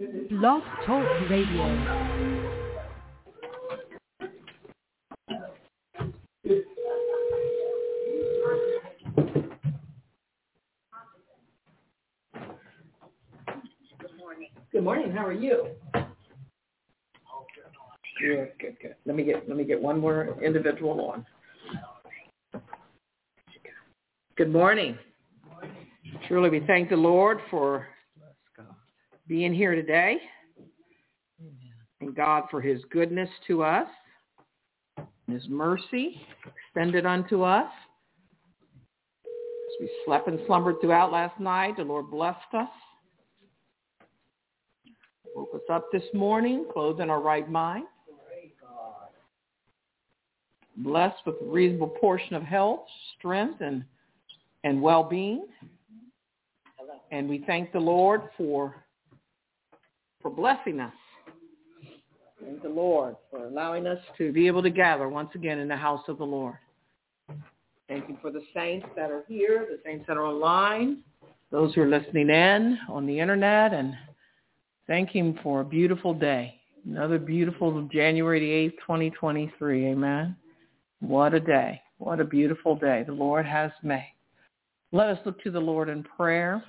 Blog Talk Radio. Good morning. How are you? Good. Let me get one more individual on. Good morning. Truly, we thank the Lord for being here today, and God for His goodness to us, and His mercy extended unto us. As we slept and slumbered throughout last night, the Lord blessed us. Woke us up this morning, clothed in our right mind. Blessed with a reasonable portion of health, strength, and well-being. And we thank the Lord for blessing us. Thank the Lord for allowing us to be able to gather once again in the house of the Lord. Thank you for the saints that are here, the saints that are online, those who are listening in on the internet, and thank Him for a beautiful day. Another beautiful January the 8th, 2023. Amen. What a day. What a beautiful day the Lord has made. Let us look to the Lord in prayer.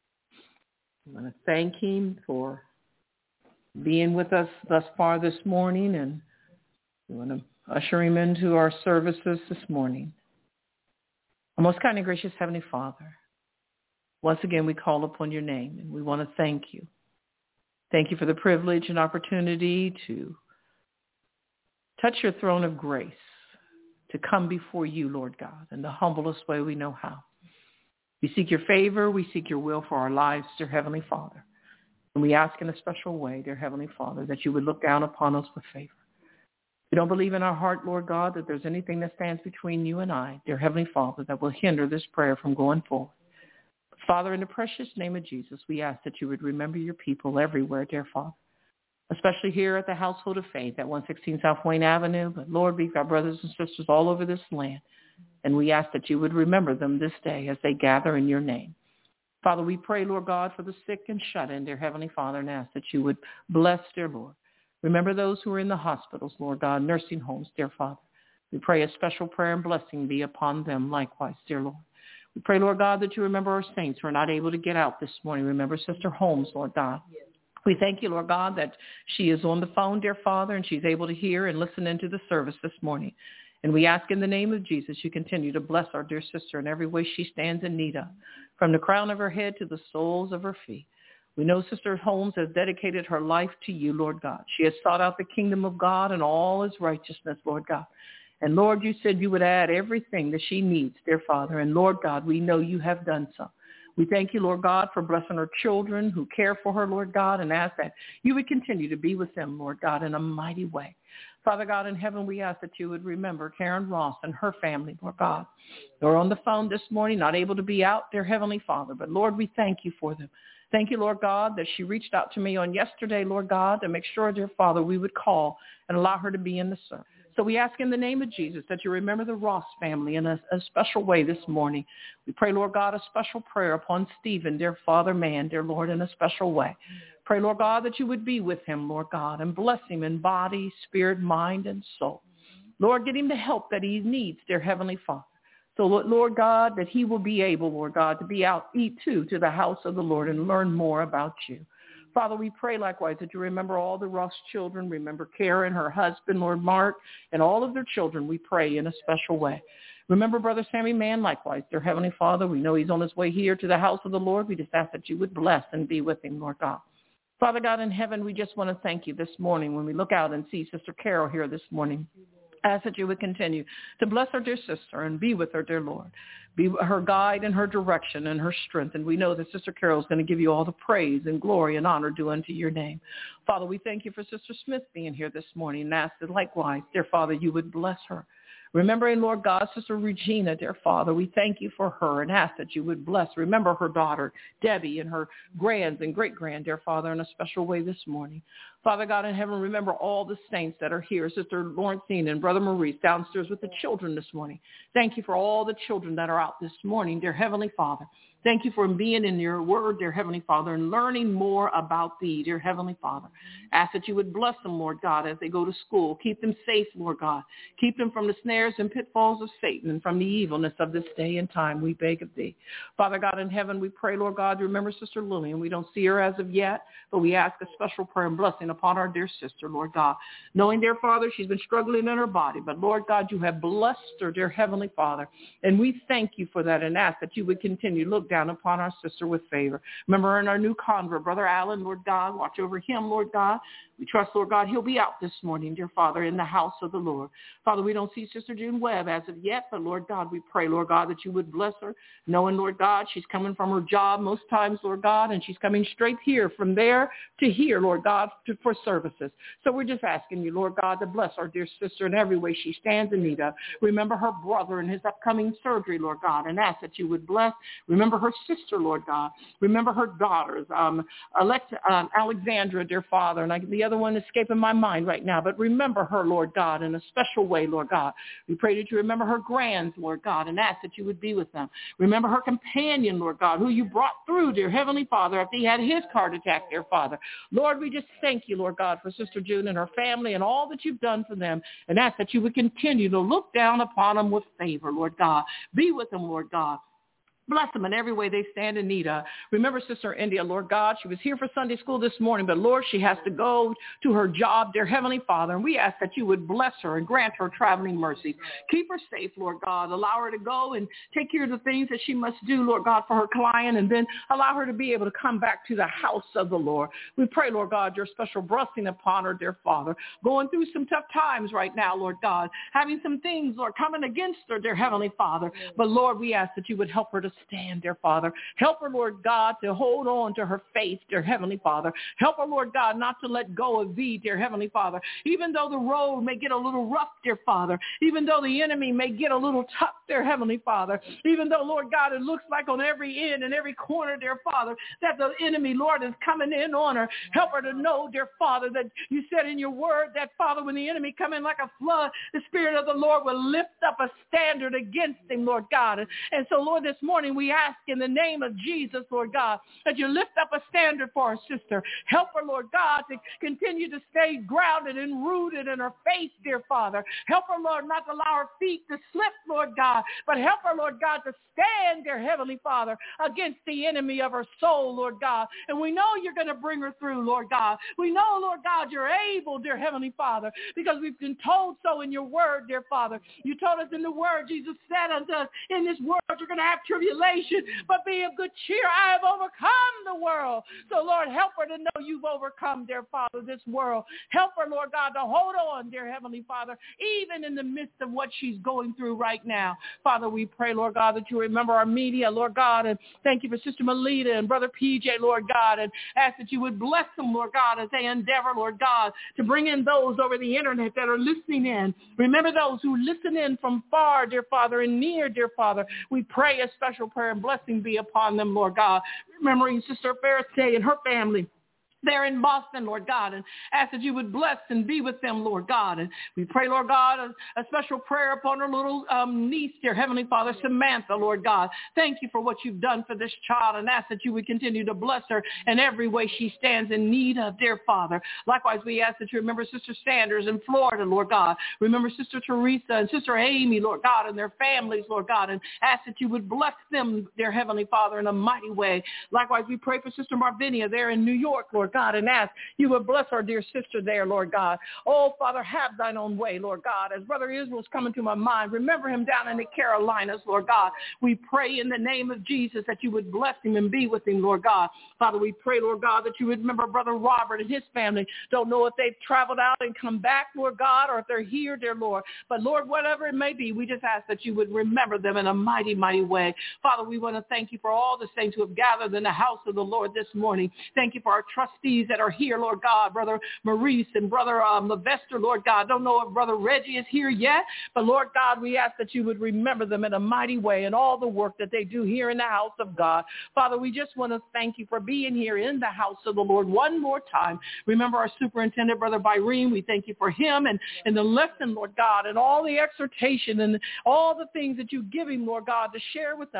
I want to thank Him for being with us thus far this morning, and we want to usher Him into our services this morning. Our most kind and gracious Heavenly Father, once again we call upon your name, and we want to thank you. Thank you for the privilege and opportunity to touch your throne of grace, to come before you, Lord God, in the humblest way we know how. We seek your favor. We seek your will for our lives, dear Heavenly Father. And we ask in a special way, dear Heavenly Father, that you would look down upon us with favor. We don't believe in our heart, Lord God, that there's anything that stands between you and I, dear Heavenly Father, that will hinder this prayer from going forward. Father, in the precious name of Jesus, we ask that you would remember your people everywhere, dear Father, especially here at the Household of Faith at 116 South Wayne Avenue. But Lord, we've got brothers and sisters all over this land, and we ask that you would remember them this day as they gather in your name. Father, we pray, Lord God, for the sick and shut-in, dear Heavenly Father, and ask that you would bless, dear Lord. Remember those who are in the hospitals, Lord God, nursing homes, dear Father. We pray a special prayer and blessing be upon them likewise, dear Lord. We pray, Lord God, that you remember our saints who are not able to get out this morning. Remember Sister Holmes, Lord God. We thank you, Lord God, that she is on the phone, dear Father, and she's able to hear and listen into the service this morning. And we ask in the name of Jesus, you continue to bless our dear sister in every way she stands in need of, from the crown of her head to the soles of her feet. We know Sister Holmes has dedicated her life to you, Lord God. She has sought out the kingdom of God and all its righteousness, Lord God. And Lord, you said you would add everything that she needs, dear Father. And Lord God, we know you have done so. We thank you, Lord God, for blessing her children who care for her, Lord God, and ask that you would continue to be with them, Lord God, in a mighty way. Father God in heaven, we ask that you would remember Karen Ross and her family, Lord God. They're on the phone this morning, not able to be out, dear Heavenly Father. But Lord, we thank you for them. Thank you, Lord God, that she reached out to me on yesterday, Lord God, to make sure, dear Father, we would call and allow her to be in the service. So we ask in the name of Jesus that you remember the Ross family in a special way this morning. We pray, Lord God, a special prayer upon Stephen, dear Father, man, dear Lord, in a special way. Pray, Lord God, that you would be with him, Lord God, and bless him in body, spirit, mind, and soul. Lord, get him the help that he needs, dear Heavenly Father. So, Lord God, that he will be able, Lord God, to be out, to the house of the Lord and learn more about you. Father, we pray likewise that you remember all the Ross children. Remember Karen, her husband, Lord Mark, and all of their children, we pray in a special way. Remember Brother Sammy Mann likewise, dear Heavenly Father. We know he's on his way here to the house of the Lord. We just ask that you would bless and be with him, Lord God. Father God in heaven, we just want to thank you this morning when we look out and see Sister Carol here this morning. Ask that you would continue to bless our dear sister and be with her, dear Lord. Be her guide and her direction and her strength. And we know that Sister Carol is going to give you all the praise and glory and honor due unto your name. Father, we thank you for Sister Smith being here this morning and ask that likewise, dear Father, you would bless her. Remembering, Lord God, Sister Regina, dear Father, we thank you for her and ask that you would bless. Remember her daughter, Debbie, and her grands and great-grand, dear Father, in a special way this morning. Father God in heaven, remember all the saints that are here, Sister Lawrencine and Brother Maurice downstairs with the children this morning. Thank you for all the children that are out this morning, dear Heavenly Father. Thank you for being in your word, dear Heavenly Father, and learning more about thee, dear Heavenly Father. Ask that you would bless them, Lord God, as they go to school. Keep them safe, Lord God. Keep them from the snares and pitfalls of Satan and from the evilness of this day and time, we beg of thee. Father God in heaven, we pray, Lord God, to remember Sister Lillian. We don't see her as of yet, but we ask a special prayer and blessing upon our dear sister, Lord God. Knowing, dear Father, she's been struggling in her body, but Lord God, you have blessed her, dear Heavenly Father, and we thank you for that and ask that you would continue to look down upon our sister with favor. Remember in our new convert, Brother Allen, Lord God, watch over him, Lord God. We trust, Lord God, he'll be out this morning, dear Father, in the house of the Lord. Father, we don't see Sister June Webb as of yet, but Lord God, we pray, Lord God, that you would bless her, knowing, Lord God, she's coming from her job most times, Lord God, and she's coming straight here from there to here, Lord God, for services. So we're just asking you, Lord God, to bless our dear sister in every way she stands in need of. Remember her brother and his upcoming surgery, Lord God, and ask that you would bless. Remember her sister, Lord God. Remember her daughters, Alexandra, dear Father, and the other one escaping my mind right now, but remember her, Lord God, in a special way, Lord God. We pray that you remember her grands, Lord God, and ask that you would be with them. Remember her companion, Lord God, who you brought through, dear Heavenly Father, after he had his heart attack, dear Father. Lord, we just thank you, Lord God, for Sister June and her family and all that you've done for them, and ask that you would continue to look down upon them with favor, Lord God. Be with them, Lord God. Bless them in every way they stand in need of. Remember Sister India, Lord God, she was here for Sunday school this morning, but Lord, she has to go to her job, dear Heavenly Father, and we ask that you would bless her and grant her traveling mercies. Keep her safe, Lord God. Allow her to go and take care of the things that she must do, Lord God, for her client, and then allow her to be able to come back to the house of the Lord. We pray, Lord God, your special blessing upon her, dear Father, going through some tough times right now, Lord God, having some things, Lord, coming against her, dear Heavenly Father. But Lord, we ask that you would help her to stand, dear Father. Help her, Lord God, to hold on to her faith, dear Heavenly Father. Help her, Lord God, not to let go of thee, dear Heavenly Father. Even though the road may get a little rough, dear Father. Even though the enemy may get a little tough, dear Heavenly Father. Even though, Lord God, it looks like on every end and every corner, dear Father, that the enemy, Lord, is coming in on her. Help her to know, dear Father, that you said in your word that, Father, when the enemy come in like a flood, the Spirit of the Lord will lift up a standard against him, Lord God. And so, Lord, this morning we ask in the name of Jesus, Lord God, that you lift up a standard for our sister. Help her, Lord God, to continue to stay grounded and rooted in her faith, dear Father. Help her, Lord, not to allow her feet to slip, Lord God, but help her, Lord God, to stand, dear Heavenly Father, against the enemy of her soul, Lord God. And we know you're going to bring her through, Lord God. We know, Lord God, you're able, dear Heavenly Father, because we've been told so in your word, dear Father. You told us in the word, Jesus said unto us, in this world you're going to have tribulation, but be of good cheer. I have overcome the world. So, Lord, help her to know you've overcome, dear Father, this world. Help her, Lord God, to hold on, dear Heavenly Father, even in the midst of what she's going through right now. Father, we pray, Lord God, that you remember our media, Lord God, and thank you for Sister Melita and Brother PJ, Lord God, and ask that you would bless them, Lord God, as they endeavor, Lord God, to bring in those over the internet that are listening in. Remember those who listen in from far, dear Father, and near, dear Father. We pray a special prayer and blessing be upon them, Lord God. Remembering Sister Farrisay and her family. They're in Boston, Lord God, and ask that you would bless and be with them, Lord God. And we pray, Lord God, a special prayer upon our little niece, dear Heavenly Father, Samantha, Lord God. Thank you for what you've done for this child, and ask that you would continue to bless her in every way she stands in need of, dear Father. Likewise, we ask that you remember Sister Sanders in Florida, Lord God. Remember Sister Teresa and Sister Amy, Lord God, and their families, Lord God, and ask that you would bless them, dear Heavenly Father, in a mighty way. Likewise, we pray for Sister Marvinia there in New York, Lord God, and ask you would bless our dear sister there, Lord God. Oh, Father, have thine own way, Lord God. As Brother Israel's coming to my mind, remember him down in the Carolinas, Lord God. We pray in the name of Jesus that you would bless him and be with him, Lord God. Father, we pray, Lord God, that you would remember Brother Robert and his family. Don't know if they've traveled out and come back, Lord God, or if they're here, dear Lord. But, Lord, whatever it may be, we just ask that you would remember them in a mighty, mighty way. Father, we want to thank you for all the saints who have gathered in the house of the Lord this morning. Thank you for our trustees that are here, Lord God, Brother Maurice and Brother Levester, Lord God. Don't know if Brother Reggie is here yet, but Lord God, we ask that you would remember them in a mighty way and all the work that they do here in the house of God. Father, we just want to thank you for being here in the house of the Lord one more time. Remember our superintendent, Brother Byrene. We thank you for him and the lesson, Lord God, and all the exhortation and all the things that you give him, Lord God, to share with us.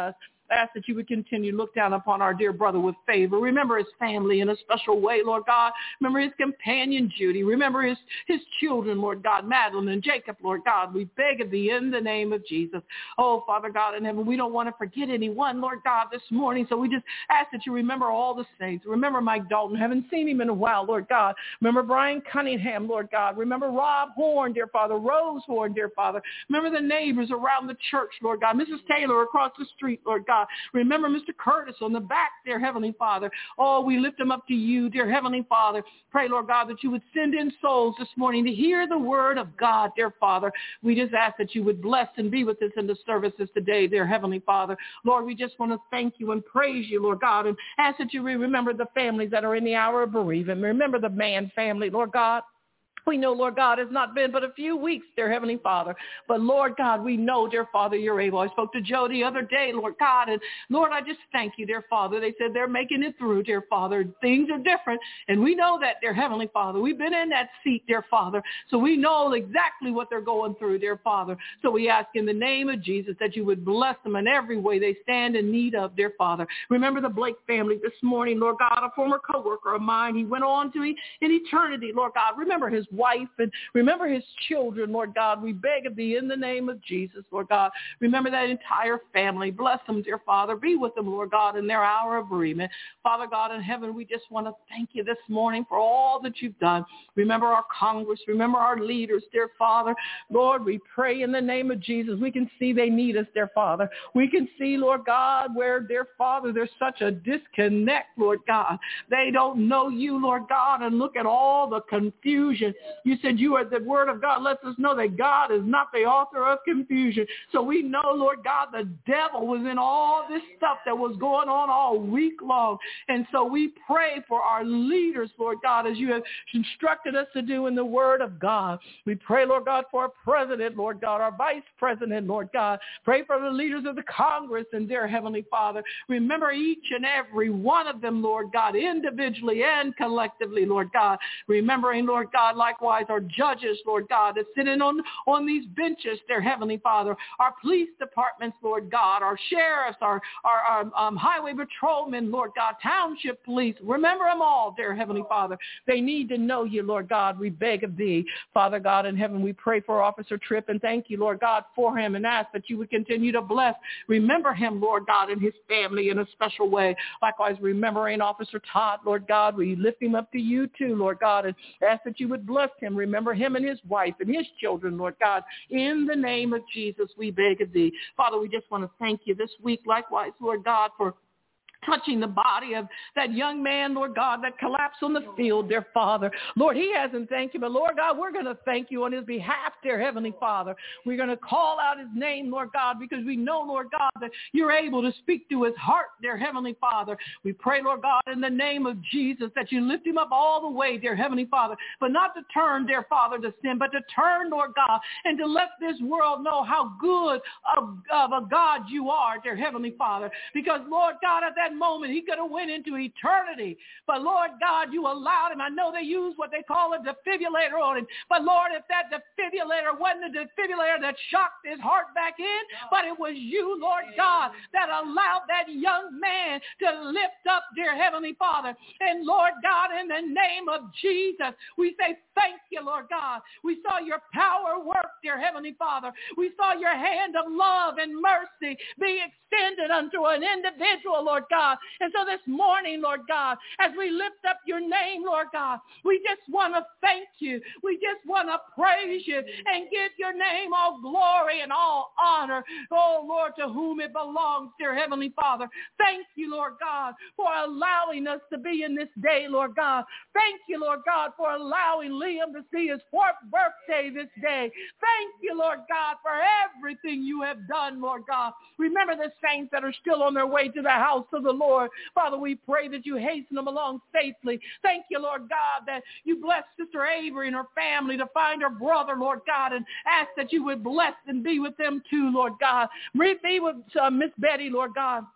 ask that you would continue to look down upon our dear brother with favor. Remember his family in a special way, Lord God. Remember his companion, Judy. Remember his children, Lord God, Madeline and Jacob, Lord God. We beg of thee in the name of Jesus. Oh, Father God in heaven, we don't want to forget anyone, Lord God, this morning. So we just ask that you remember all the saints. Remember Mike Dalton. Haven't seen him in a while, Lord God. Remember Brian Cunningham, Lord God. Remember Rob Horn, dear Father. Rose Horn, dear Father. Remember the neighbors around the church, Lord God. Mrs. Taylor across the street, Lord God. Remember Mr. Curtis on the back, dear Heavenly Father. Oh, we lift them up to you, dear Heavenly Father. Pray, Lord God, that you would send in souls this morning to hear the word of God, dear Father. We just ask that you would bless and be with us in the services today, dear Heavenly Father. Lord, we just want to thank you and praise you, Lord God, and ask that you remember the families that are in the hour of bereavement. Remember the Mann family, Lord God. We know, Lord God, it's not been but a few weeks, dear Heavenly Father. But, Lord God, we know, dear Father, you're able. I spoke to Joe the other day, Lord God, and, Lord, I just thank you, dear Father. They said they're making it through, dear Father. Things are different, and we know that, dear Heavenly Father. We've been in that seat, dear Father, so we know exactly what they're going through, dear Father. So we ask in the name of Jesus that you would bless them in every way they stand in need of, dear Father. Remember the Blake family this morning, Lord God, a former coworker of mine. He went on to in eternity, Lord God. Remember his wife and remember his children, Lord God. We beg of thee in the name of Jesus, Lord God. Remember that entire family. Bless them, dear Father. Be with them, Lord God, in their hour of bereavement. Father God in heaven, we just want to thank you this morning for all that you've done. Remember our Congress. Remember our leaders, dear Father. Lord, we pray in the name of Jesus. We can see they need us, dear Father. We can see, Lord God, where, dear Father, there's such a disconnect, Lord God. They don't know you, Lord God, and look at all the confusion. You said you are the word of God lets us know that God is not the author of confusion. So we know, Lord God, the devil was in all this stuff that was going on all week long. And so we pray for our leaders, Lord God, as you have instructed us to do in the word of God. We pray, Lord God, for our president, Lord God, our vice president, Lord God. Pray for the leaders of the Congress and dear Heavenly Father. Remember each and every one of them, Lord God, individually and collectively, Lord God. Remembering, Lord God, likewise our judges, Lord God, that sit in on these benches, dear Heavenly Father, our police departments, Lord God, our sheriffs, our highway patrolmen, Lord God, township police. Remember them all, dear Heavenly Father. They need to know you, Lord God. We beg of thee, Father God in heaven. We pray for Officer Tripp and thank you, Lord God, for him and ask that you would continue to bless. Remember him, Lord God, and his family in a special way. Likewise, remembering Officer Todd, Lord God, we lift him up to you too, Lord God, and ask that you would bless him. Remember him and his wife and his children, Lord God. In the name of Jesus, we beg of thee. Father, we just want to thank you this week, likewise, Lord God, for touching the body of that young man, Lord God, that collapsed on the field, dear Father. Lord, he hasn't thanked you, but Lord God, we're going to thank you on his behalf, dear Heavenly Father. We're going to call out his name, Lord God, because we know, Lord God, that you're able to speak to his heart, dear Heavenly Father. We pray, Lord God, in the name of Jesus, that you lift him up all the way, dear Heavenly Father, but not to turn, dear Father, to sin, but to turn, Lord God, and to let this world know how good of a God you are, dear Heavenly Father. Because, Lord God, at that moment he could have went into eternity, but Lord God, you allowed him. I know they use what they call a defibrillator on him, but Lord, if that defibrillator wasn't the defibrillator that shocked his heart back in, but it was you, Lord God, that allowed that young man to lift up, dear Heavenly Father. And Lord God, in the name of Jesus, we say thank you, Lord God. We saw your power work, dear Heavenly Father. We saw your hand of love and mercy be extended unto an individual, Lord God. And so this morning, Lord God, as we lift up your name, Lord God, we just want to thank you. We just want to praise you and give your name all glory and all honor, oh Lord, to whom it belongs, dear Heavenly Father. Thank you, Lord God, for allowing us to be in this day, Lord God. Thank you, Lord God, for allowing Liam to see his 4th birthday this day. Thank you, Lord God, for everything you have done, Lord God. Remember the saints that are still on their way to the house of the Lord. Father, we pray that you hasten them along safely. Thank you, Lord God, that you bless Sister Avery and her family to find her brother, Lord God, and ask that you would bless and be with them too, Lord God. Be with Miss Betty, Lord God.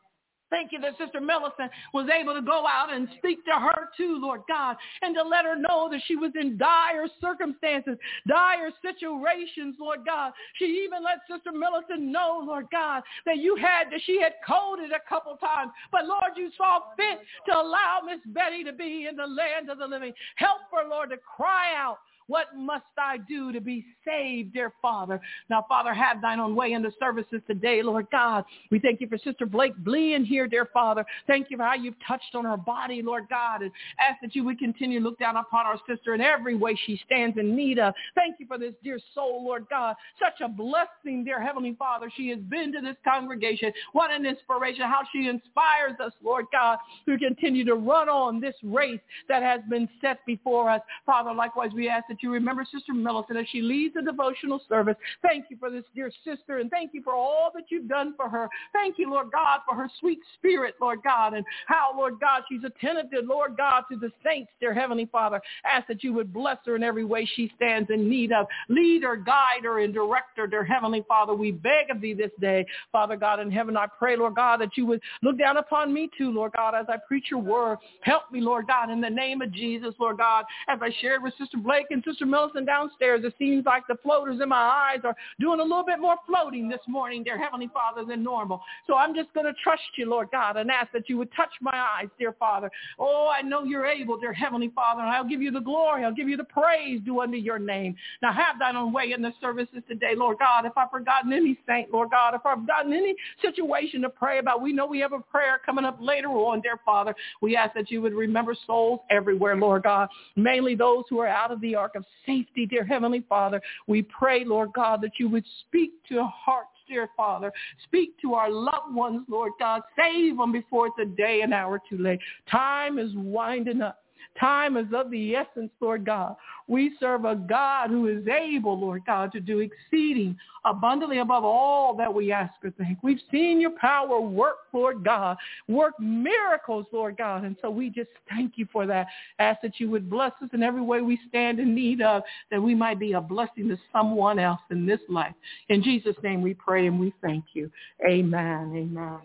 Thank you that Sister Millicent was able to go out and speak to her too, Lord God, and to let her know that she was in dire circumstances, dire situations, Lord God. She even let Sister Millicent know, Lord God, that she had coded a couple times, but Lord, you saw fit to allow Miss Betty to be in the land of the living. Help her, Lord, to cry out, what must I do to be saved, dear Father? Now, Father, have thine own way in the services today, Lord God. We thank you for Sister Blake Blee here, dear Father. Thank you for how you've touched on her body, Lord God, and ask that you would continue to look down upon our sister in every way she stands in need of. Thank you for this dear soul, Lord God. Such a blessing, dear Heavenly Father. She has been to this congregation. What an inspiration, how she inspires us, Lord God, to continue to run on this race that has been set before us. Father, likewise, we ask that you remember Sister Millicent as she leads the devotional service. Thank you for this dear sister, and thank you for all that you've done for her. Thank you, Lord God, for her sweet spirit, Lord God, and how, Lord God, she's attentive to, Lord God, to the saints, dear Heavenly Father. Ask that you would bless her in every way she stands in need of. Lead her, guide her, and direct her, dear Heavenly Father. We beg of thee this day, Father God in heaven. I pray, Lord God, that you would look down upon me too, Lord God, as I preach your word. Help me, Lord God, in the name of Jesus, Lord God, as I shared with Sister Blake and Sister Millicent downstairs. It seems like the floaters in my eyes are doing a little bit more floating this morning, dear Heavenly Father, than normal. So I'm just going to trust you, Lord God, and ask that you would touch my eyes, dear Father. Oh, I know you're able, dear Heavenly Father, and I'll give you the glory. I'll give you the praise due unto your name. Now have thine own way in the services today, Lord God. If I've forgotten any saint, Lord God, if I've forgotten any situation to pray about, we know we have a prayer coming up later on, dear Father. We ask that you would remember souls everywhere, Lord God, mainly those who are out of the ark of safety, dear Heavenly Father. We pray, Lord God, that you would speak to hearts, dear Father. Speak to our loved ones, Lord God. Save them before it's a day and hour too late. Time is winding up. Time is of the essence, Lord God. We serve a God who is able, Lord God, to do exceeding abundantly above all that we ask or think. We've seen your power work, Lord God, work miracles, Lord God. And so we just thank you for that. Ask that you would bless us in every way we stand in need of, that we might be a blessing to someone else in this life. In Jesus' name we pray and we thank you. Amen. Amen.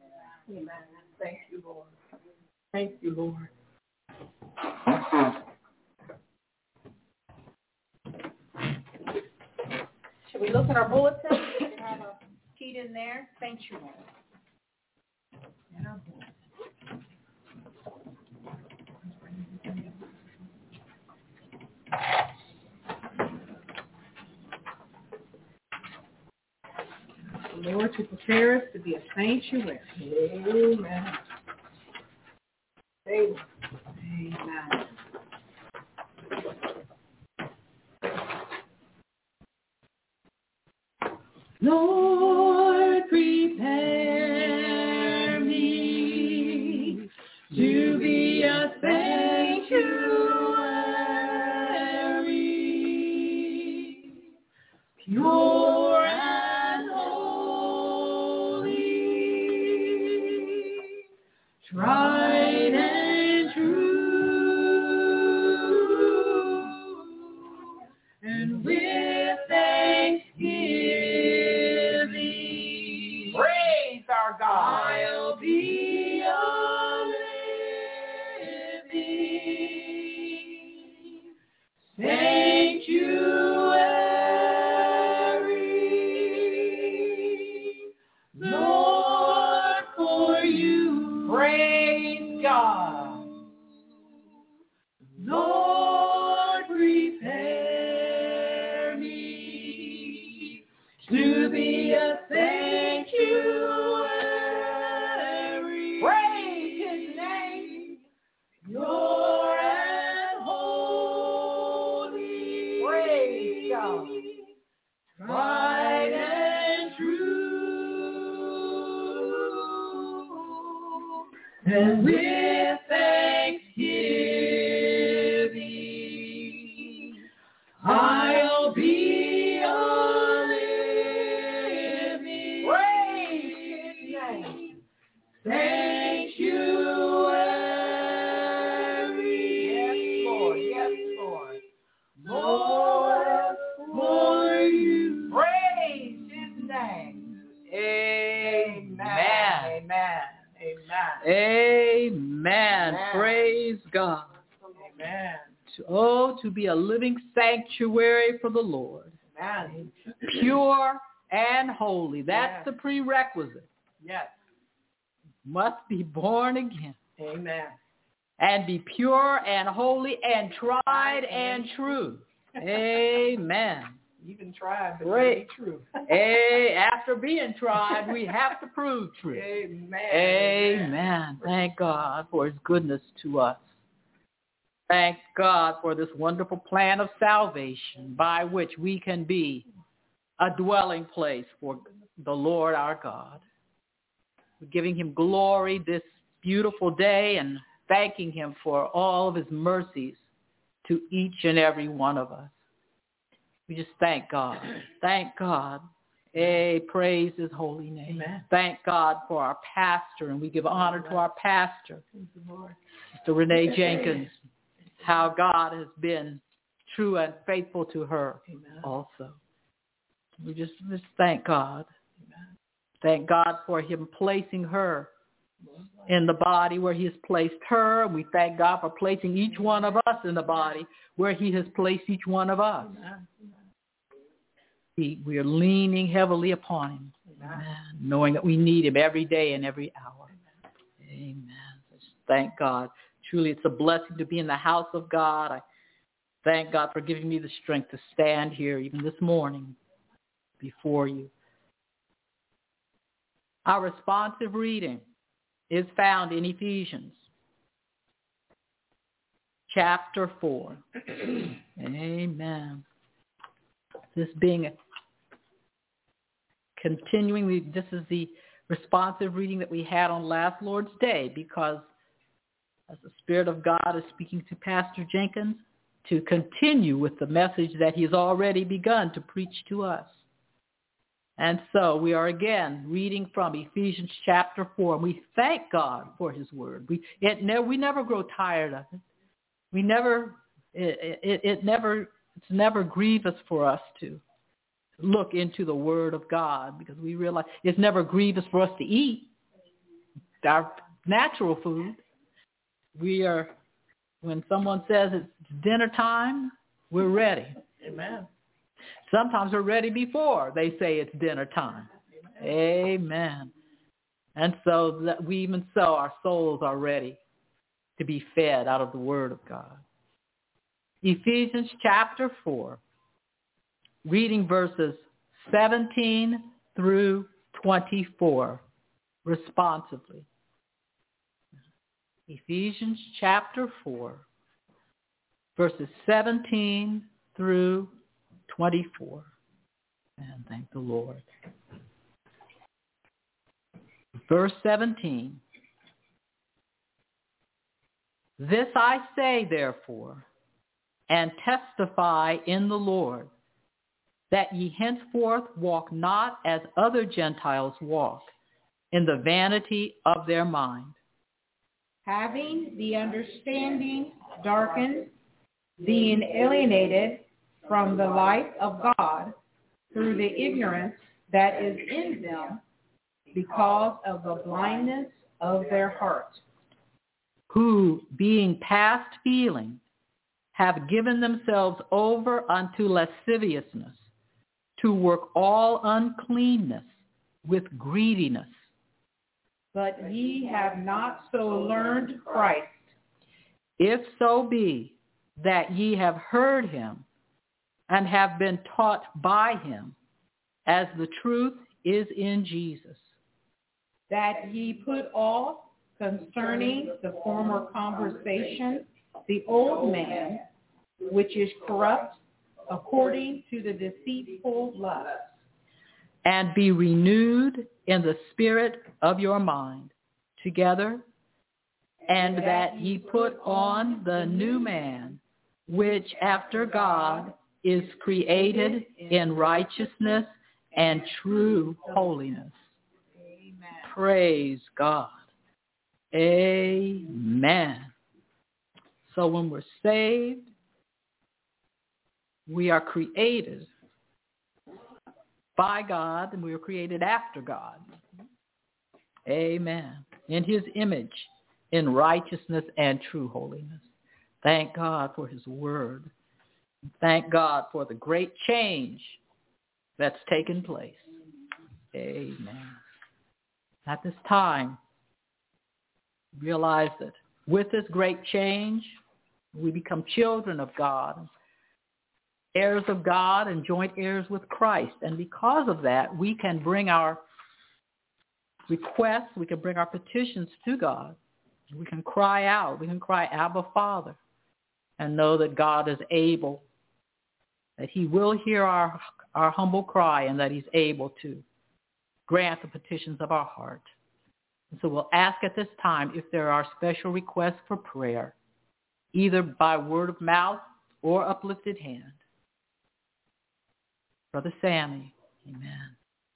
Amen. Thank you, Lord. Thank you, Lord. Should we look at our bulletin? We have a sheet in there. Sanctuary. The Lord to prepare us to be a sanctuary. Amen. Amen. Lord, prepare me to be a sanctuary, pure and holy, tried and true, and with thanksgiving, praise our God, I'll be a living sanctuary, Lord, for you. Praise God. Lord, prepare me to be a sanctuary. Praise his name. Pure and holy. Praise God. Tried and true. And with thanksgiving, I'll be a living, praise his name, sanctuary. Yes, Lord. Yes, Lord. Lord, for you. Praise his name. Amen. Amen. Amen. to be a living sanctuary for the Lord. Amen. Pure and holy. That's Yes. the prerequisite. Yes. Must be born again. Amen. And be pure and holy and tried and true. Amen. Even tried, but Great. be true. After being tried, we have to prove true. Amen. Amen. Thank God for his goodness to us. Thank God for this wonderful plan of salvation by which we can be a dwelling place for the Lord our God. We're giving him glory this beautiful day and thanking him for all of his mercies to each and every one of us. We just thank God. Thank God. Praise his holy name. Amen. Thank God for our pastor, and we give honor to our pastor, Sister Renee Jenkins, how God has been true and faithful to her also. We just thank God. Thank God for him placing her in the body where he has placed her. We thank God for placing each one of us in the body where he has placed each one of us. We are leaning heavily upon him, knowing that we need him every day and every hour. Amen. Just thank God. Truly, it's a blessing to be in the house of God. I thank God for giving me the strength to stand here even this morning before you. Our responsive reading is found in Ephesians chapter 4. Amen. This being this is the responsive reading that we had on last Lord's Day, because as the Spirit of God is speaking to Pastor Jenkins to continue with the message that he's already begun to preach to us. And so we are again reading from Ephesians chapter 4. And we thank God for his word. We never grow tired of it. It's never grievous for us to look into the word of God, because we realize it's never grievous for us to eat our natural food. When someone says it's dinner time, we're ready. Amen. Sometimes we're ready before they say it's dinner time. Amen. And so our souls are ready to be fed out of the word of God. Ephesians chapter 4, reading verses 17 through 24, responsively. Ephesians chapter 4, verses 17 through 24. And thank the Lord. Verse 17. This I say, therefore, and testify in the Lord, that ye henceforth walk not as other Gentiles walk, in the vanity of their mind, having the understanding darkened, being alienated from the light of God through the ignorance that is in them because of the blindness of their heart, who, being past feeling, have given themselves over unto lasciviousness, to work all uncleanness with greediness. But ye have not so learned Christ. If so be that ye have heard him and have been taught by him, as the truth is in Jesus, that ye put off concerning the former conversation the old man, which is corrupt according to the deceitful lust, and be renewed in the spirit of your mind, together, and that ye put on the new man, which after God is created in righteousness and true holiness. Amen. Praise God. Amen. So when we're saved, we are created by God, and we were created after God. Amen. In his image, in righteousness and true holiness. Thank God for his word. Thank God for the great change that's taken place. Amen. At this time, realize that with this great change, we become children of God, heirs of God, and joint heirs with Christ. And because of that, we can bring our requests, we can bring our petitions to God. We can cry out. We can cry, Abba, Father, and know that God is able, that he will hear our humble cry, and that he's able to grant the petitions of our heart. And so we'll ask at this time if there are special requests for prayer, either by word of mouth or uplifted hand. Brother Sammy, amen.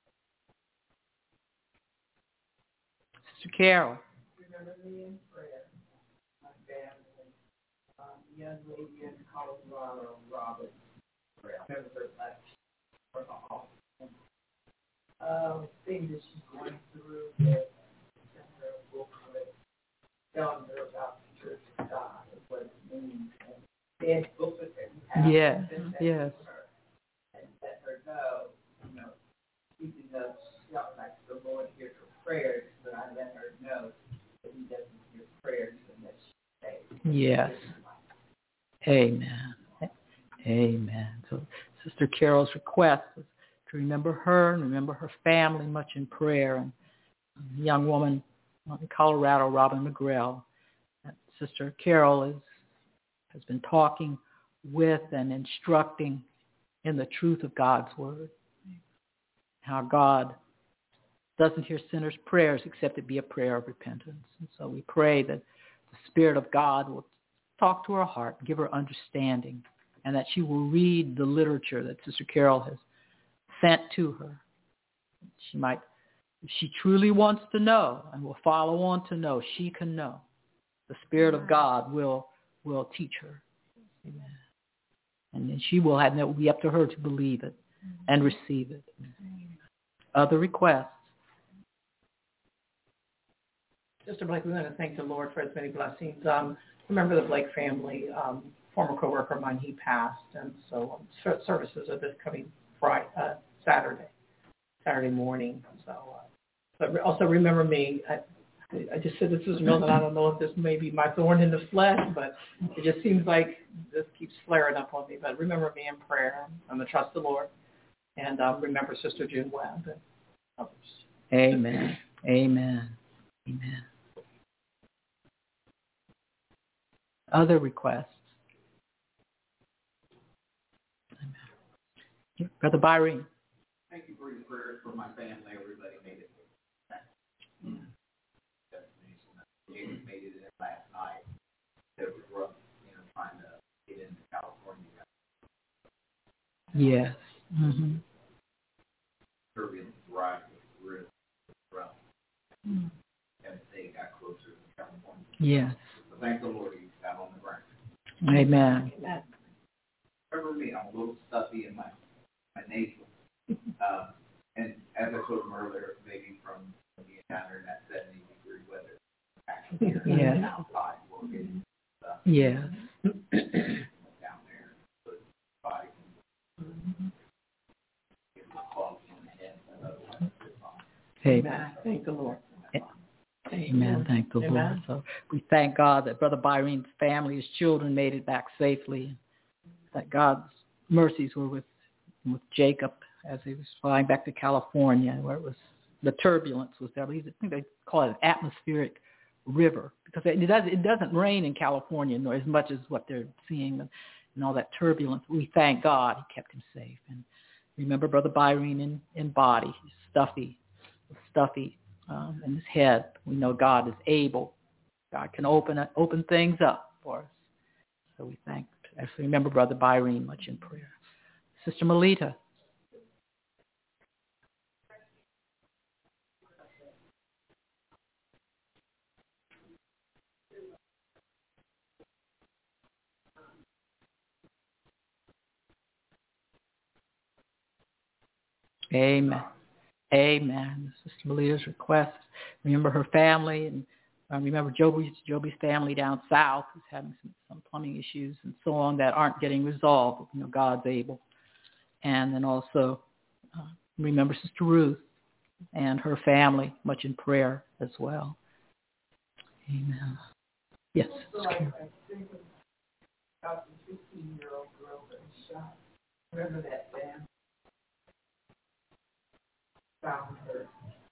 Sister Carol. Remember me in prayer, my family, young lady in Colorado, Robert. Remember her last for the awesome thing that she's going through. That sent her a booklet telling her about the Church of God and what it means. And then booklet that we have. Yes, yes. And let her know, keeping us like the Lord hears her prayers, but I let her know that he doesn't hear prayers unless she says. Yes. Amen. Amen. So Sister Carol's request is to remember her and remember her family much in prayer. And a young woman in Colorado, Robin McGrail, Sister Carol has been talking with and instructing in the truth of God's word. How God doesn't hear sinners' prayers except it be a prayer of repentance. And so we pray that the Spirit of God will talk to her heart, give her understanding, and that she will read the literature that Sister Carol has sent to her. She might, if she truly wants to know and will follow on to know, she can know. The Spirit of God will teach her. Amen. And then it will be up to her to believe it and receive it. Other requests? Sister Blake, we want to thank the Lord for his many blessings. Remember the Blake family, former coworker of mine, he passed, and so services are this coming Saturday morning. So, but also remember me. I just said this is real, and I don't know if this may be my thorn in the flesh, but it just seems like this keeps flaring up on me. But remember me in prayer. I'm going to trust the Lord, and remember Sister June Webb and others. Amen. Amen. Amen. Other requests? Amen. Brother Byron. Thank you for your prayers for my family. Everybody made it. James made it in last night. It was rough, trying to get into California. Yes. Mm-hmm. Turbulence ride was really rough. And they got closer to California. Yes. So thank the Lord he got on the ground. Amen. Remember me, I'm a little stuffy in my nasal. And as I told him earlier, maybe from being down there in that 70-degree weather, actually yes. outside working stuff. Yes. Down there, but body can get a club in the head, but otherwise it's fine. Amen. Thank the Lord. Amen. Thank the Amen. Lord. So we thank God that Brother Byron's family, his children, made it back safely. That God's mercies were with Jacob as he was flying back to California, where it was the turbulence was there. I think they call it an atmospheric river because it doesn't rain in California nor as much as what they're seeing and all that turbulence. We thank God he kept him safe. And remember Brother Byron in body, he's stuffy in his head. We know God is able. God can open things up for us. So we remember Brother Byron much in prayer. Sister Melita. Amen. Amen. Sister Melita's request. Remember her family and remember Joby's family down south who's having some plumbing issues and so on that aren't getting resolved. God's able. And then also remember Sister Ruth and her family, much in prayer as well. Amen. Yes. So I think about the 15-year-old girl that was shot. Remember that family found her.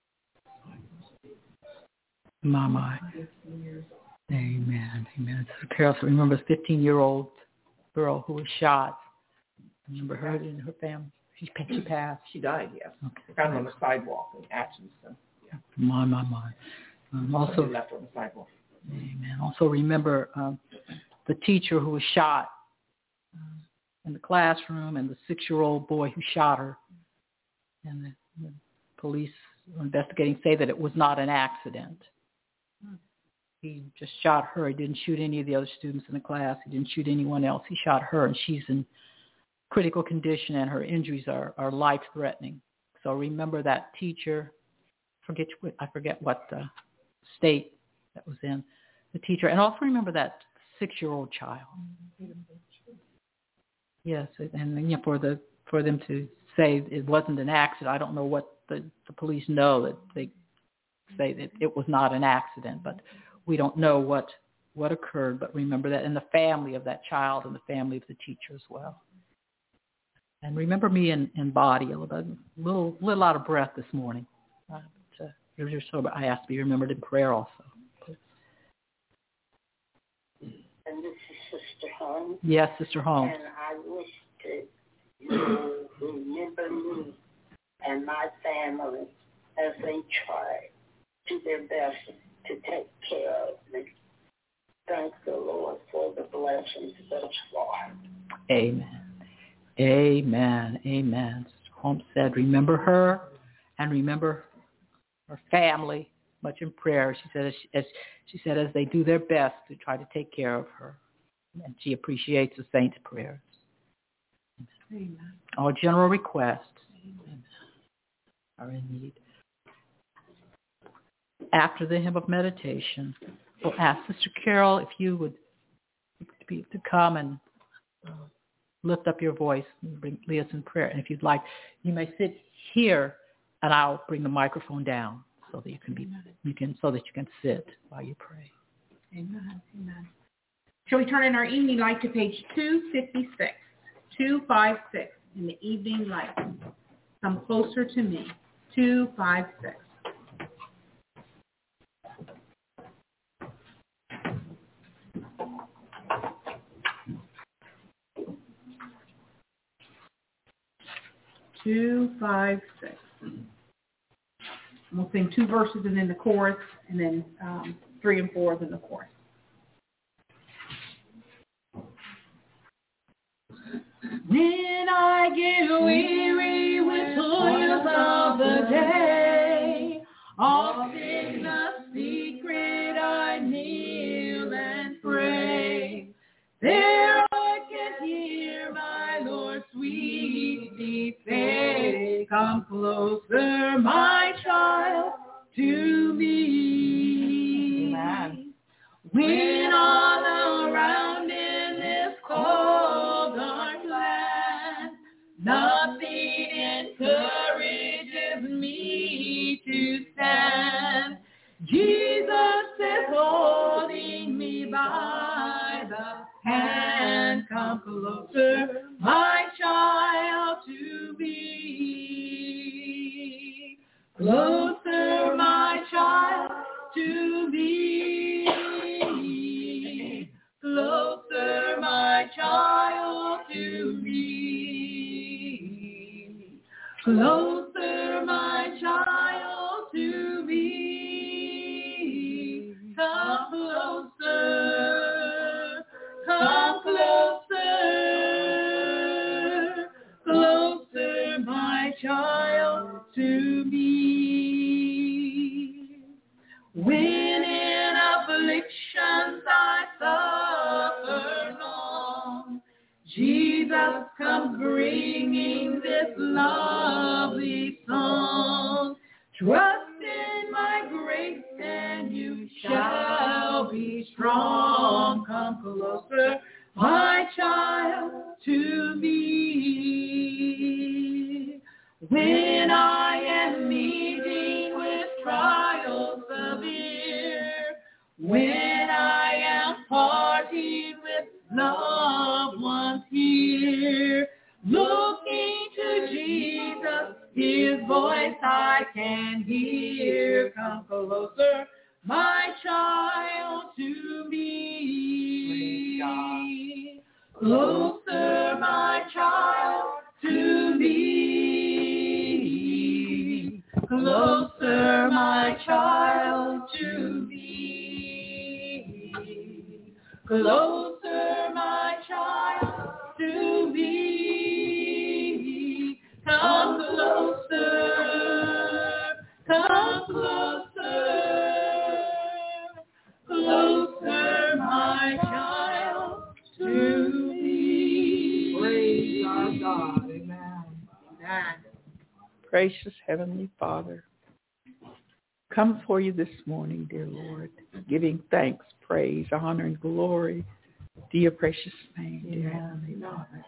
My. 15 years old. Amen. Sister Carol, so remember the 15-year-old girl who was shot. Remember her and her family? She passed. She died, yes. Okay. Found her on the sidewalk in Atchison. Yeah. My. Also left on the sidewalk. Amen. Also remember the teacher who was shot in the classroom and the 6-year-old boy who shot her. And the police investigating say that it was not an accident. He just shot her. He didn't shoot any of the other students in the class. He didn't shoot anyone else. He shot her, and she's in critical condition, and her injuries are life-threatening. So remember that teacher. I forget what state that was in. The teacher, and also remember that 6-year-old child. Yes, and for them to say it wasn't an accident. I don't know what the police know, that they say that it was not an accident, but we don't know what occurred. But remember that, in the family of that child and the family of the teacher as well. And remember me in body, a little out of breath this morning. But I ask to be remembered in prayer also. And this is Sister Holmes. Yes, Sister Holmes. And I wish to remember me and my family as they try to their best to take care of me. Thank the Lord for the blessings thus far. Amen. Sister Holmes said, remember her and remember her family much in prayer. She said as they do their best to try to take care of her. And she appreciates the saints' prayers. Amen. All general requests are in need. After the hymn of meditation, we'll ask Sister Carol if you would to come and lift up your voice and lead us in prayer. And if you'd like, you may sit here, and I'll bring the microphone down so that you can sit while you pray. Amen. Shall we turn in our evening light to page 256? 256 in the evening light. Come closer to me. 256. We'll sing 2 verses and then the chorus, and then 3 and 4 then the chorus. When I get weary with toils of the day, all in the secret I kneel and pray. There I can hear my Lord sweetly say, come closer, my child, to me. Amen. When all around in this cold dark land, nothing encourages me to stand, Jesus is holding me by the hand. Come closer, my child, to me. Closer, my child, to me. Closer, my child, to me. Closer, my child, to me. Come closer, come closer. Closer, my child, to me. When in afflictions I suffer long, Jesus comes bringing this lovely song. Trust in my grace and you shall come closer, my child, to me. When I am meeting with trials severe, when I am parting with loved ones here, looking to Jesus, his voice I can hear. Come closer, my child, to me. Closer, my child, to me. Closer, my child, to me. Closer, my child, to me. Come closer, come closer, closer, my child, to me. Praise our God. Amen. Amen. Gracious Heavenly Father, come for you this morning, dear Lord, giving thanks, praise, honor, and glory to your precious name, dear Heavenly Father.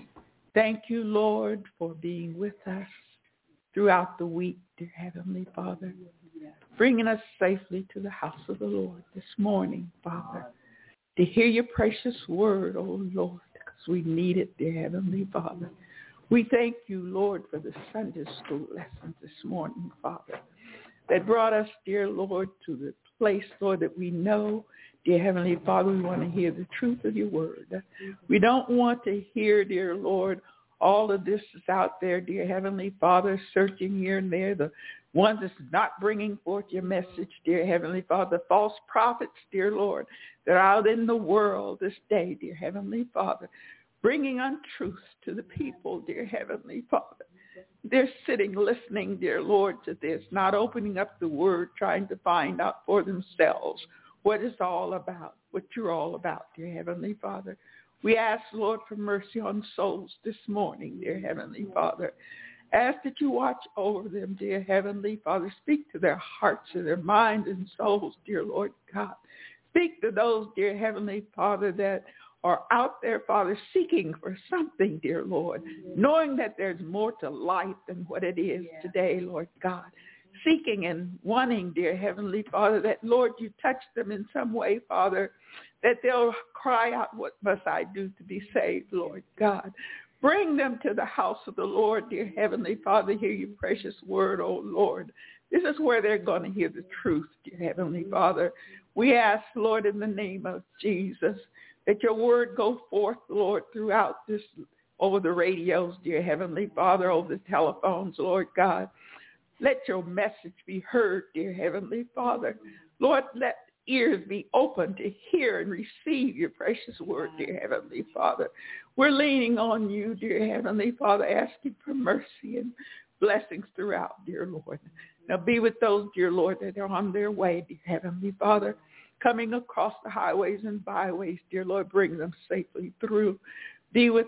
Thank you, Lord, for being with us throughout the week, dear Heavenly Father, bringing us safely to the house of the Lord this morning, Father, to hear your precious word, oh Lord, because we need it, dear Heavenly Father. We thank you, Lord, for the Sunday school lessons this morning, Father, that brought us, dear Lord, to the place, Lord, that we know, dear Heavenly Father, we want to hear the truth of your word. We don't want to hear, dear Lord, all of this is out there, dear Heavenly Father, searching here and there, the ones that's not bringing forth your message, dear Heavenly Father, the false prophets, dear Lord, that are out in the world this day, dear Heavenly Father, bringing untruths to the people, dear Heavenly Father. They're sitting, listening, dear Lord, to this, not opening up the word, trying to find out for themselves what it's all about, what you're all about, dear Heavenly Father. We ask, Lord, for mercy on souls this morning, dear Heavenly Father. Ask that you watch over them, dear Heavenly Father. Speak to their hearts and their minds and souls, dear Lord God. Speak to those, dear Heavenly Father, that are out there, Father, seeking for something, dear Lord, knowing that there's more to life than what it is today, Lord God. Seeking and wanting, dear Heavenly Father, that, Lord, you touch them in some way, Father, that they'll cry out, what must I do to be saved, Lord God. Bring them to the house of the Lord, dear Heavenly Father, hear your precious word, oh Lord. This is where they're going to hear the truth, dear Heavenly Father. We ask, Lord, in the name of Jesus, that your word go forth, Lord, throughout this, over the radios, dear Heavenly Father, over the telephones, Lord God. Let your message be heard, dear Heavenly Father. Lord, let ears be open to hear and receive your precious word, dear Heavenly Father. We're leaning on you, dear Heavenly Father, asking for mercy and blessings throughout, dear Lord. Now be with those, dear Lord, that are on their way, dear Heavenly Father, coming across the highways and byways, dear Lord, bring them safely through. Be with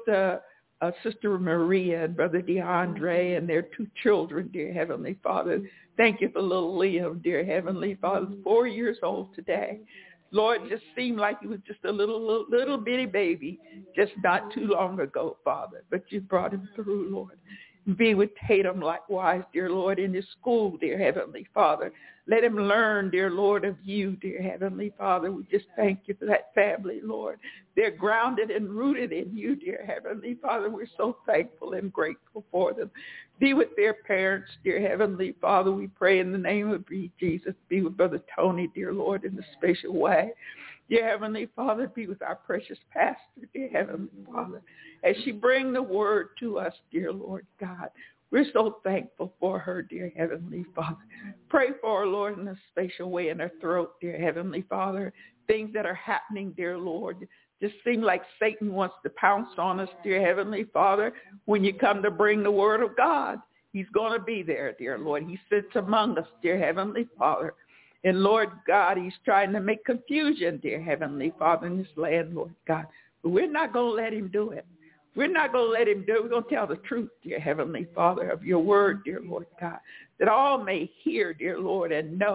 Sister Maria and Brother DeAndre and their two children, dear Heavenly Father. Thank you for little Liam, dear Heavenly Father, 4 years old today. Lord, just seemed like he was just a little bitty baby just not too long ago, Father. But you brought him through, Lord. Be with Tatum likewise, dear Lord, in his school, dear Heavenly Father. Let him learn, dear Lord, of you, dear Heavenly Father. We just thank you for that family, Lord. They're grounded and rooted in you, dear Heavenly Father. We're so thankful and grateful for them. Be with their parents, dear Heavenly Father. We pray in the name of Jesus. Be with Brother Tony, dear Lord, in a special way. Dear Heavenly Father, be with our precious pastor, dear Heavenly Father, as she bring the word to us, dear Lord God. We're so thankful for her, dear Heavenly Father. Pray for her, Lord, in a special way in her throat, dear Heavenly Father. Things that are happening, dear Lord, just seem like Satan wants to pounce on us, dear Heavenly Father. When you come to bring the word of God, he's going to be there, dear Lord. He sits among us, dear Heavenly Father. And Lord God, he's trying to make confusion, dear Heavenly Father, in this land, Lord God. But we're not going to let him do it. We're not going to let him do it. We're going to tell the truth, dear Heavenly Father, of your word, dear Lord God, that all may hear, dear Lord, and know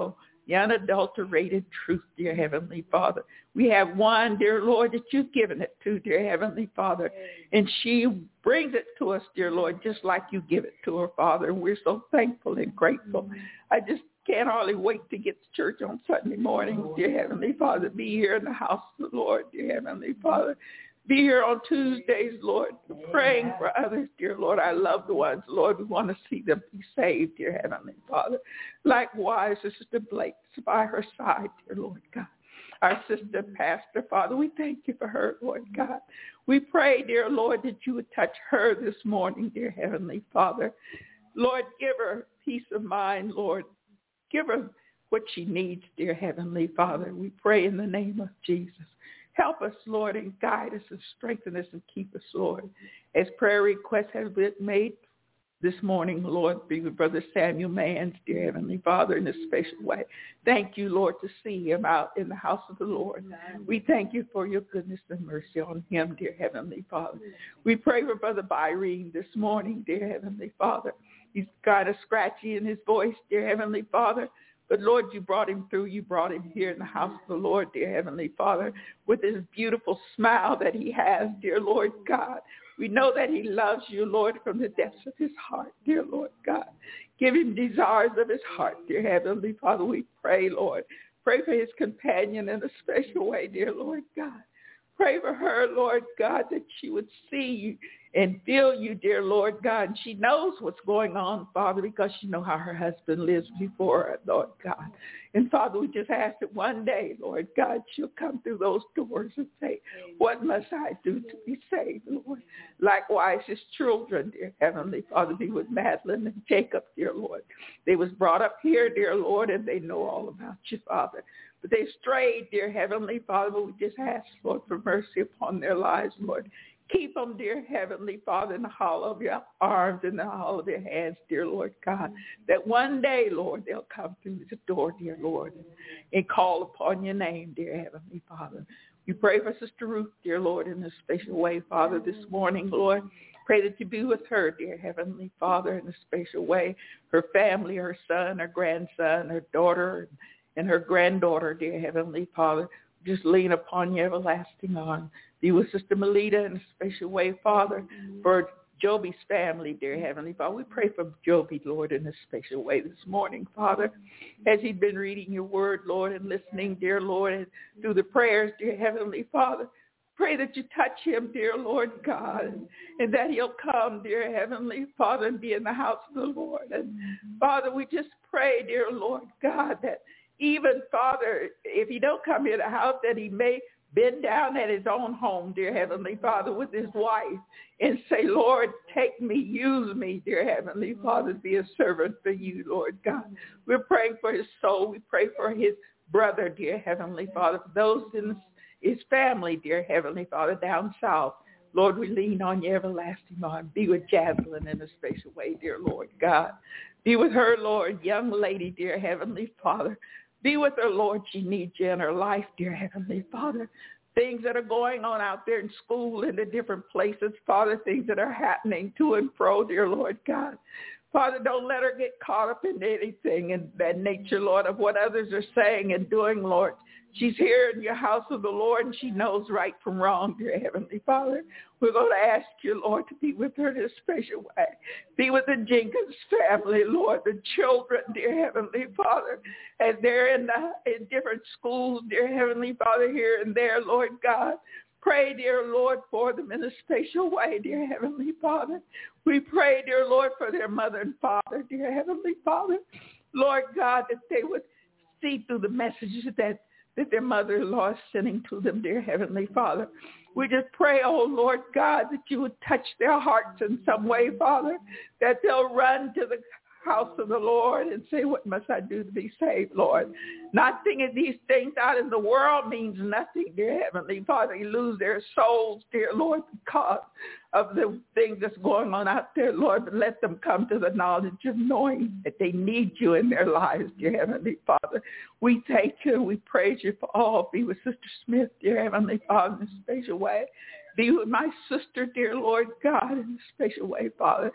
the unadulterated truth, dear Heavenly Father. We have one, dear Lord, that you've given it to, dear Heavenly Father, and she brings it to us, dear Lord, just like you give it to her, Father, and we're so thankful and grateful. I just can't hardly wait to get to church on Sunday morning, dear Heavenly Father, be here in the house of the Lord, dear Heavenly Father. Be here on Tuesdays, Lord, praying for others, dear Lord, our loved ones. Lord, we want to see them be saved, dear Heavenly Father. Likewise, Sister Blake's by her side, dear Lord God. Our sister, Pastor, Father, we thank you for her, Lord God. We pray, dear Lord, that you would touch her this morning, dear Heavenly Father. Lord, give her peace of mind, Lord. Give her what she needs, dear Heavenly Father. We pray in the name of Jesus. Help us, Lord, and guide us and strengthen us and keep us, Lord. As prayer requests have been made this morning, Lord, be with Brother Samuel Manns, dear Heavenly Father, in a special way. Thank you, Lord, to see him out in the house of the Lord. We thank you for your goodness and mercy on him, dear Heavenly Father. We pray for Brother Byrene this morning, dear Heavenly Father. He's kind of scratchy in his voice, dear Heavenly Father. But, Lord, you brought him through. You brought him here in the house of the Lord, dear Heavenly Father, with his beautiful smile that he has, dear Lord God. We know that he loves you, Lord, from the depths of his heart, dear Lord God. Give him desires of his heart, dear Heavenly Father. We pray, Lord. Pray for his companion in a special way, dear Lord God. Pray for her, Lord God, that she would see you and feel you, dear Lord God. And she knows what's going on, Father, because she knows how her husband lives before her, Lord God. And, Father, we just ask that one day, Lord God, she'll come through those doors and say, what must I do to be saved, Lord? Likewise, his children, dear Heavenly Father, be with Madeline and Jacob, dear Lord. They was brought up here, dear Lord, and they know all about you, Father. But they strayed, dear Heavenly Father, but we just ask, Lord, for mercy upon their lives, Lord. Keep them, dear Heavenly Father, in the hollow of your arms, in the hollow of your hands, dear Lord God, that one day, Lord, they'll come through the door, dear Lord, and call upon your name, dear Heavenly Father. We pray for Sister Ruth, dear Lord, in a special way, Father, this morning, Lord. Pray that you be with her, dear Heavenly Father, in a special way. Her family, her son, her grandson, her daughter, and her granddaughter, dear Heavenly Father. Just lean upon your everlasting arm. Be with Sister Melita in a special way, Father, for Joby's family, dear Heavenly Father. We pray for Joby, Lord, in a special way this morning, Father, as he's been reading your word, Lord, and listening, dear Lord, and through the prayers, dear Heavenly Father. Pray that you touch him, dear Lord God, and that he'll come, dear Heavenly Father, and be in the house of the Lord. And, Father, we just pray, dear Lord God, that even, Father, if he don't come in the house, that he may bend down at his own home, dear Heavenly Father, with his wife and say, Lord, take me, use me, dear Heavenly Father, to be a servant for you, Lord God. We're praying for his soul. We pray for his brother, dear Heavenly Father, for those in his family, dear Heavenly Father, down south. Lord, we lean on your everlasting arm. Be with Jaslyn in a special way, dear Lord God. Be with her, Lord, young lady, dear Heavenly Father. Be with her, Lord. She needs you in her life, dear Heavenly Father. Things that are going on out there in school and the different places, Father, things that are happening to and fro, dear Lord God. Father, don't let her get caught up in anything in that nature, Lord, of what others are saying and doing, Lord. She's here in your house of the Lord, and she knows right from wrong, dear Heavenly Father. We're going to ask you, Lord, to be with her in a special way. Be with the Jenkins family, Lord, the children, dear Heavenly Father, as they're in different schools, dear Heavenly Father, here and there, Lord God. Pray, dear Lord, for them in a special way, dear Heavenly Father. We pray, dear Lord, for their mother and father, dear Heavenly Father. Lord God, that they would see through the messages that their mother-in-law is sending to them, dear Heavenly Father. We just pray, oh Lord God, that you would touch their hearts in some way, Father, that they'll run to the house of the Lord and say, what must I do to be saved, Lord? Not thinking these things out in the world means nothing, dear Heavenly Father. You lose their souls, dear Lord, because of the things that's going on out there, Lord. But let them come to the knowledge of knowing that they need you in their lives, dear Heavenly Father. We thank you and we praise you for all. Be with Sister Smith, dear Heavenly Father, in a special way. Be with my sister, dear Lord God, in a special way, Father.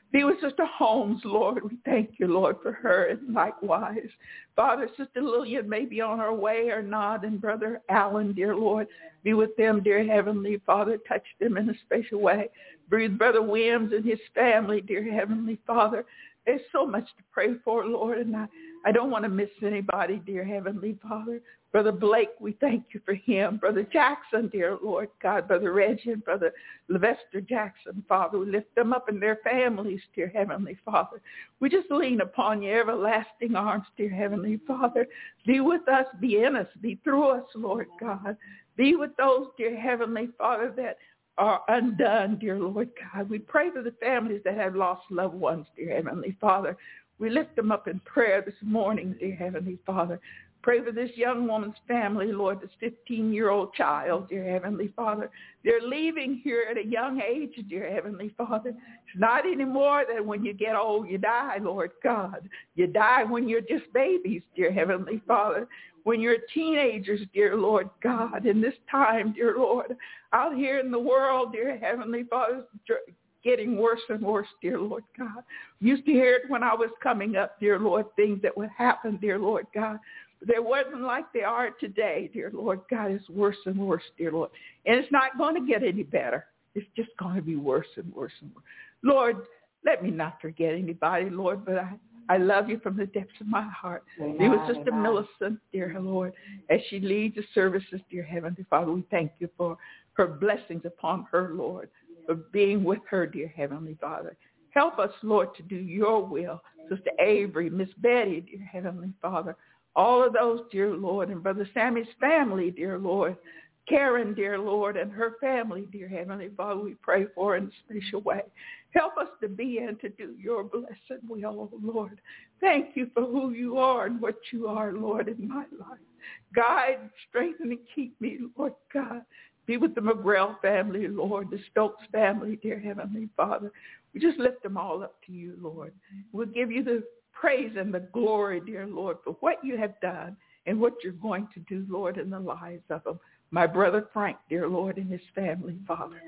Be with Sister Holmes, Lord. We thank you, Lord, for her, and likewise. Father, Sister Lillian may be on her way or not, and Brother Allen, dear Lord, be with them, dear Heavenly Father. Touch them in a special way. Breathe Brother Williams and his family, dear Heavenly Father. There's so much to pray for, Lord, and I don't want to miss anybody, dear Heavenly Father. Brother Blake, we thank you for him. Brother Jackson, dear Lord God. Brother Reggie and Brother Levester Jackson, Father. We lift them up in their families, dear Heavenly Father. We just lean upon your everlasting arms, dear Heavenly Father. Be with us, be in us, be through us, Lord God. Be with those, dear Heavenly Father, that are undone, dear Lord God. We pray for the families that have lost loved ones, dear Heavenly Father. We lift them up in prayer this morning, dear Heavenly Father. Pray for this young woman's family, Lord, this 15-year-old child, dear Heavenly Father. They're leaving here at a young age, dear Heavenly Father. It's not anymore that when you get old, you die, Lord God. You die when you're just babies, dear Heavenly Father. When you're teenagers, dear Lord God, in this time, dear Lord, out here in the world, dear Heavenly Father, getting worse and worse, dear Lord God. Used to hear it when I was coming up, dear Lord, things that would happen, dear Lord God. But they wasn't like they are today, dear Lord God. It's worse and worse, dear Lord. And it's not going to get any better. It's just going to be worse and worse and worse. Lord, let me not forget anybody, Lord, but I love you from the depths of my heart. Be with Sister Millicent, dear Lord, as she leads the services, dear Heavenly Father. We thank you for her blessings upon her, Lord, for being with her, dear Heavenly Father. Help us, Lord, to do your will. Sister Avery, Miss Betty, dear Heavenly Father. All of those, dear Lord, and Brother Sammy's family, dear Lord. Karen, dear Lord, and her family, dear Heavenly Father, we pray for in a special way. Help us to be and to do your blessed will, Lord. Thank you for who you are and what you are, Lord, in my life. Guide, strengthen, and keep me, Lord God. Be with the McGrail family, Lord, the Stokes family, dear Heavenly Father. We just lift them all up to you, Lord. We'll give you the praise and the glory, dear Lord, for what you have done and what you're going to do, Lord, in the lives of them. My brother Frank, dear Lord, and his family, Father.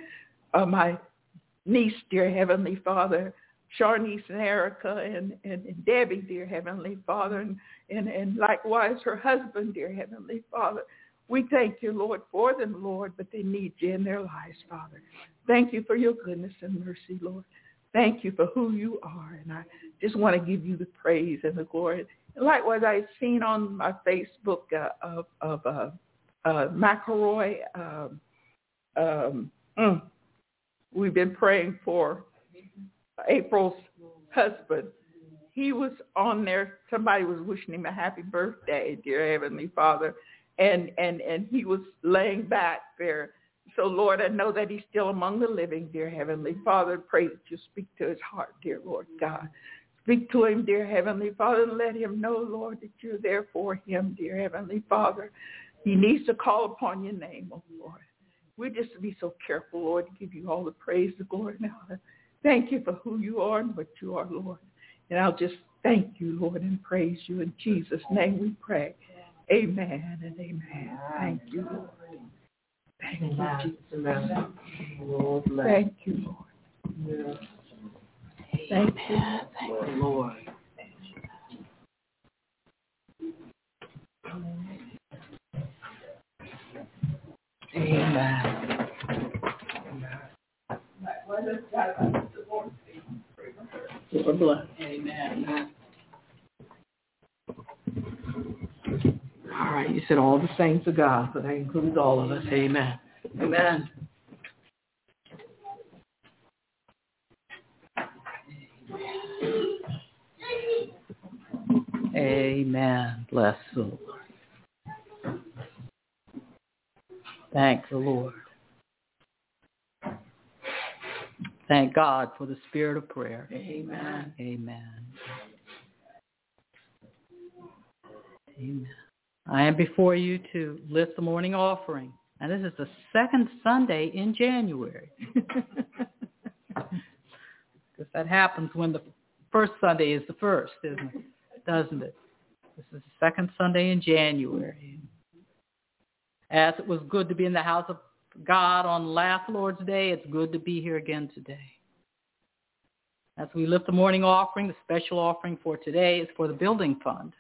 My niece, dear Heavenly Father, Sharnice and Erica and Debbie, dear Heavenly Father, and likewise her husband, dear Heavenly Father. We thank you, Lord, for them, Lord, but they need you in their lives, Father. Thank you for your goodness and mercy, Lord. Thank you for who you are, and I just want to give you the praise and the glory. And likewise, I've seen on my Facebook of McElroy. We've been praying for April's husband. He was on there. Somebody was wishing him a happy birthday, dear Heavenly Father, and he was laying back there. So, Lord, I know that he's still among the living, dear Heavenly Father. Pray that you speak to his heart, dear Lord God. Speak to him, dear Heavenly Father, and let him know, Lord, that you're there for him, dear Heavenly Father. He needs to call upon your name, oh Lord. We just be so careful, Lord, to give you all the praise, the glory, and honor. Thank you for who you are and what you are, Lord. And I'll just thank you, Lord, and praise you. In Jesus' name we pray. Amen and amen. Thank you, Lord. Thank you, Jesus. Thank you, Lord. Thank you. Thank you, Lord. Amen. For blood. Amen. All right, you said all the saints of God, so that includes all of us. Amen. Amen. Amen. Bless the Lord. Thank the Lord. Thank God for the spirit of prayer. Amen. Amen. Amen. I am before you to lift the morning offering. And this is the second Sunday in January. Because that happens when the first Sunday is the first, isn't it? Doesn't it? This is the second Sunday in January. As it was good to be in the house of God on last Lord's Day, it's good to be here again today. As we lift the morning offering, the special offering for today is for the building fund.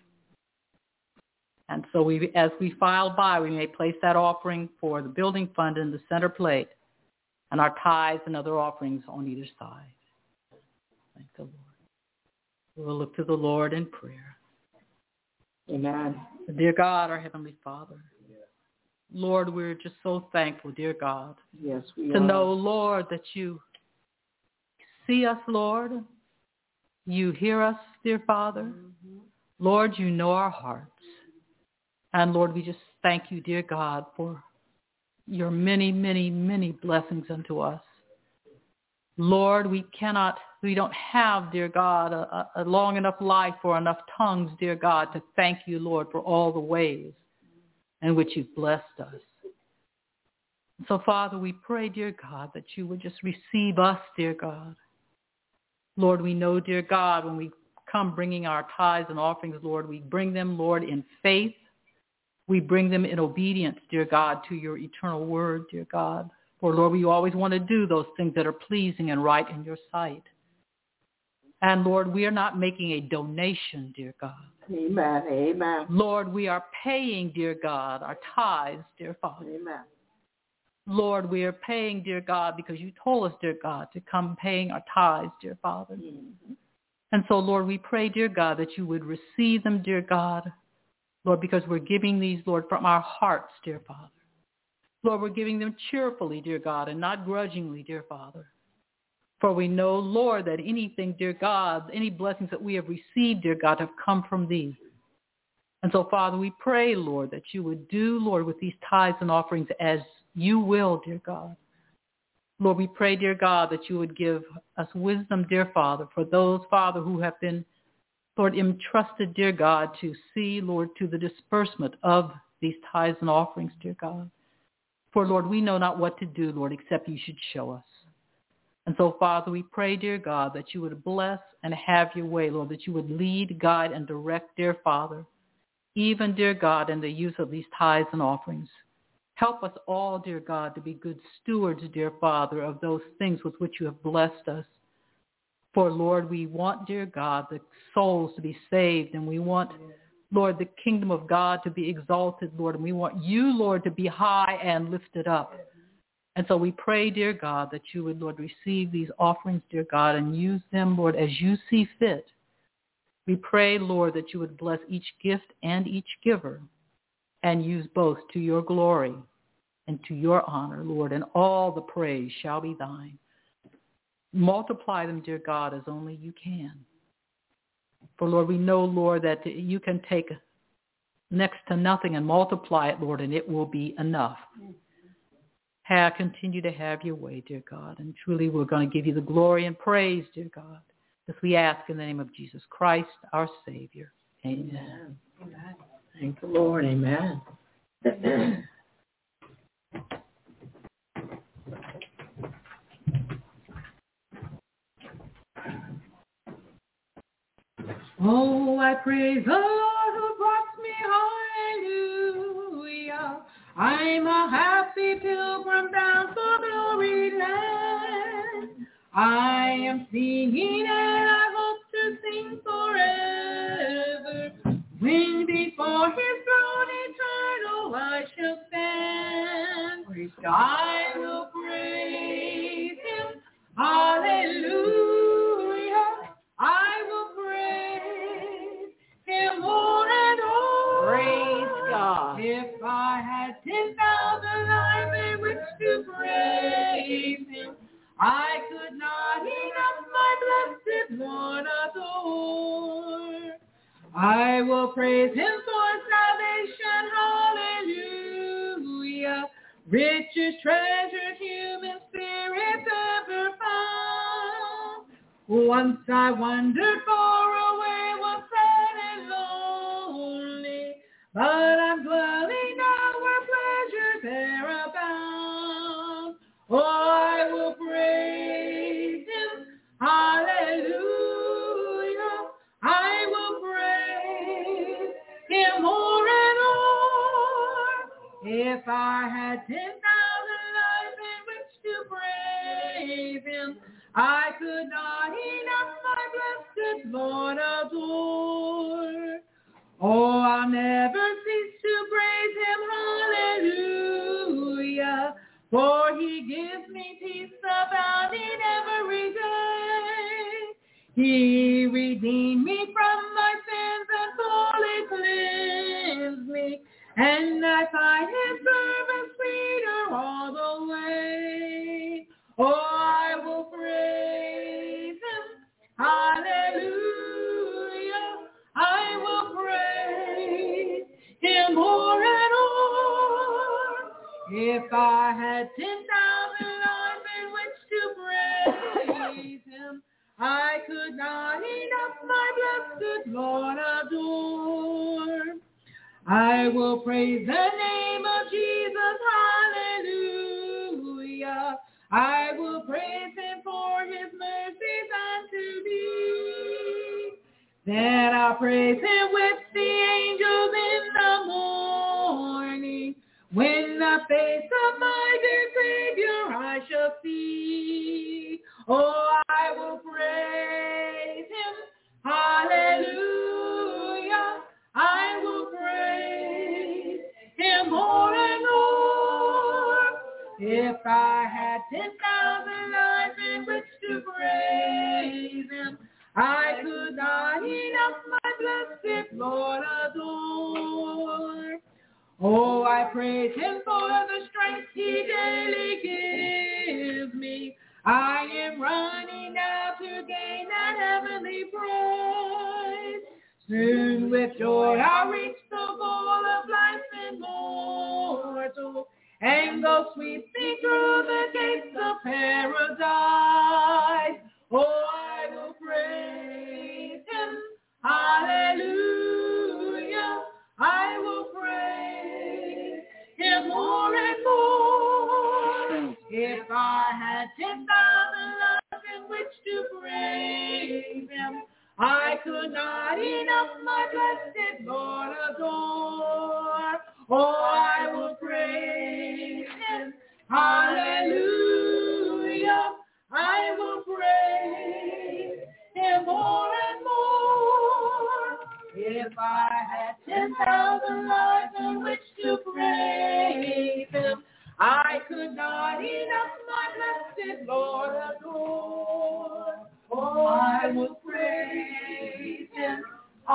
And so as we file by, we may place that offering for the building fund in the center plate and our tithes and other offerings on either side. Thank the Lord. We'll look to the Lord in prayer. Amen. Dear God, our Heavenly Father, Lord, we're just so thankful, dear God, Yes, we to are. know, Lord, that you see us, Lord. You hear us, dear Father. Mm-hmm. Lord, you know our hearts. And Lord, we just thank you, dear God, for your many, many, many blessings unto us. Lord, we don't have, dear God, a long enough life or enough tongues, dear God, to thank you, Lord, for all the ways in which you've blessed us. So, Father, we pray, dear God, that you would just receive us, dear God. Lord, we know, dear God, when we come bringing our tithes and offerings, Lord, we bring them, Lord, in faith. We bring them in obedience, dear God, to your eternal word, dear God. For, Lord, we always want to do those things that are pleasing and right in your sight. And, Lord, we are not making a donation, dear God. Amen. Amen. Lord, we are paying, dear God, our tithes, dear Father. Amen. Lord, we are paying, dear God, because you told us, dear God, to come paying our tithes, dear Father. Mm-hmm. And so, Lord, we pray, dear God, that you would receive them, dear God. Lord, because we're giving these, Lord, from our hearts, dear Father. Lord, we're giving them cheerfully, dear God, and not grudgingly, dear Father. For we know, Lord, that anything, dear God, any blessings that we have received, dear God, have come from thee. And so, Father, we pray, Lord, that you would do, Lord, with these tithes and offerings as you will, dear God. Lord, we pray, dear God, that you would give us wisdom, dear Father, for those, Father, who have been, Lord, entrusted, dear God, to see, Lord, to the disbursement of these tithes and offerings, dear God. For, Lord, we know not what to do, Lord, except you should show us. And so, Father, we pray, dear God, that you would bless and have your way, Lord, that you would lead, guide, and direct, dear Father, even, dear God, in the use of these tithes and offerings. Help us all, dear God, to be good stewards, dear Father, of those things with which you have blessed us. For, Lord, we want, dear God, the souls to be saved, and we want, Lord, the kingdom of God to be exalted, Lord, and we want you, Lord, to be high and lifted up. And so we pray, dear God, that you would, Lord, receive these offerings, dear God, and use them, Lord, as you see fit. We pray, Lord, that you would bless each gift and each giver and use both to your glory and to your honor, Lord, and all the praise shall be thine. Multiply them, dear God, as only you can. For, Lord, we know, Lord, that you can take next to nothing and multiply it, Lord, and it will be enough. Continue to have your way, dear God. And truly we're going to give you the glory and praise, dear God, as we ask in the name of Jesus Christ, our Savior. Amen. Amen. Thank the Lord. Amen. Oh, I praise the Lord who brought me, hallelujah. I'm a happy pilgrim bound for glory land. I am singing and I hope to sing forever. When before his throne eternal I shall stand. Praise God. I will praise him, hallelujah. I will praise him more and more. Praise God. If I had 10,000 lives in which to praise him, I could not enough my blessed one adore. I will praise him for salvation, hallelujah. Richest treasures human spirit ever found. Once I wandered far away, was sad and lonely, but I'm dwelling now where pleasures there abound. Oh, I will praise him, hallelujah. I will praise him more and more. If I had 10,000 lives in which to praise him, I could not enough my blessed Lord adore. Oh, I'll never cease to praise him, hallelujah, for he gives me peace abounding every day. He redeemed me from my sins and fully cleansed me, and I find his servants sweeter all the way. Oh, I will praise him, hallelujah, I will praise him more and more. If I had 10,000 lives in which to praise him, I could not enough my blessed Lord adore. I will praise the name of Jesus, hallelujah. I will praise him for his mercies unto me. Then I'll praise him with the angels in the morning, when the face of my dear Savior I shall see. Oh, I will praise him, hallelujah. I will praise him more and more. If I had 10,000 lives in which to praise him, I could not enough my blessed Lord adore. Oh, I praise him for the strength he daily gives me. I am running now to gain that heavenly prize. Soon with joy I'll reach the goal of life immortal, and go sweeping through the gates of paradise. Oh, I will praise him, hallelujah. I will praise him more and more. If I had 10,000 lives in which to praise him, I could not enough my blessed Lord adore. Oh, I will praise him, hallelujah. I will praise him more and more. If I had 10,000 lives in which to praise him, I could not enough my blessed Lord adore. Oh, I will praise him,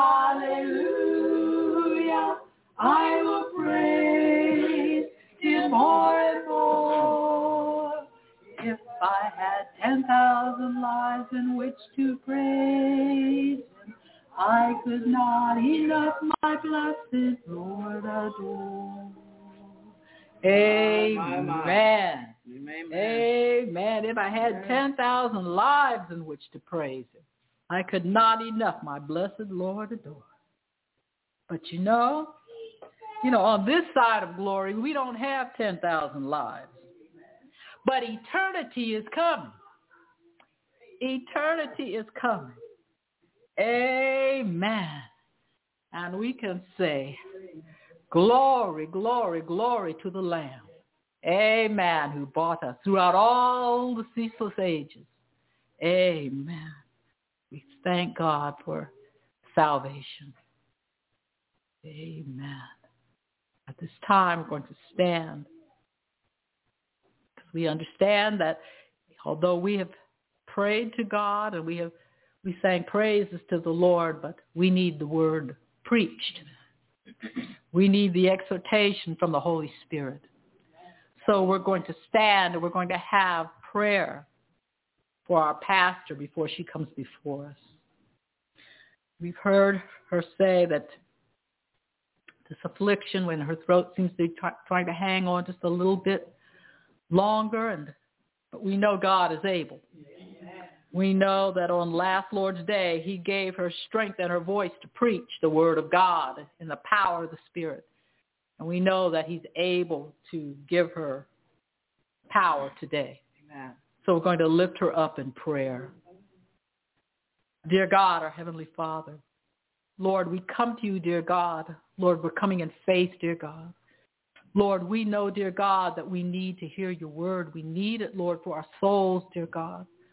hallelujah. I will praise him more and more. If I had 10,000 lives in which to praise him, I could not enough my blessed Lord adore. Amen. Amen. Amen. If I had 10,000 lives in which to praise him, I could not enough my blessed Lord adore. But you know, on this side of glory, we don't have 10,000 lives. But eternity is coming. Eternity is coming. Amen. And we can say, glory, glory, glory to the Lamb. Amen, who bought us throughout all the ceaseless ages. Amen. We thank God for salvation. Amen. At this time, we're going to stand, because we understand that although we have prayed to God and we sang praises to the Lord, but we need the word preached. We need the exhortation from the Holy Spirit. So we're going to stand and we're going to have prayer for our pastor before she comes before us. We've heard her say that this affliction, when her throat seems to be trying to hang on just a little bit longer, but we know God is able. We know that on last Lord's Day, he gave her strength and her voice to preach the word of God in the power of the Spirit. And we know that he's able to give her power today. Amen. So we're going to lift her up in prayer. Dear God, our Heavenly Father, Lord, we come to you, dear God. Lord, we're coming in faith, dear God. Lord, we know, dear God, that we need to hear your word. We need it, Lord, for our souls, dear God.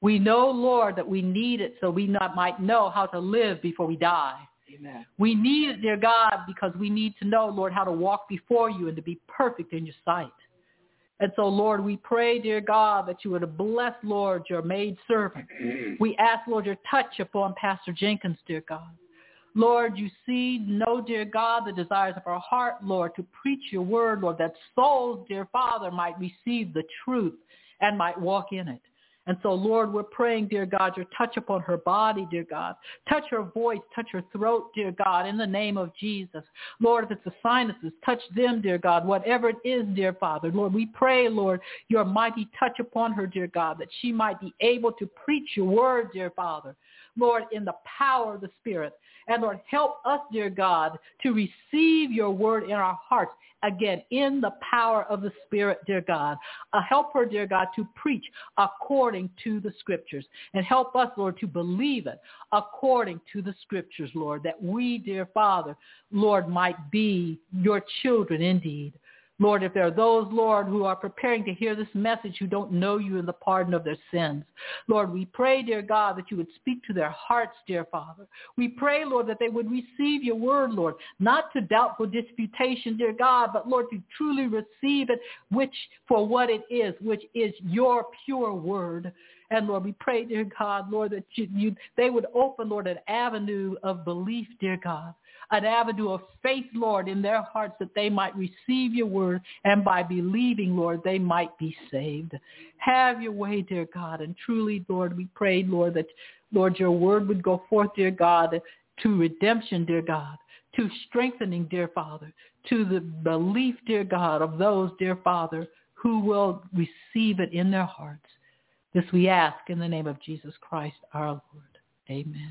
We know, Lord, that we need it so we might know how to live before we die. Amen. We need it, dear God, because we need to know, Lord, how to walk before you and to be perfect in your sight. And so, Lord, we pray, dear God, that you would bless, Lord, your maidservant. We ask, Lord, your touch upon Pastor Jenkins, dear God. Lord, you know, dear God, the desires of our heart, Lord, to preach your word, Lord, that souls, dear Father, might receive the truth and might walk in it. And so, Lord, we're praying, dear God, your touch upon her body, dear God. Touch her voice, touch her throat, dear God, in the name of Jesus. Lord, if it's the sinuses, touch them, dear God, whatever it is, dear Father. Lord, we pray, Lord, your mighty touch upon her, dear God, that she might be able to preach your word, dear Father. Lord, in the power of the Spirit. And Lord, help us, dear God, to receive your word in our hearts. Again, in the power of the Spirit, dear God. Help her, dear God, to preach according to the scriptures. And help us, Lord, to believe it according to the scriptures, Lord, that we, dear Father, Lord, might be your children indeed. Lord, if there are those, Lord, who are preparing to hear this message who don't know you in the pardon of their sins, Lord, we pray, dear God, that you would speak to their hearts, dear Father. We pray, Lord, that they would receive your word, Lord, not to doubtful disputation, dear God, but, Lord, to truly receive it, which for what it is, which is your pure word. And, Lord, we pray, dear God, Lord, that they would open, Lord, an avenue of belief, dear God, an avenue of faith, Lord, in their hearts that they might receive your word, and by believing, Lord, they might be saved. Have your way, dear God, and truly, Lord, we pray, Lord, that, Lord, your word would go forth, dear God, to redemption, dear God, to strengthening, dear Father, to the belief, dear God, of those, dear Father, who will receive it in their hearts. This we ask in the name of Jesus Christ, our Lord. Amen.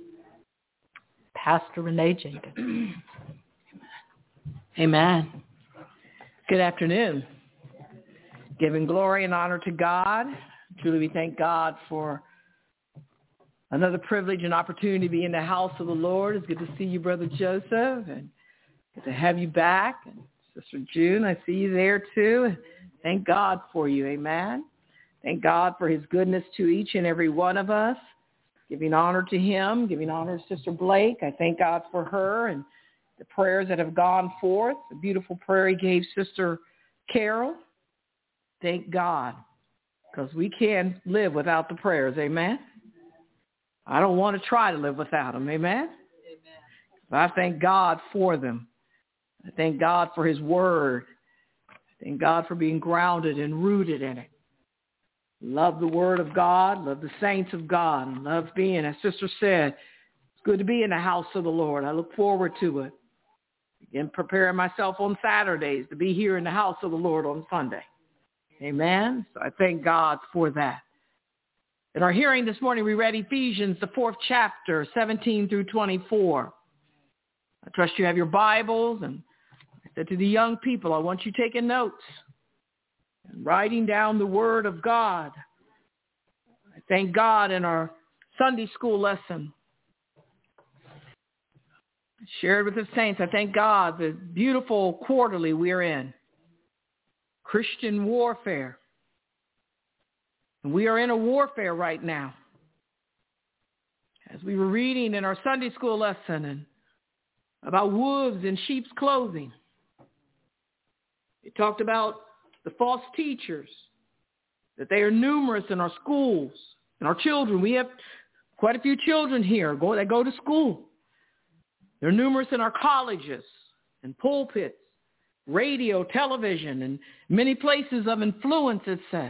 Pastor Renee Jenkins. Amen. Good afternoon. Giving glory and honor to God. Truly we thank God for another privilege and opportunity to be in the house of the Lord. It's good to see you, Brother Joseph, and good to have you back. And Sister June, I see you there too. Thank God for you. Amen. Thank God for his goodness to each and every one of us. Giving honor to him, giving honor to Sister Blake. I thank God for her and the prayers that have gone forth. The beautiful prayer he gave Sister Carol. Thank God, because we can't live without the prayers. Amen. I don't want to try to live without them. Amen. But I thank God for them. I thank God for his word. I thank God for being grounded and rooted in it. Love the word of God, love the saints of God, and love being, as Sister said, it's good to be in the house of the Lord. I look forward to it. Again, preparing myself on Saturdays to be here in the house of the Lord on Sunday. Amen. So I thank God for that. In our hearing this morning, we read Ephesians, the 4th chapter, 17 through 24. I trust you have your Bibles, and I said to the young people, I want you taking notes and writing down the word of God. I thank God in our Sunday school lesson, shared with the saints, I thank God the beautiful quarterly we're in, Christian warfare. And we are in a warfare right now. As we were reading in our Sunday school lesson and about wolves in sheep's clothing, it talked about the false teachers, that they are numerous in our schools and our children. We have quite a few children here that go to school. They're numerous in our colleges and pulpits, radio, television, and many places of influence, it says.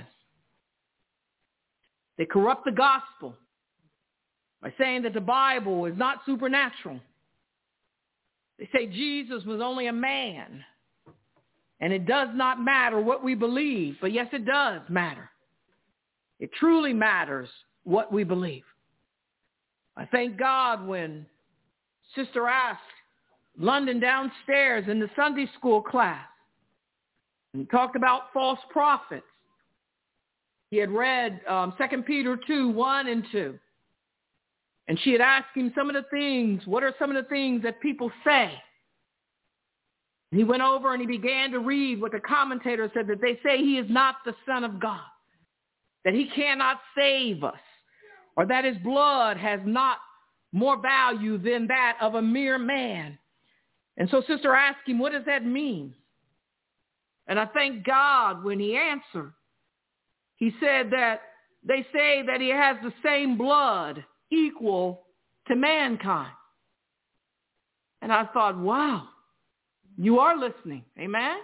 They corrupt the gospel by saying that the Bible is not supernatural. They say Jesus was only a man. And it does not matter what we believe, but yes, it does matter. It truly matters what we believe. I thank God when Sister asked London downstairs in the Sunday school class and talked about false prophets. He had read 2 Peter 2, 1 and 2. And she had asked him some of the things, what are some of the things that people say? He went over and he began to read what the commentator said, that they say he is not the Son of God, that he cannot save us, or that his blood has not more value than that of a mere man. And so sister asked him, what does that mean? And I thank God when he answered. He said that they say that he has the same blood equal to mankind. And I thought, wow, you are listening. Amen?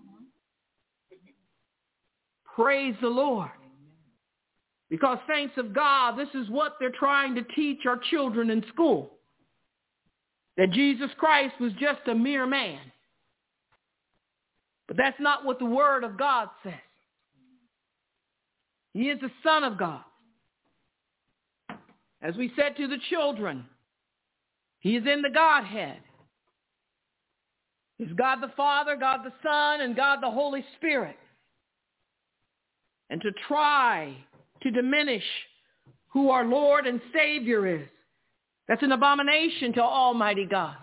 Praise the Lord. Because saints of God, this is what they're trying to teach our children in school. That Jesus Christ was just a mere man. But that's not what the Word of God says. He is the Son of God. As we said to the children, he is in the Godhead. He's God the Father, God the Son, and God the Holy Spirit. And to try to diminish who our Lord and Savior is, that's an abomination to Almighty God.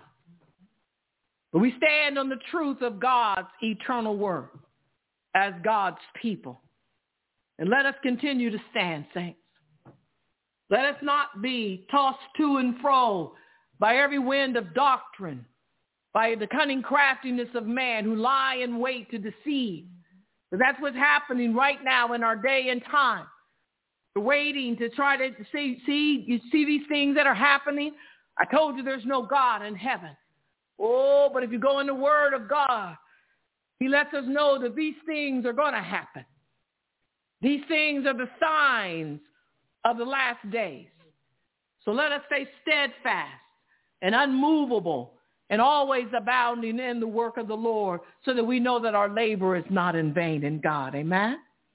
But we stand on the truth of God's eternal word as God's people. And let us continue to stand, saints. Let us not be tossed to and fro by every wind of doctrine, by the cunning craftiness of man who lie in wait to deceive. But that's what's happening right now in our day and time. We're waiting to try to see these things that are happening. I told you there's no God in heaven. Oh, but if you go in the Word of God, he lets us know that these things are going to happen. These things are the signs of the last days. So let us stay steadfast and unmovable and always abounding in the work of the Lord, so that we know that our labor is not in vain in God. Amen?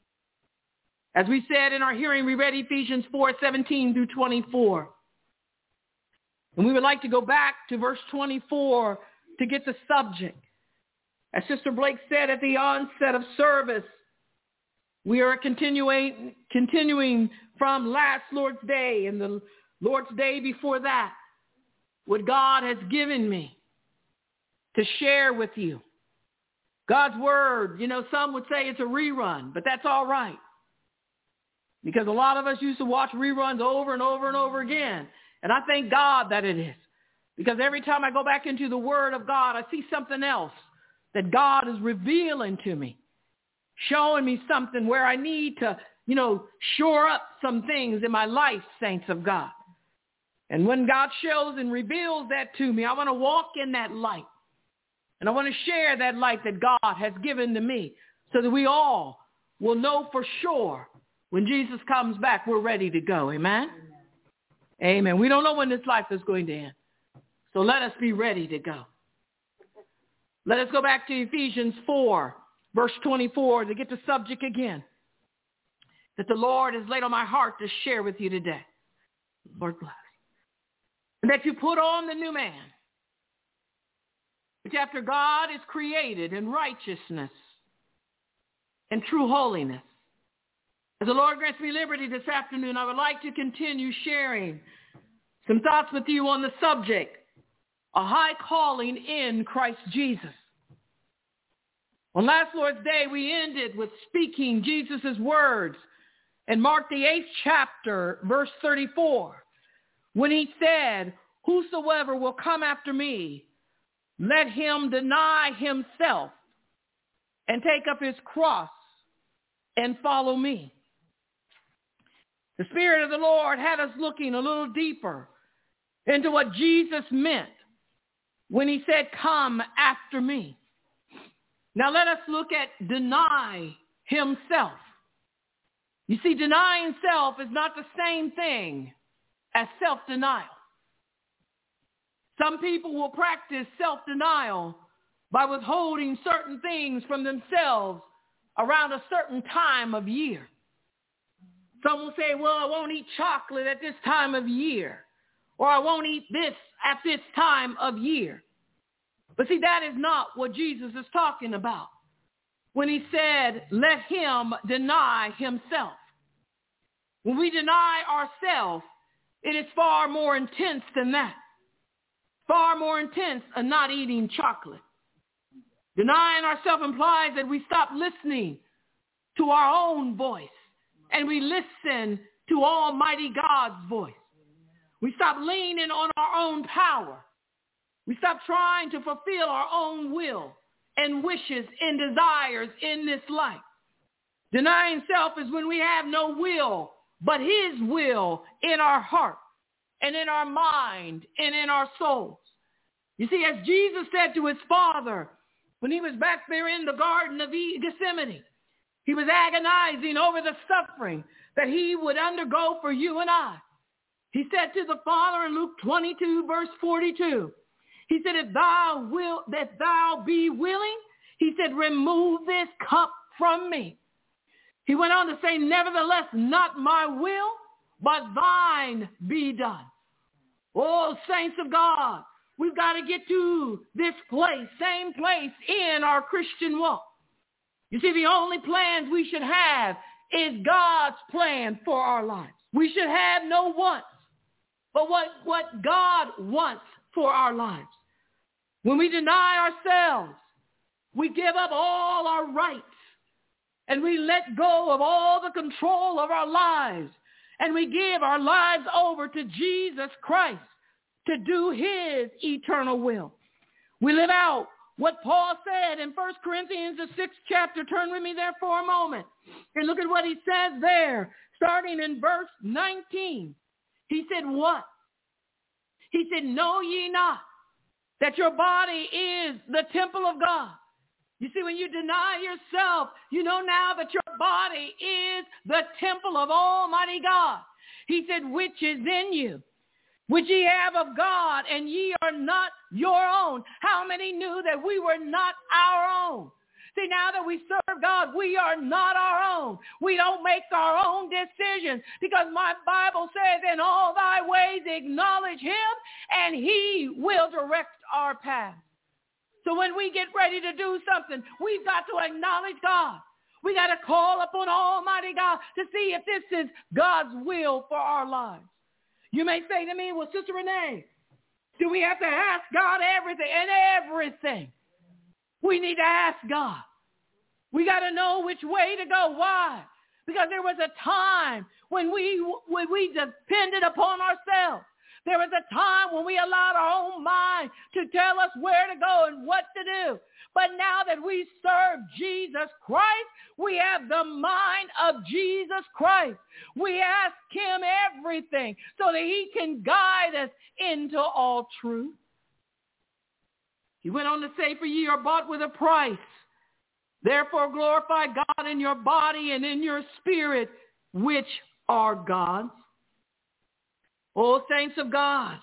As we said in our hearing, we read Ephesians 4:17 through 24. And we would like to go back to verse 24 to get the subject. As Sister Blake said at the onset of service, we are continuing from last Lord's Day and the Lord's Day before that, what God has given me to share with you. God's word, some would say it's a rerun, but that's all right. Because a lot of us used to watch reruns over and over and over again. And I thank God that it is. Because every time I go back into the Word of God, I see something else that God is revealing to me, showing me something where I need to, shore up some things in my life, saints of God. And when God shows and reveals that to me, I want to walk in that light. And I want to share that light that God has given to me, so that we all will know for sure when Jesus comes back, we're ready to go. Amen? Amen. We don't know when this life is going to end. So let us be ready to go. Let us go back to Ephesians 4, verse 24, to get the subject again that the Lord has laid on my heart to share with you today. Lord bless. And that you put on the new man, which after God is created in righteousness and true holiness. As the Lord grants me liberty this afternoon, I would like to continue sharing some thoughts with you on the subject, a high calling in Christ Jesus. On last Lord's Day, we ended with speaking Jesus' words in Mark the 8th chapter, verse 34, when he said, "Whosoever will come after me, let him deny himself and take up his cross and follow me." The Spirit of the Lord had us looking a little deeper into what Jesus meant when he said, "Come after me." Now let us look at deny himself. You see, denying self is not the same thing as self-denial. Some people will practice self-denial by withholding certain things from themselves around a certain time of year. Some will say, well, I won't eat chocolate at this time of year, or I won't eat this at this time of year. But see, that is not what Jesus is talking about when he said, let him deny himself. When we deny ourselves, it is far more intense than that. Far more intense than not eating chocolate. Denying ourselves implies that we stop listening to our own voice and we listen to Almighty God's voice. We stop leaning on our own power. We stop trying to fulfill our own will and wishes and desires in this life. Denying self is when we have no will but his will in our heart and in our mind and in our souls. You see, as Jesus said to his Father when he was back there in the Garden of Gethsemane, he was agonizing over the suffering that he would undergo for you and I. He said to the Father in Luke 22, verse 42, he said, if thou be willing, he said, remove this cup from me. He went on to say, nevertheless, not my will, but thine be done. Oh, saints of God, we've got to get to this place, same place in our Christian walk. You see, the only plans we should have is God's plan for our lives. We should have no wants, but what God wants for our lives. When we deny ourselves, we give up all our rights, and we let go of all the control of our lives, and we give our lives over to Jesus Christ to do his eternal will. We live out what Paul said in 1 Corinthians, the 6th chapter. Turn with me there for a moment and look at what he says there, starting in verse 19. He said, what? He said, know ye not that your body is the temple of God? You see, when you deny yourself, you know now that your body is the temple of Almighty God. He said, which is in you, which ye have of God, and ye are not your own. How many knew that we were not our own? See, now that we serve God, we are not our own. We don't make our own decisions, because my Bible says, in all thy ways acknowledge him, and he will direct our path. So when we get ready to do something, we've got to acknowledge God. We got to call upon Almighty God to see if this is God's will for our lives. You may say to me, well, Sister Renee, do we have to ask God everything? And everything. We need to ask God. We got to know which way to go. Why? Because there was a time when we depended upon ourselves. There was a time when we allowed our own mind to tell us where to go and what to do. But now that we serve Jesus Christ, we have the mind of Jesus Christ. We ask him everything so that he can guide us into all truth. He went on to say, for ye are bought with a price. Therefore glorify God in your body and in your spirit, which are God's. Oh, saints of God,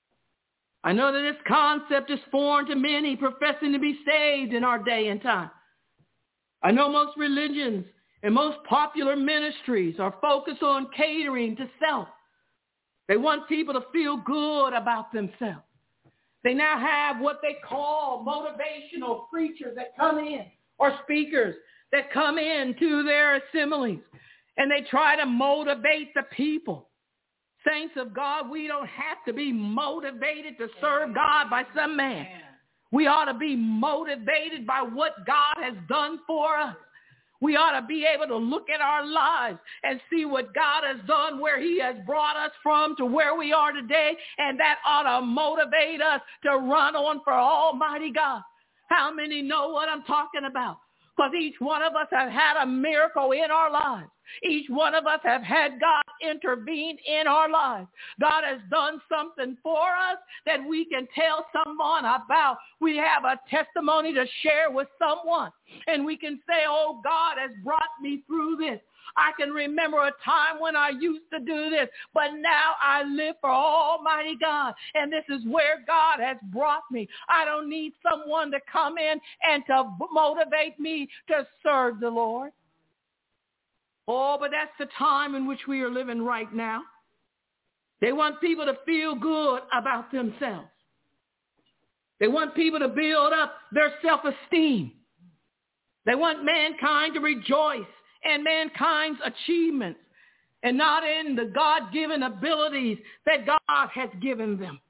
I know that this concept is foreign to many professing to be saved in our day and time. I know most religions and most popular ministries are focused on catering to self. They want people to feel good about themselves. They now have what they call motivational preachers that come in, or speakers that come into their assemblies, and they try to motivate the people. Saints of God, we don't have to be motivated to serve God by some man. We ought to be motivated by what God has done for us. We ought to be able to look at our lives and see what God has done, where he has brought us from to where we are today, and that ought to motivate us to run on for Almighty God. How many know what I'm talking about? Because each one of us have had a miracle in our lives. Each one of us have had God intervene in our lives. God has done something for us that we can tell someone about. We have a testimony to share with someone, and we can say, oh, God has brought me through this. I can remember a time when I used to do this, but now I live for Almighty God, and this is where God has brought me. I don't need someone to come in and to motivate me to serve the Lord. Oh, but that's the time in which we are living right now. They want people to feel good about themselves. They want people to build up their self-esteem. They want mankind to rejoice in mankind's achievements and not in the God-given abilities that God has given them.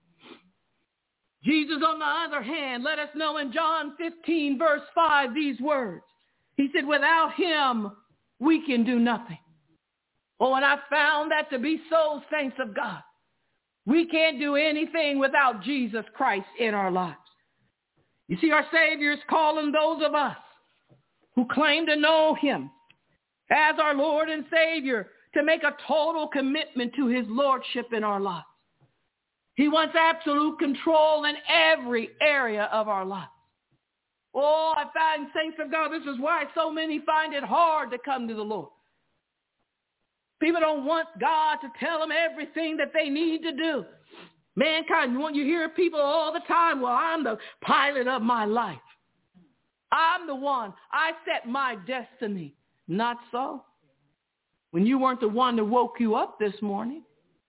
Jesus, on the other hand, let us know in John 15, verse 5, these words. He said, without him, we can do nothing. Oh, and I found that to be so, saints of God. We can't do anything without Jesus Christ in our lives. You see, our Savior is calling those of us who claim to know him as our Lord and Savior to make a total commitment to his lordship in our lives. He wants absolute control in every area of our lives. Oh, I find, saints of God, this is why so many find it hard to come to the Lord. People don't want God to tell them everything that they need to do. Mankind, you hear people all the time, well, I'm the pilot of my life. I'm the one. I set my destiny. Not so. When you weren't the one that woke you up this morning.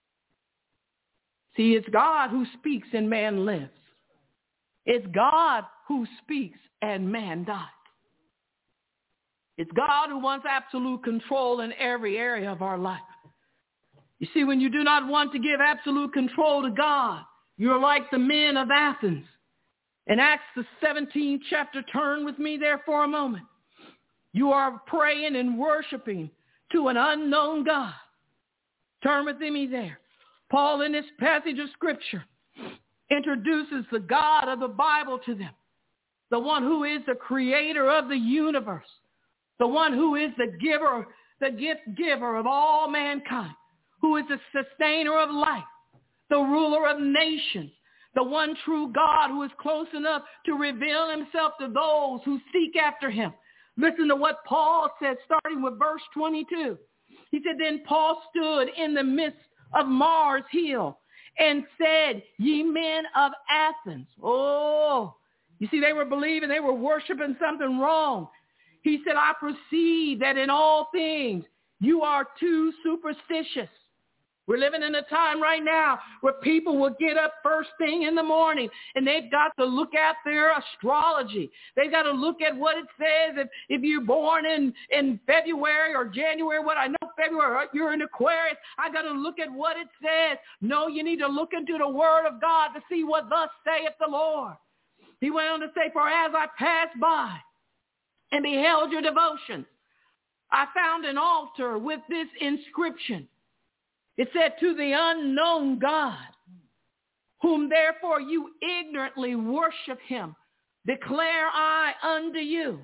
See, it's God who speaks and man lives. It's God who speaks and man dies. It's God who wants absolute control in every area of our life. You see, when you do not want to give absolute control to God, you're like the men of Athens. In Acts the 17th chapter, turn with me there for a moment. You are praying and worshiping to an unknown God. Turn with me there. Paul, in this passage of Scripture, introduces the God of the Bible to them, the one who is the creator of the universe, the one who is the giver, the gift giver of all mankind, who is the sustainer of life, the ruler of nations, the one true God who is close enough to reveal himself to those who seek after him. Listen to what Paul said, starting with verse 22. He said, then Paul stood in the midst of Mars Hill and said, ye men of Athens. Oh, you see, they were believing, they were worshiping something wrong. He said, I perceive that in all things you are too superstitious. We're living in a time right now where people will get up first thing in the morning and they've got to look at their astrology. They've got to look at what it says. If you're born in February or January, what I know February, you're in Aquarius, I got to look at what it says. No, you need to look into the word of God to see what thus saith the Lord. He went on to say, for as I passed by and beheld your devotion, I found an altar with this inscription. It said, to the unknown God, whom therefore you ignorantly worship him, declare I unto you.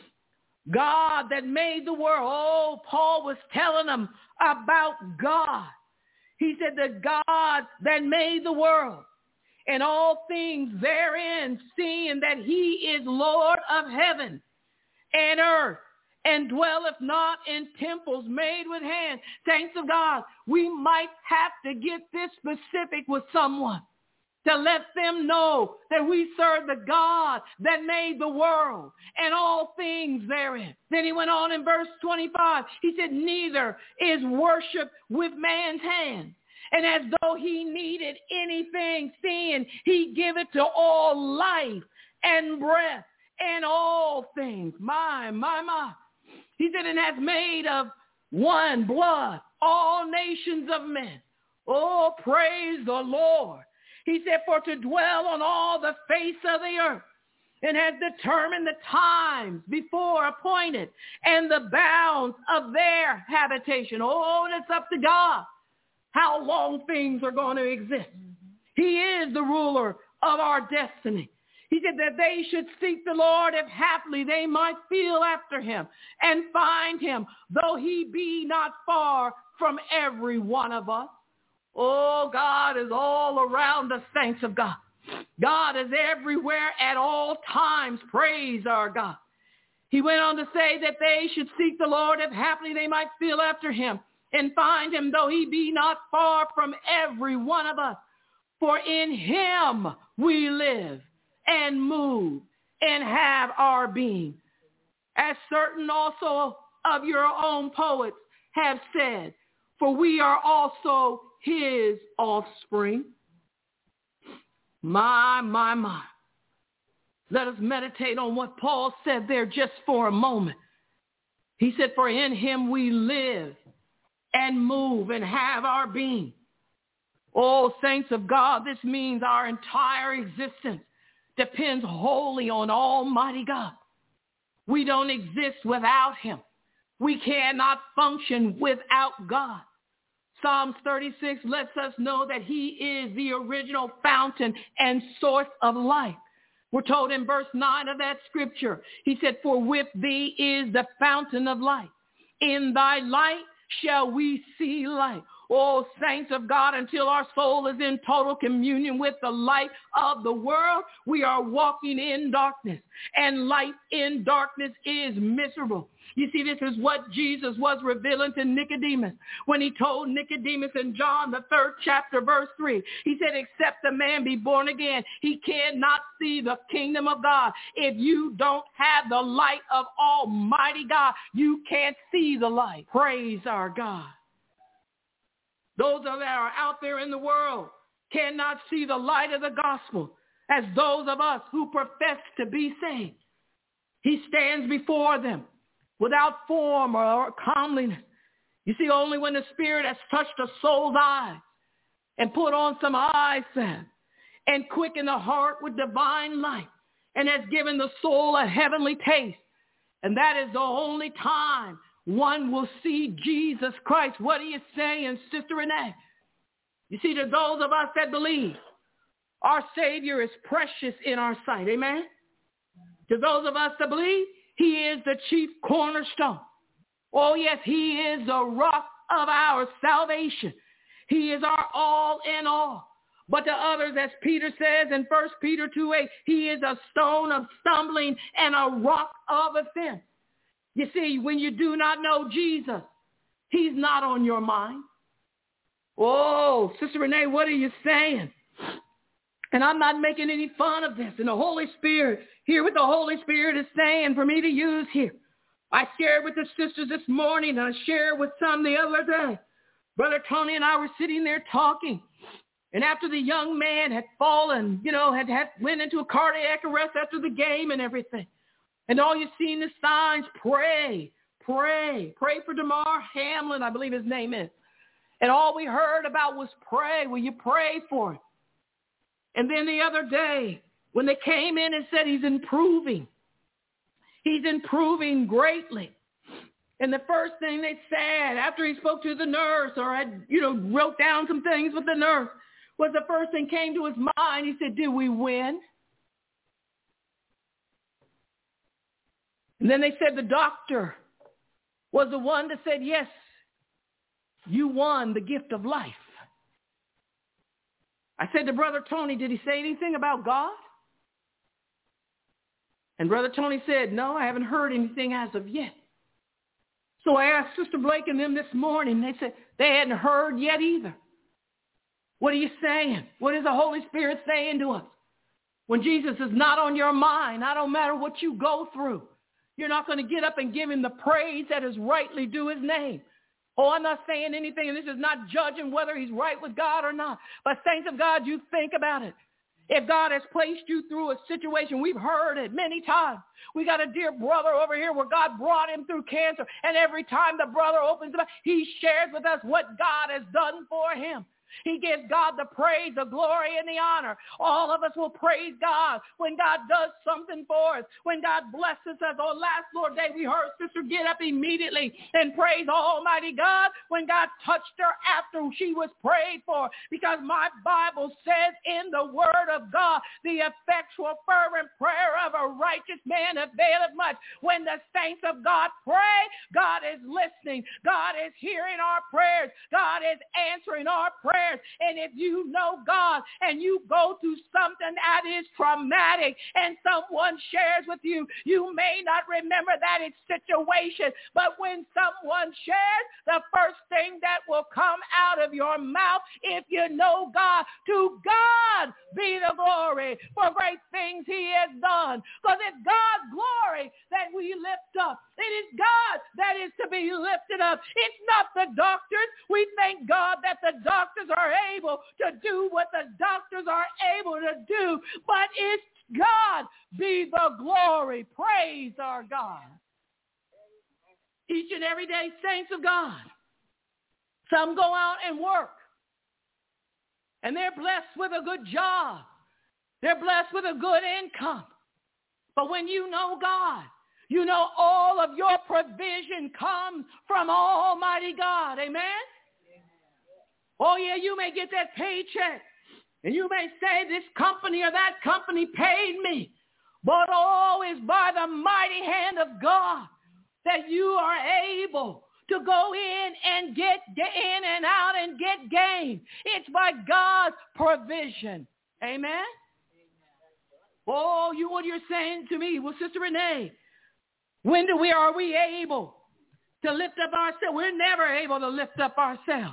God that made the world. Oh, Paul was telling them about God. He said, the God that made the world and all things therein, seeing that he is Lord of heaven and earth, and dwelleth not in temples made with hands. Saints of God, we might have to get this specific with someone to let them know that we serve the God that made the world and all things therein. Then he went on in verse 25. He said, neither is worship with man's hands. And as though he needed anything, seeing he giveth to all life and breath and all things. My. He said, and has made of one blood all nations of men. Oh, praise the Lord. He said, for to dwell on all the face of the earth, and has determined the times before appointed and the bounds of their habitation. Oh, and it's up to God how long things are going to exist. He is the ruler of our destiny. He said that they should seek the Lord if haply they might feel after him and find him, though he be not far from every one of us. Oh, God is all around us, saints of God. God is everywhere at all times. Praise our God. He went on to say that they should seek the Lord if haply they might feel after him and find him, though he be not far from every one of us. For in him we live and move and have our being. As certain also of your own poets have said, for we are also his offspring. My. Let us meditate on what Paul said there just for a moment. He said, for in him we live and move and have our being. Oh, saints of God, this means our entire existence depends wholly on Almighty God. We don't exist without him. We cannot function without God. Psalms 36 lets us know that he is the original fountain and source of life. We're told in verse 9 of that scripture, he said, for with thee is the fountain of life. In thy light shall we see light. Oh, saints of God, until our soul is in total communion with the light of the world, we are walking in darkness. And light in darkness is miserable. You see, this is what Jesus was revealing to Nicodemus when he told Nicodemus in John, the 3rd chapter, verse 3. He said, except a man be born again, he cannot see the kingdom of God. If you don't have the light of Almighty God, you can't see the light. Praise our God. Those that are out there in the world cannot see the light of the gospel as those of us who profess to be saved. He stands before them without form or comeliness. You see, only when the Spirit has touched a soul's eyes and put on some eye salve and quickened the heart with divine light and has given the soul a heavenly taste. And that is the only time one will see Jesus Christ. What are you saying, Sister Renee? You see, to those of us that believe, our Savior is precious in our sight. Amen? To those of us that believe, he is the chief cornerstone. Oh, yes, he is the rock of our salvation. He is our all in all. But to others, as Peter says in 1 Peter 2:8, he is a stone of stumbling and a rock of offense. You see, when you do not know Jesus, he's not on your mind. Oh, Sister Renee, what are you saying? And I'm not making any fun of this. And the Holy Spirit, hear what the Holy Spirit is saying for me to use here. I shared with the sisters this morning, and I shared with some the other day. Brother Tony and I were sitting there talking. And after the young man had fallen, had went into a cardiac arrest after the game and everything. And all you see in the signs, pray for Damar Hamlin, I believe his name is. And all we heard about was pray. Will you pray for him? And then the other day, when they came in and said he's improving greatly. And the first thing they said after he spoke to the nurse or had, wrote down some things with the nurse was the first thing came to his mind. He said, did we win? And then they said the doctor was the one that said, yes, you won the gift of life. I said to Brother Tony, did he say anything about God? And Brother Tony said, no, I haven't heard anything as of yet. So I asked Sister Blake and them this morning. They said they hadn't heard yet either. What are you saying? What is the Holy Spirit saying to us? When Jesus is not on your mind, I don't matter what you go through. You're not going to get up and give him the praise that is rightly due his name. Oh, I'm not saying anything, and this is not judging whether he's right with God or not. But saints of God, you think about it. If God has placed you through a situation, we've heard it many times. We got a dear brother over here where God brought him through cancer, and every time the brother opens up, he shares with us what God has done for him. He gives God the praise, the glory, and the honor. All of us will praise God when God does something for us, when God blesses us. On last Lord Day, we heard Sister get up immediately and praise Almighty God when God touched her after she was prayed for. Because my Bible says in the Word of God, the effectual fervent prayer of a righteous man availeth much. When the saints of God pray, God is listening. God is hearing our prayers. God is answering our prayers. And if you know God and you go through something that is traumatic and someone shares with you, you may not remember that situation, but when someone shares, the first thing that will come out of your mouth, if you know God, to God be the glory for great things he has done. Because it's God's glory that we lift up. It is God that is to be lifted up. It's not the doctors. We thank God that the doctors are able to do what the doctors are able to do. But it's God be the glory. Praise our God. Each and every day, saints of God, some go out and work. And they're blessed with a good job. They're blessed with a good income. But when you know God, You know, all of your provision comes from Almighty God. Amen? Oh, yeah, you may get that paycheck, and you may say this company or that company paid me, but all is by the mighty hand of God that you are able to go in and get in and out and get gain. It's by God's provision. Amen? Oh, what you're saying to me, well, Sister Renee, when are we able to lift up ourselves? We're never able to lift up ourselves.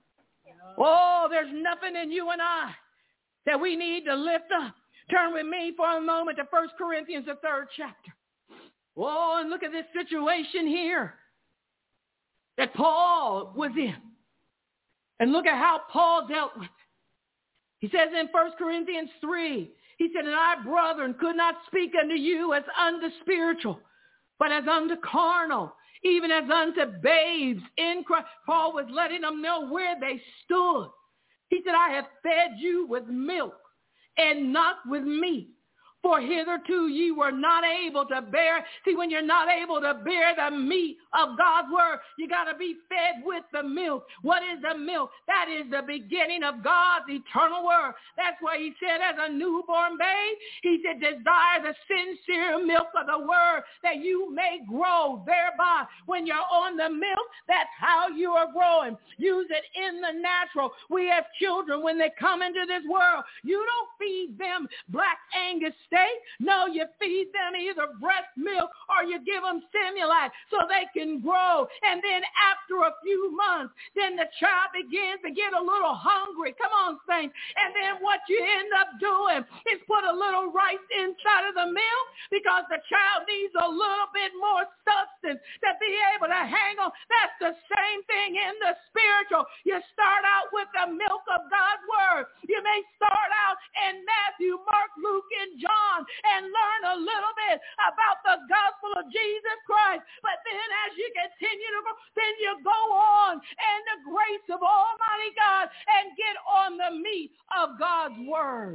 Oh, there's nothing in you and I that we need to lift up. Turn with me for a moment to 1 Corinthians, the 3rd chapter. Oh, and look at this situation here that Paul was in. And look at how Paul dealt with it. He says in 1 Corinthians 3, he said, and I, brethren, could not speak unto you as unto spiritual, but as unto carnal, even as unto babes in Christ. Paul was letting them know where they stood. He said, I have fed you with milk and not with meat. For hitherto ye were not able to bear. See, when you're not able to bear the meat of God's word, you got to be fed with the milk. What is the milk? That is the beginning of God's eternal word. That's why he said as a newborn babe, he said, desire the sincere milk of the word that you may grow thereby. When you're on the milk, that's how you are growing. Use it in the natural. We have children when they come into this world. You don't feed them Black Angus steak. No, you feed them either breast milk or you give them Similac so they can grow. And then after a few months, then the child begins to get a little hungry. Come on, saints. And then what you end up doing is put a little rice inside of the milk because the child needs a little bit more substance to be able to hang on. That's the same thing in the spiritual. You start out with the milk of God's word. You may start out in Matthew, Mark, Luke, and John and learn a little bit about the gospel of Jesus Christ. But then as you continue to go, then you go on in the grace of Almighty God and get on the meat of God's word.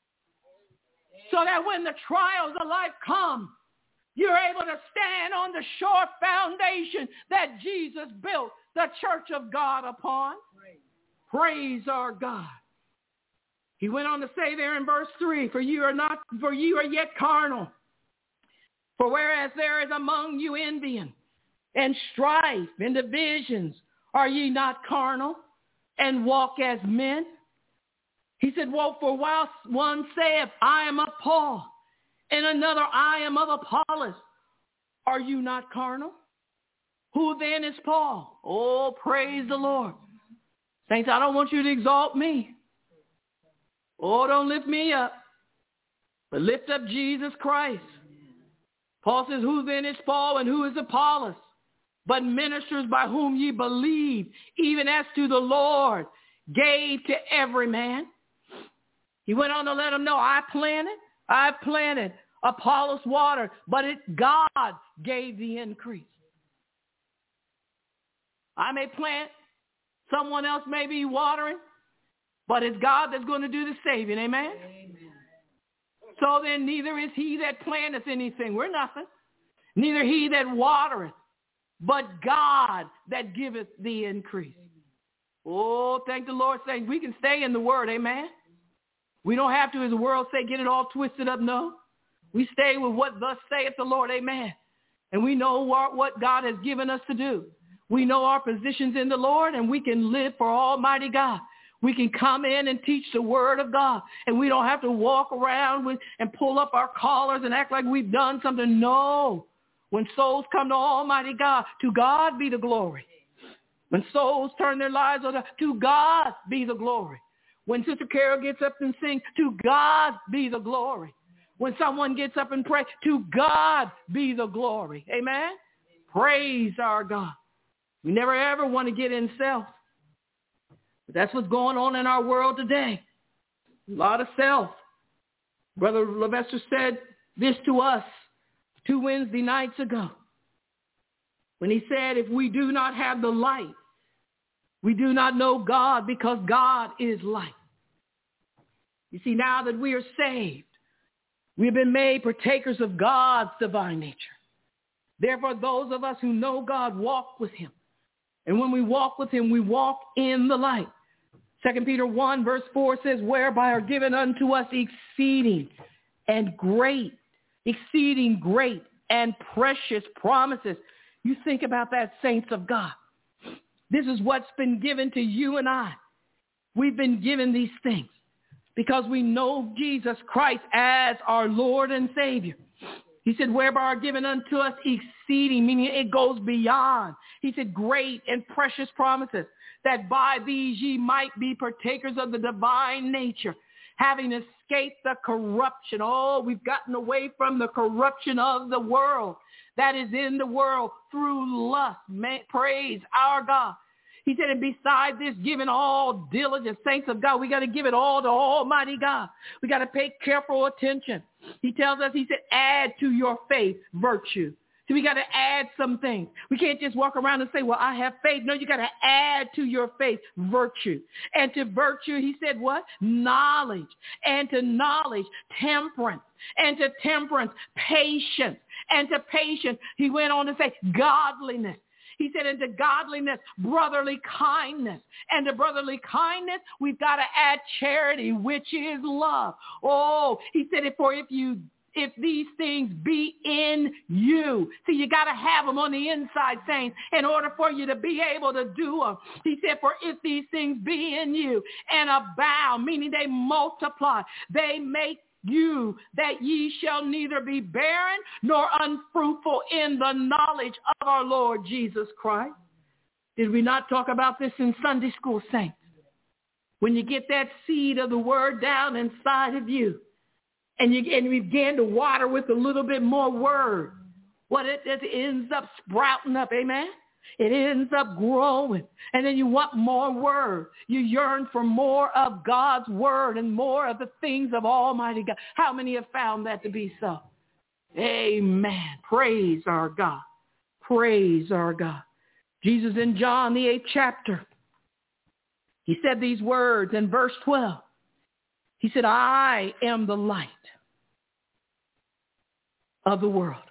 So that when the trials of life come, you're able to stand on the sure foundation that Jesus built the church of God upon. Praise our God. He went on to say there in verse 3, for you are yet carnal. For whereas there is among you envying and strife and divisions, are ye not carnal and walk as men? He said, well, for whilst one saith, I am of Paul, and another, I am of Apollos, are you not carnal? Who then is Paul? Oh, praise the Lord. Saints, I don't want you to exalt me. Oh, don't lift me up, but lift up Jesus Christ. Paul says, who then is Paul and who is Apollos? But ministers by whom ye believe, even as to the Lord, gave to every man. He went on to let them know, I planted, Apollos watered, but God gave the increase. I may plant, someone else may be watering, but it's God that's going to do the saving. Amen? Amen. So then neither is he that planteth anything. We're nothing. Neither he that watereth, but God that giveth the increase. Oh, thank the Lord, saying we can stay in the word. Amen? We don't have to, as the world say, get it all twisted up. No. We stay with what thus saith the Lord. Amen. And we know what God has given us to do. We know our positions in the Lord, and we can live for Almighty God. We can come in and teach the word of God, and we don't have to walk around and pull up our collars and act like we've done something. No. When souls come to Almighty God, to God be the glory. When souls turn their lives over, to God be the glory. When Sister Carol gets up and sings, to God be the glory. When someone gets up and prays, to God be the glory. Amen? Praise our God. We never ever want to get in self. But that's what's going on in our world today. A lot of self. Brother Levester said this to us 2 Wednesday nights ago when he said, if we do not have the light, we do not know God, because God is light. You see, now that we are saved, we have been made partakers of God's divine nature. Therefore, those of us who know God walk with him. And when we walk with him, we walk in the light. 2 Peter 1 verse 4 says, whereby are given unto us exceeding great and precious promises. You think about that, saints of God. This is what's been given to you and I. We've been given these things because we know Jesus Christ as our Lord and Savior. He said, whereby are given unto us exceeding, meaning it goes beyond. He said, great and precious promises, that by these ye might be partakers of the divine nature, having escaped the corruption. Oh, we've gotten away from the corruption of the world that is in the world through lust. Praise our God. He said, and beside this, giving all diligence, saints of God, we got to give it all to Almighty God. We got to pay careful attention. He tells us, he said, add to your faith virtue. So we got to add some things. We can't just walk around and say, well, I have faith. No, you got to add to your faith virtue. And to virtue, he said what? Knowledge. And to knowledge, temperance. And to temperance, patience. And to patience, he went on to say godliness. He said, into godliness, brotherly kindness. And to brotherly kindness, we've got to add charity, which is love. Oh, he said, if these things be in you. See, you got to have them on the inside, saints, in order for you to be able to do them. He said, for if these things be in you and abound, meaning they multiply, they make you that ye shall neither be barren nor unfruitful in the knowledge of our Lord Jesus Christ. Did we not talk about this in Sunday school, saints? When you get that seed of the word down inside of you, and you begin to water with a little bit more word, it ends up sprouting up, amen? It ends up growing. And then you want more word. You yearn for more of God's word and more of the things of Almighty God. How many have found that to be so? Amen. Praise our God. Praise our God. Jesus in John, the 8th chapter, he said these words in verse 12. He said, I am the light of the world.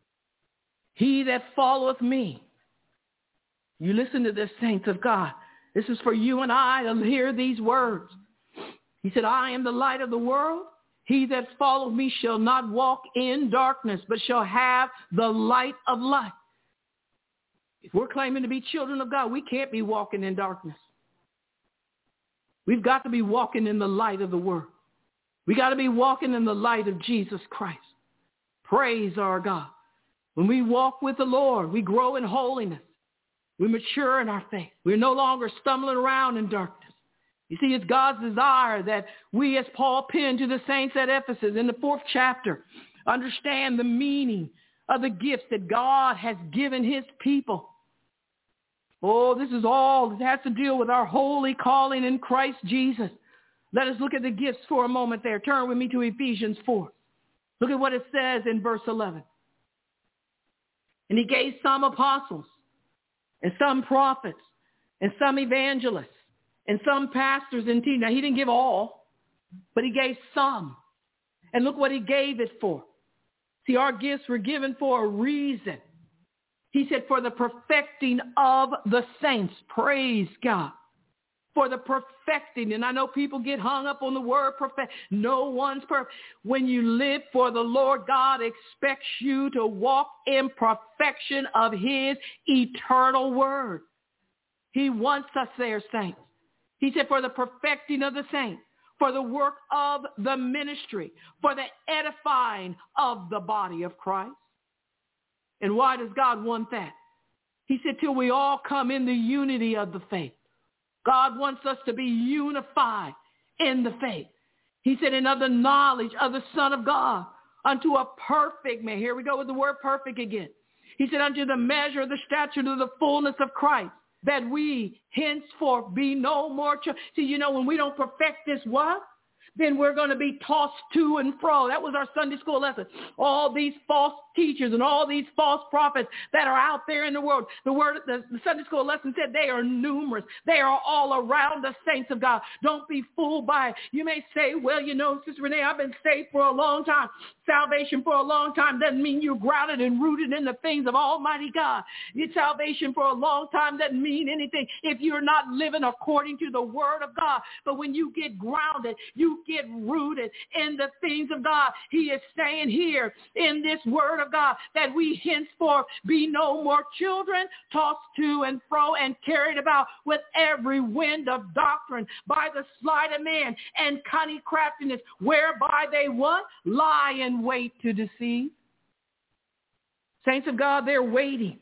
He that followeth me. You listen to this, saints of God. This is for you and I to hear these words. He said, I am the light of the world. He that followeth me shall not walk in darkness, but shall have the light of life. If we're claiming to be children of God, we can't be walking in darkness. We've got to be walking in the light of the world. We got to be walking in the light of Jesus Christ. Praise our God. When we walk with the Lord, we grow in holiness. We mature in our faith. We're no longer stumbling around in darkness. You see, it's God's desire that we, as Paul penned to the saints at Ephesus in the 4th chapter, understand the meaning of the gifts that God has given his people. Oh, this is all that has to deal with our holy calling in Christ Jesus. Let us look at the gifts for a moment there. Turn with me to Ephesians 4. Look at what it says in verse 11. And he gave some apostles, and some prophets, and some evangelists, and some pastors and teachers. Now, he didn't give all, but he gave some. And look what he gave it for. See, our gifts were given for a reason. He said, for the perfecting of the saints. Praise God. For the perfecting. And I know people get hung up on the word perfect. No one's perfect. When you live for the Lord, God expects you to walk in perfection of his eternal word. He wants us there, saints. He said, for the perfecting of the saints, for the work of the ministry, for the edifying of the body of Christ. And why does God want that? He said, till we all come in the unity of the faith. God wants us to be unified in the faith. He said, in the knowledge of the Son of God, unto a perfect man. Here we go with the word perfect again. He said, unto the measure of the stature of the fullness of Christ, that we henceforth be no more children. See, when we don't perfect this what? then we're going to be tossed to and fro. That was our Sunday school lesson. All these false teachers and all these false prophets that are out there in the world. The Sunday school lesson said they are numerous. They are all around the saints of God. Don't be fooled by it. You may say, well, you know, Sister Renee, I've been saved for a long time. Salvation for a long time doesn't mean you're grounded and rooted in the things of Almighty God. Your salvation for a long time doesn't mean anything if you're not living according to the word of God. But when you get grounded, you get rooted in the things of God. He is saying here in this word of God that we henceforth be no more children tossed to and fro and carried about with every wind of doctrine by the sleight of man and cunning craftiness, whereby they what? Lie in wait to deceive. Saints of God, they're waiting.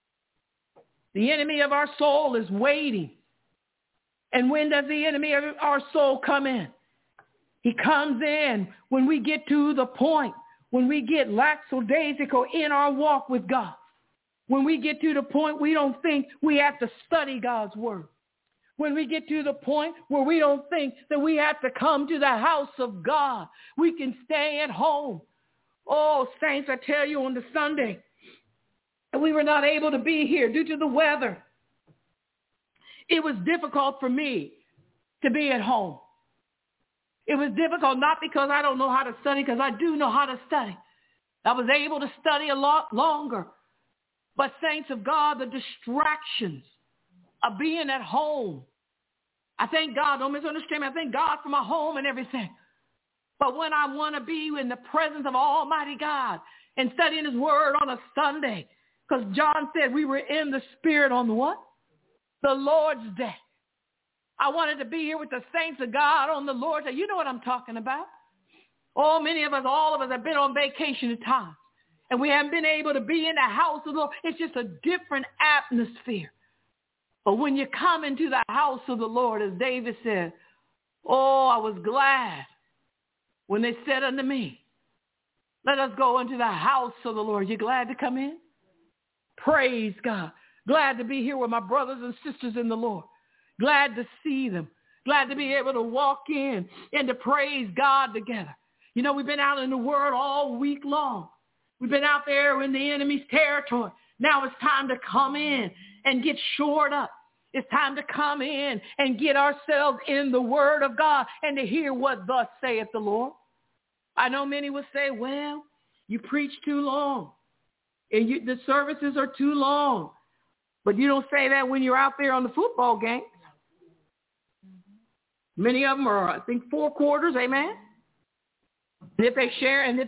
The enemy of our soul is waiting. And when does the enemy of our soul come in? He comes in when we get to the point, when we get lackadaisical in our walk with God. When we get to the point we don't think we have to study God's word. When we get to the point where we don't think that we have to come to the house of God. We can stay at home. Oh, saints, I tell you, on the Sunday, we were not able to be here due to the weather. It was difficult for me to be at home. It was difficult not because I don't know how to study, because I do know how to study. I was able to study a lot longer. But saints of God, the distractions of being at home, I thank God, don't misunderstand me, I thank God for my home and everything. But when I want to be in the presence of Almighty God and studying his word on a Sunday, because John said we were in the Spirit on the what? The Lord's Day. I wanted to be here with the saints of God on the Lord's Day. You know what I'm talking about. Oh, many of us, all of us have been on vacation at times. And we haven't been able to be in the house of the Lord. It's just a different atmosphere. But when you come into the house of the Lord, as David said, oh, I was glad when they said unto me, let us go into the house of the Lord. You glad to come in? Praise God. Glad to be here with my brothers and sisters in the Lord. Glad to see them. Glad to be able to walk in and to praise God together. You know, we've been out in the world all week long. We've been out there in the enemy's territory. Now it's time to come in and get shored up. It's time to come in and get ourselves in the word of God and to hear what thus saith the Lord. I know many will say, well, you preach too long and the services are too long. But you don't say that when you're out there on the football game. Many of them are, I think, 4 quarters, amen. And if they share, and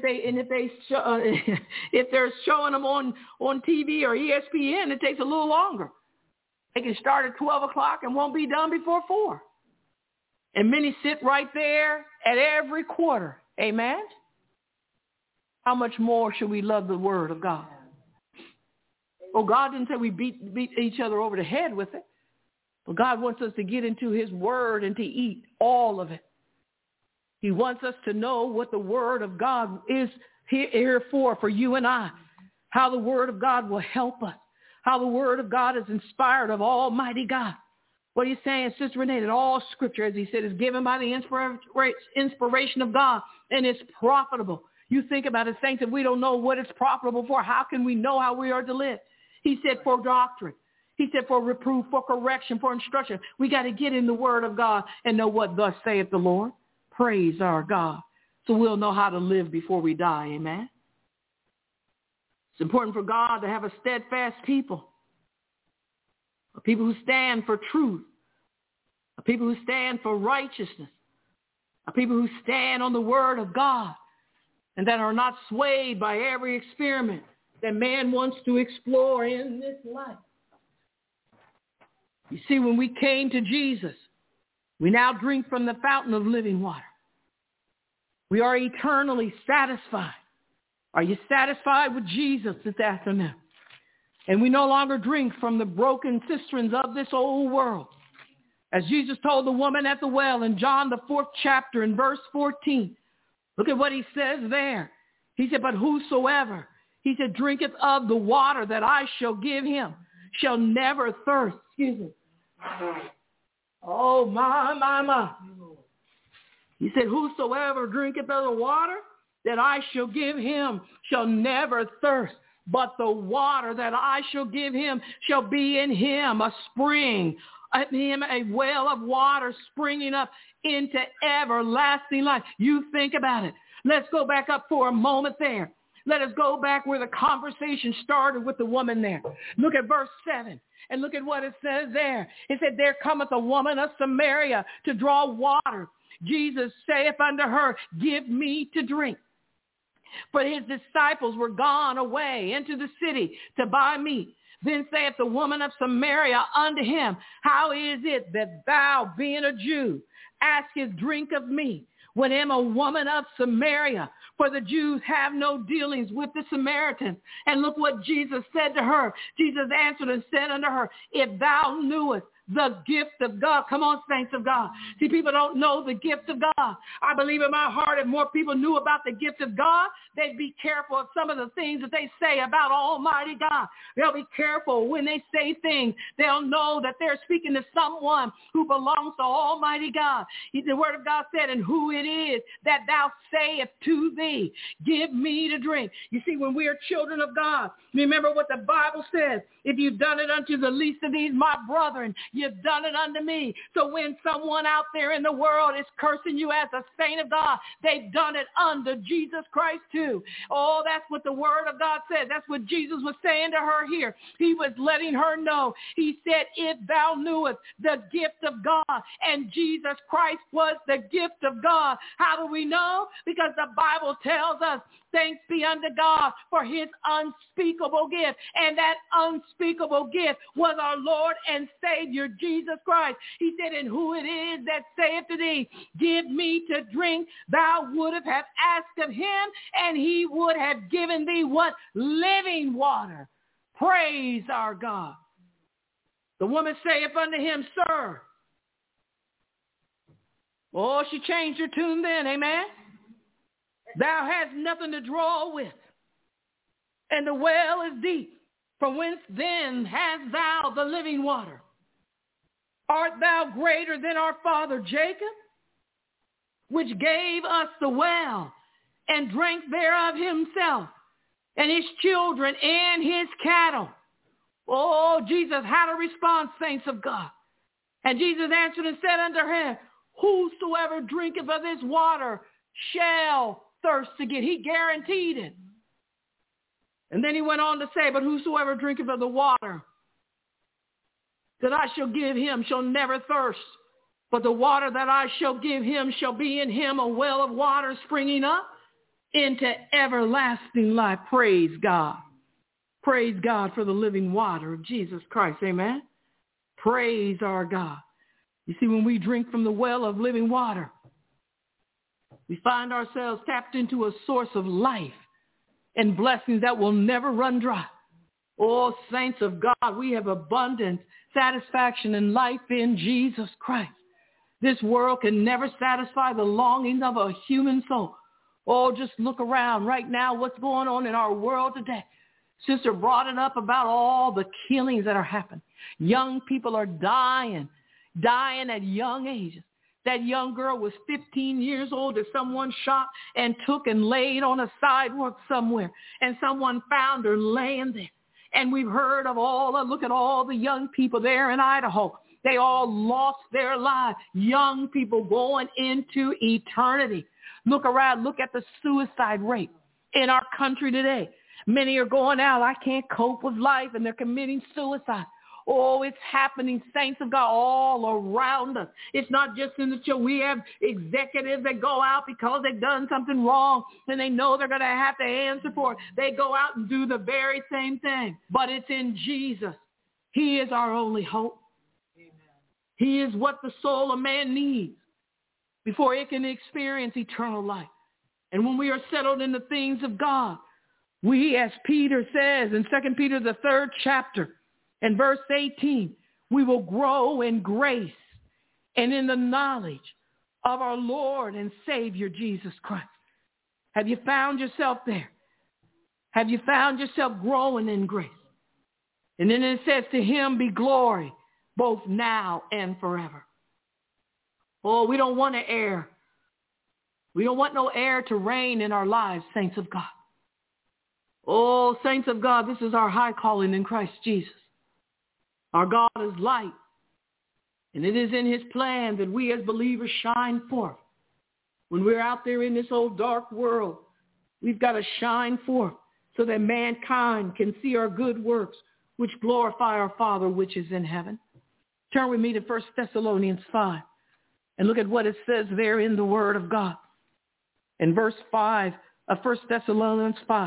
if they're showing them on TV or ESPN, it takes a little longer. They can start at 12 o'clock and won't be done before 4. And many sit right there at every quarter, amen. How much more should we love the word of God? Oh, God didn't say we beat each other over the head with it. But God wants us to get into his word and to eat all of it. He wants us to know what the word of God is here for you and I. How the word of God will help us. How the word of God is inspired of Almighty God. What are you saying, Sister Renee? That all scripture, as he said, is given by the inspiration of God and it's profitable. You think about it, saints, if we don't know what it's profitable for, how can we know how we are to live? He said for doctrine. He said for reproof, for correction, for instruction. We got to get in the word of God and know what thus saith the Lord. Praise our God. So we'll know how to live before we die. Amen. It's important for God to have a steadfast people. A people who stand for truth. A people who stand for righteousness. A people who stand on the word of God. And that are not swayed by every experiment that man wants to explore in this life. You see, when we came to Jesus, we now drink from the fountain of living water. We are eternally satisfied. Are you satisfied with Jesus this afternoon? And we no longer drink from the broken cisterns of this old world. As Jesus told the woman at the well in John the 4th chapter in verse 14. Look at what he says there. He said, but whosoever, he said, drinketh of the water that I shall give him shall never thirst. Excuse me. Oh, my. He said, whosoever drinketh of the water that I shall give him shall never thirst, but the water that I shall give him shall be in him a spring, in him a well of water springing up into everlasting life. You think about it. Let's go back up for a moment there. Let us go back where the conversation started with the woman there. Look at verse 7 and look at what it says there. It said, there cometh a woman of Samaria to draw water. Jesus saith unto her, give me to drink. For his disciples were gone away into the city to buy meat. Then saith the woman of Samaria unto him, how is it that thou, being a Jew, askest drink of me, when am a woman of Samaria? For the Jews have no dealings with the Samaritans. And look what Jesus said to her. Jesus answered and said unto her, if thou knewest the gift of God. Come on, saints of God. See, people don't know the gift of God. I believe in my heart if more people knew about the gift of God, they'd be careful of some of the things that they say about Almighty God. They'll be careful when they say things. They'll know that they're speaking to someone who belongs to Almighty God. The word of God said, and who it is that thou sayest to thee, give me to drink. You see, when we are children of God, remember what the Bible says. If you've done it unto the least of these, my brethren, you've done it unto me. So when someone out there in the world is cursing you as a saint of God, they've done it unto Jesus Christ too. Oh, that's what the word of God says. That's what Jesus was saying to her here. He was letting her know. He said, if thou knewest the gift of God, and Jesus Christ was the gift of God. How do we know? Because the Bible tells us, thanks be unto God for his unspeakable gift. And that unspeakable gift was our Lord and Savior, Jesus Christ. He said, and who it is that saith to thee, give me to drink, thou wouldst have asked of him, and he would have given thee what? Living water. Praise our God. The woman saith unto him, sir. Oh, she changed her tune then, amen? Thou hast nothing to draw with, and the well is deep. From whence then hast thou the living water? Art thou greater than our father Jacob, which gave us the well, and drank thereof himself, and his children, and his cattle? Oh, Jesus had a response, saints of God. And Jesus answered and said unto him, whosoever drinketh of this water shall thirst again. He guaranteed it. And then he went on to say, but whosoever drinketh of the water that I shall give him shall never thirst, but the water that I shall give him shall be in him a well of water springing up into everlasting life. Praise God. Praise God for the living water of Jesus Christ. Amen. Praise our God. You see, when we drink from the well of living water, we find ourselves tapped into a source of life and blessings that will never run dry. Oh, saints of God, we have abundant satisfaction and life in Jesus Christ. This world can never satisfy the longings of a human soul. Oh, just look around right now, what's going on in our world today. Sister brought it up about all the killings that are happening. Young people are dying at young ages. That young girl was 15 years old that someone shot and took and laid on a sidewalk somewhere. And someone found her laying there. And we've heard of look at all the young people there in Idaho. They all lost their lives. Young people going into eternity. Look around, look at the suicide rate in our country today. Many are going out, I can't cope with life, and they're committing suicide. Oh, it's happening, saints of God, all around us. It's not just in the church. We have executives that go out because they've done something wrong and they know they're going to have to answer for it. They go out and do the very same thing. But it's in Jesus. He is our only hope. Amen. He is what the soul of man needs before it can experience eternal life. And when we are settled in the things of God, we, as Peter says in 2 Peter, the 3rd chapter, and verse 18, we will grow in grace and in the knowledge of our Lord and Savior, Jesus Christ. Have you found yourself there? Have you found yourself growing in grace? And then it says, to him be glory, both now and forever. Oh, we don't want to err. We don't want no air to reign in our lives, saints of God. Oh, saints of God, this is our high calling in Christ Jesus. Our God is light, and it is in his plan that we as believers shine forth. When we're out there in this old dark world, we've got to shine forth so that mankind can see our good works, which glorify our Father which is in heaven. Turn with me to 1 Thessalonians 5 and look at what it says there in the Word of God. In verse 5 of 1 Thessalonians 5,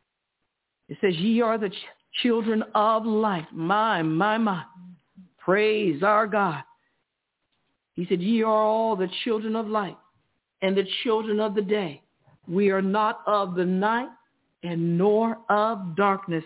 it says, ye are the children of light. My. Praise our God. He said, ye are all the children of light and the children of the day. We are not of the night and nor of darkness.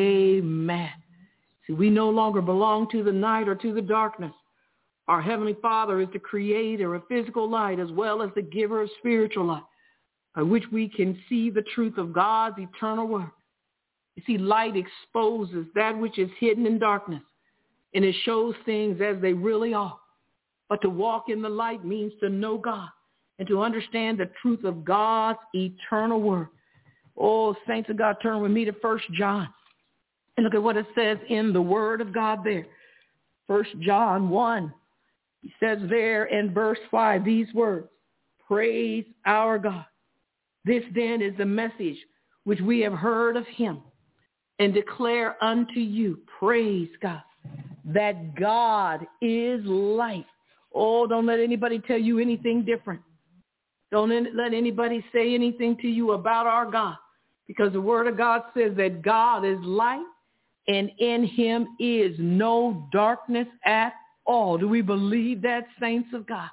Amen. See, we no longer belong to the night or to the darkness. Our Heavenly Father is the creator of physical light as well as the giver of spiritual light, by which we can see the truth of God's eternal word. You see, light exposes that which is hidden in darkness, and it shows things as they really are. But to walk in the light means to know God and to understand the truth of God's eternal word. Oh, saints of God, turn with me to 1 John and look at what it says in the word of God there. 1 John 1, he says there in verse 5 these words, praise our God. This then is the message which we have heard of him and declare unto you, praise God, that God is light. Oh, don't let anybody tell you anything different. Don't let anybody say anything to you about our God, because the word of God says that God is light and in him is no darkness at all. Do we believe that, saints of God?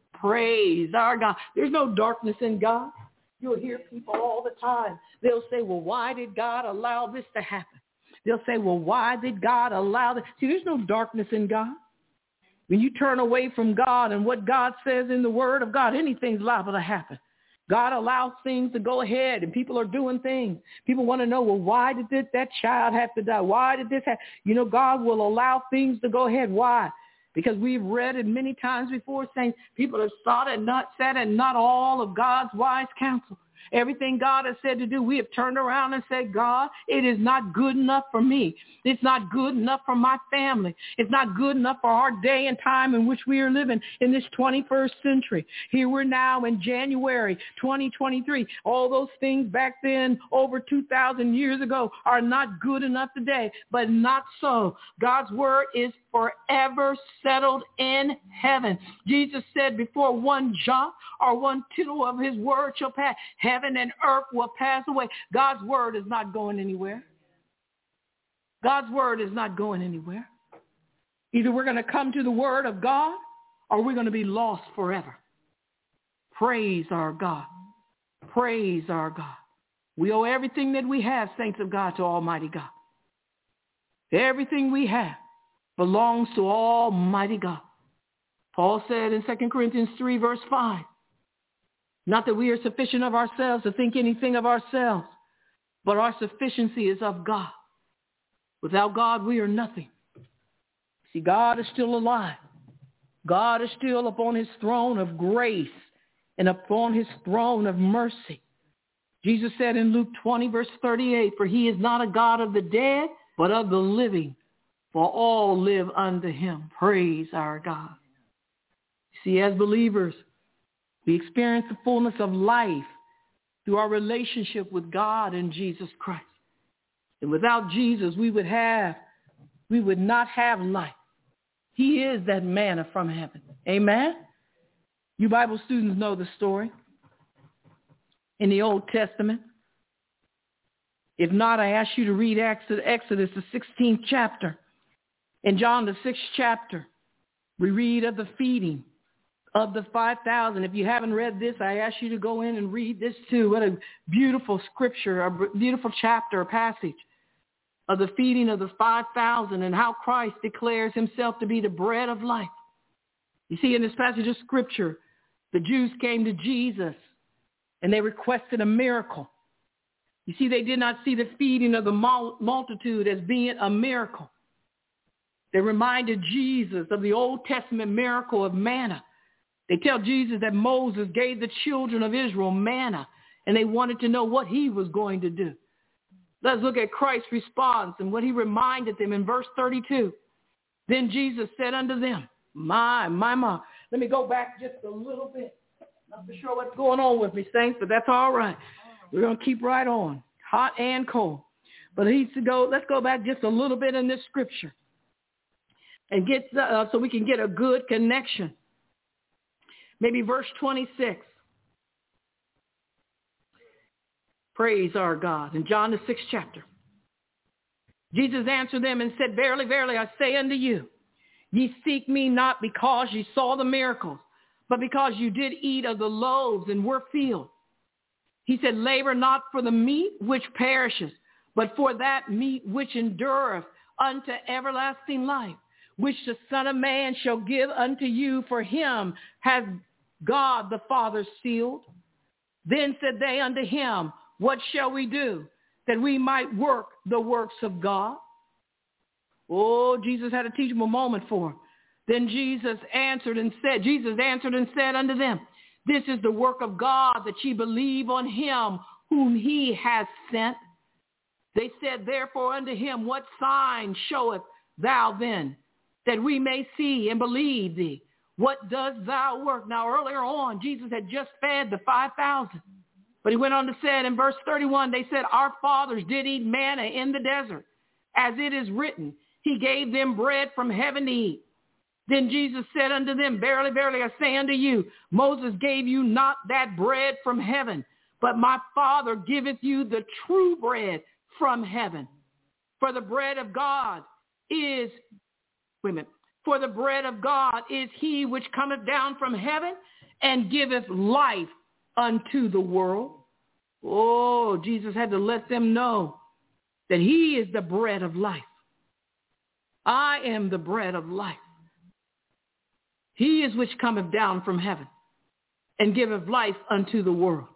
Praise our God. There's no darkness in God. You'll hear people all the time. They'll say, well, why did God allow this to happen? They'll say, well, why did God allow this? See, there's no darkness in God. When you turn away from God and what God says in the word of God, anything's liable to happen. God allows things to go ahead and people are doing things. People want to know, well, why did that child have to die? Why did this happen? You know, God will allow things to go ahead. Why? Because we've read it many times before saying people have sat and not all of God's wise counsel. Everything God has said to do, we have turned around and said, God, it is not good enough for me. It's not good enough for my family. It's not good enough for our day and time in which we are living in this 21st century. Here we're now in January 2023. All those things back then over 2,000 years ago are not good enough today, but not so. God's word is forever settled in heaven. Jesus said before one jot or one tittle of his word shall pass, heaven and earth will pass away. God's word is not going anywhere. God's word is not going anywhere. Either we're going to come to the word of God or we're going to be lost forever. Praise our God. Praise our God. We owe everything that we have, saints of God, to Almighty God. Everything we have belongs to Almighty God. Paul said in 2 Corinthians 3, verse 5, not that we are sufficient of ourselves to think anything of ourselves, but our sufficiency is of God. Without God, we are nothing. See, God is still alive. God is still upon his throne of grace and upon his throne of mercy. Jesus said in Luke 20, verse 38, for he is not a God of the dead, but of the living. For all live unto him. Praise our God. See, as believers, we experience the fullness of life through our relationship with God and Jesus Christ. And without Jesus, we would not have life. He is that manna from heaven. Amen? You Bible students know the story in the Old Testament. If not, I ask you to read Exodus, the 16th chapter. In John, the 6th chapter, we read of the feeding of the 5,000. If you haven't read this, I ask you to go in and read this too. What a beautiful scripture, a beautiful chapter, a passage of the feeding of the 5,000 and how Christ declares himself to be the bread of life. You see, in this passage of scripture, the Jews came to Jesus and they requested a miracle. You see, they did not see the feeding of the multitude as being a miracle. They reminded Jesus of the Old Testament miracle of manna They tell Jesus that Moses gave the children of Israel manna, and they wanted to know what he was going to do. Let's look at Christ's response and what he reminded them in verse 32. Then Jesus said unto them, my. Let me go back just a little bit. Not for sure what's going on with me, saints, but that's all right. We're going to keep right on, hot and cold. But let's go back just a little bit in this scripture and get so we can get a good connection. Maybe verse 26. Praise our God. In John the 6th chapter. Jesus answered them and said, verily, verily, I say unto you, ye seek me not because ye saw the miracles, but because you did eat of the loaves and were filled. He said, labor not for the meat which perishes, but for that meat which endureth unto everlasting life, which the Son of Man shall give unto you. For him has God the Father sealed. Then said they unto him, what shall we do that we might work the works of God? Oh, Jesus had a teachable moment for him. Then Jesus answered and said unto them, this is the work of God, that ye believe on him whom he has sent. They said therefore unto him, what sign showeth thou then, that we may see and believe thee? What dost thou work? Now earlier on, Jesus had just fed the 5,000. But he went on to say in verse 31, they said, our fathers did eat manna in the desert, as it is written, he gave them bread from heaven to eat. Then Jesus said unto them, verily, verily, I say unto you, Moses gave you not that bread from heaven, but my Father giveth you the true bread from heaven. For the bread of God is, for the bread of God is he which cometh down from heaven and giveth life unto the world. Oh, Jesus had to let them know that he is the bread of life. I am the bread of life. He is which cometh down from heaven and giveth life unto the world.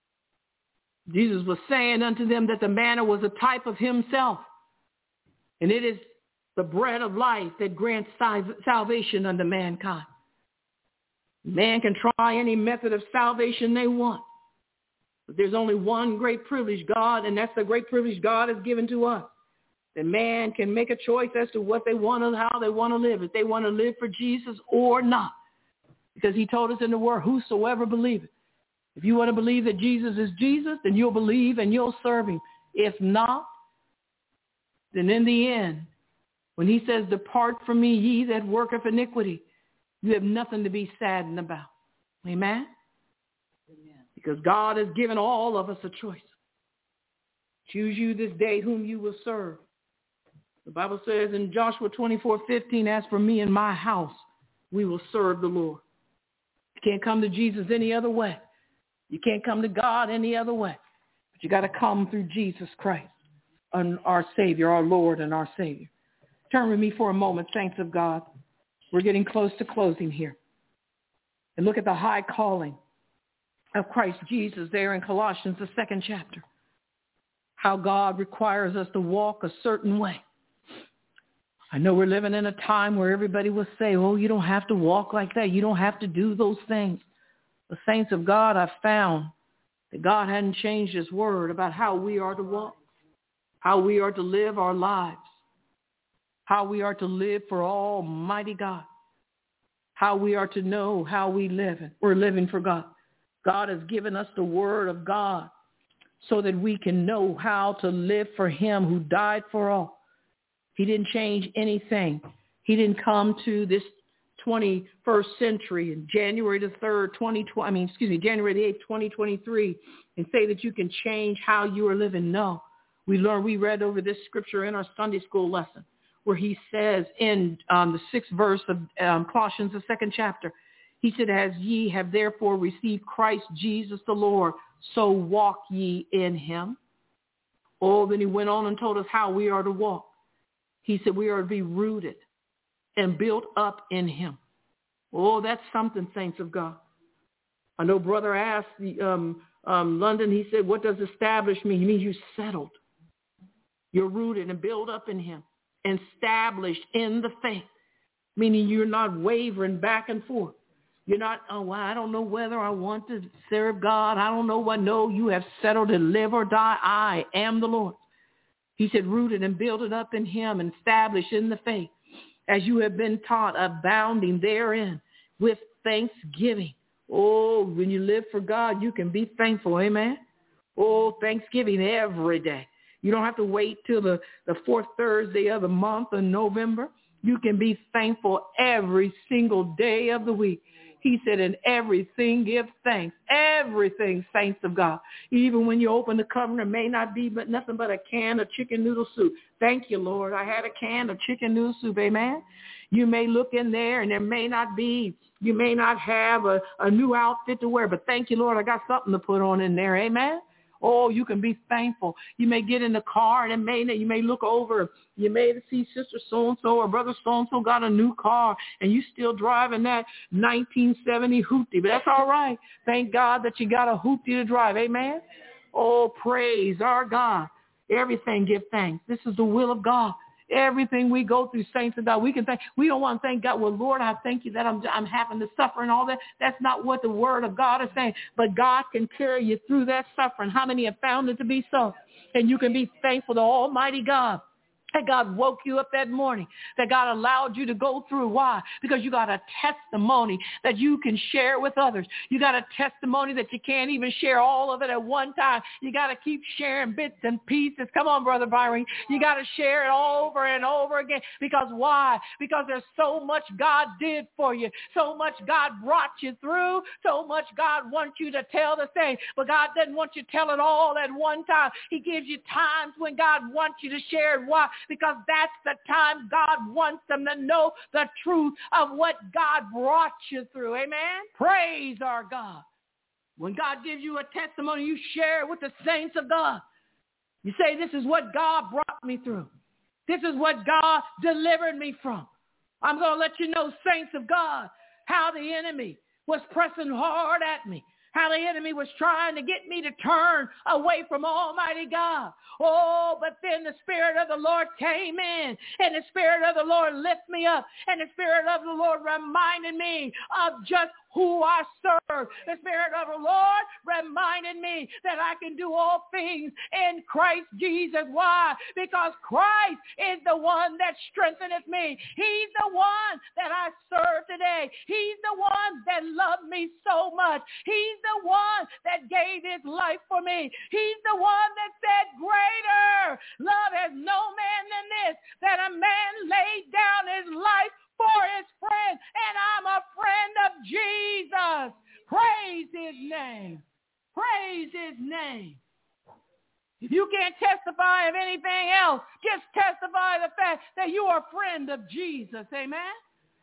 Jesus was saying unto them that the manna was a type of himself. And it is the bread of life that grants salvation unto mankind. Man can try any method of salvation they want. But there's only one great privilege, God, and that's the great privilege God has given to us. That man can make a choice as to what they want and how they want to live. If they want to live for Jesus or not. Because he told us in the word, whosoever believeth. If you want to believe that Jesus is Jesus, then you'll believe and you'll serve him. If not, then in the end, when he says, depart from me, ye that worketh iniquity, you have nothing to be saddened about. Amen? Amen. Because God has given all of us a choice. Choose you this day whom you will serve. The Bible says in Joshua 24:15, as for me and my house, we will serve the Lord. You can't come to Jesus any other way. You can't come to God any other way. But you got to come through Jesus Christ, our Savior, our Lord and our Savior. Turn with me for a moment, saints of God. We're getting close to closing here. And look at the high calling of Christ Jesus there in Colossians, the 2nd chapter. How God requires us to walk a certain way. I know we're living in a time where everybody will say, oh, you don't have to walk like that. You don't have to do those things. The saints of God, I've found that God hadn't changed his word about how we are to walk, how we are to live our lives, how we are to live for Almighty God, how we are to know how we live. We're living for God. God has given us the word of God so that we can know how to live for him who died for all. He didn't change anything. He didn't come to this 21st century in January the 8th, 2023 and say that you can change how you are living. No. We read over this scripture in our Sunday school lesson where he says in the 6th verse of Colossians, the 2nd chapter, he said, as ye have therefore received Christ Jesus the Lord, so walk ye in him. Oh, then he went on and told us how we are to walk. He said we are to be rooted and built up in him. Oh, that's something, saints of God. I know brother asked London, he said, what does establish mean? He means you settled. You're rooted and built up in him. Established in the faith, meaning you're not wavering back and forth. You're not, oh, well, I don't know whether I want to serve God. I don't know what. No, you have settled to live or die. I am the Lord. He said, rooted and builded up in him and established in the faith, as you have been taught, abounding therein with thanksgiving. Oh, when you live for God, you can be thankful. Amen. Oh, Thanksgiving every day. You don't have to wait till the fourth Thursday of the month in November. You can be thankful every single day of the week. He said, in everything give thanks. Everything, saints of God. Even when you open the cover, it may not be but nothing but a can of chicken noodle soup. Thank you, Lord. I had a can of chicken noodle soup. Amen. You may look in there and there may not be, you may not have a new outfit to wear, but thank you, Lord, I got something to put on in there. Amen. Oh, you can be thankful. You may get in the car and you may look over. You may see sister so-and-so or brother so-and-so got a new car and you still driving that 1970 Hootie. But that's all right. Thank God that you got a Hootie to drive. Amen. Oh, praise our God. Everything give thanks. This is the will of God. Everything we go through, saints of God, we can thank. We don't want to thank God. Well, Lord, I thank you that I'm having to suffer and all that. That's not what the word of God is saying. But God can carry you through that suffering. How many have found it to be so? And you can be thankful to Almighty God that God woke you up that morning, that God allowed you to go through. Why? Because you got a testimony that you can share with others. You got a testimony that you can't even share all of it at one time. You got to keep sharing bits and pieces. Come on, Brother Byron. You got to share it over and over again. Because why? Because there's so much God did for you. So much God brought you through. So much God wants you to tell the same. But God doesn't want you to tell it all at one time. He gives you times when God wants you to share it. Why? Because that's the time God wants them to know the truth of what God brought you through. Amen? Praise our God. When God gives you a testimony, you share it with the saints of God. You say, this is what God brought me through. This is what God delivered me from. I'm going to let you know, saints of God, how the enemy was pressing hard at me. How the enemy was trying to get me to turn away from Almighty God. Oh, but then the Spirit of the Lord came in, and the Spirit of the Lord lifted me up, and the Spirit of the Lord reminded me of just who I serve. The Spirit of the Lord reminded me that I can do all things in Christ Jesus. Why? Because Christ is the one that strengtheneth me. He's the one that I serve today. He's the one that loved me so much. He's the one that gave his life for me. He's the one that said, greater love has no man than this, that a man laid down his life for his friend, and I'm a friend of Jesus. Praise his name. Praise his name. If you can't testify of anything else, just testify the fact that you are a friend of Jesus. Amen?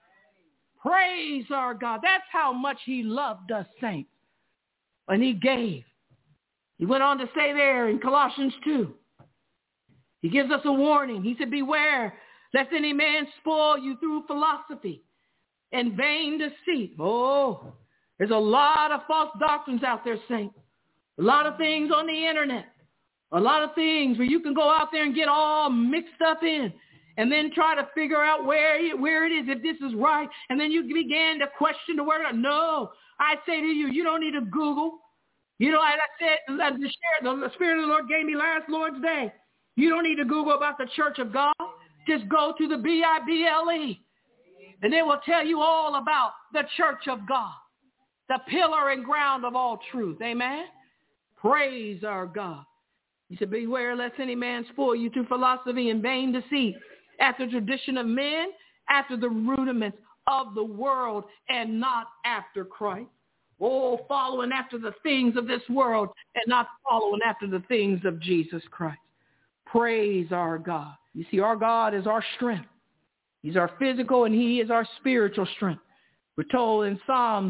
Praise our God. That's how much he loved us, saints. And he gave. He went on to say there in Colossians 2, he gives us a warning. He said, beware lest any man spoil you through philosophy and vain deceit. Oh, there's a lot of false doctrines out there, saints. A lot of things on the internet. A lot of things where you can go out there and get all mixed up in and then try to figure out where it is, if this is right. And then you begin to question the word. No, I say to you, you don't need to Google. You know, as I said, the Spirit of the Lord gave me last Lord's Day. You don't need to Google about the Church of God. Just go to the Bible, and it will tell you all about the Church of God, the pillar and ground of all truth. Amen? Praise our God. He said, beware lest any man spoil you through philosophy and vain deceit, after the tradition of men, after the rudiments of the world, and not after Christ. Oh, following after the things of this world and not following after the things of Jesus Christ. Praise our God. You see, our God is our strength. He's our physical and he is our spiritual strength. We're told in Psalm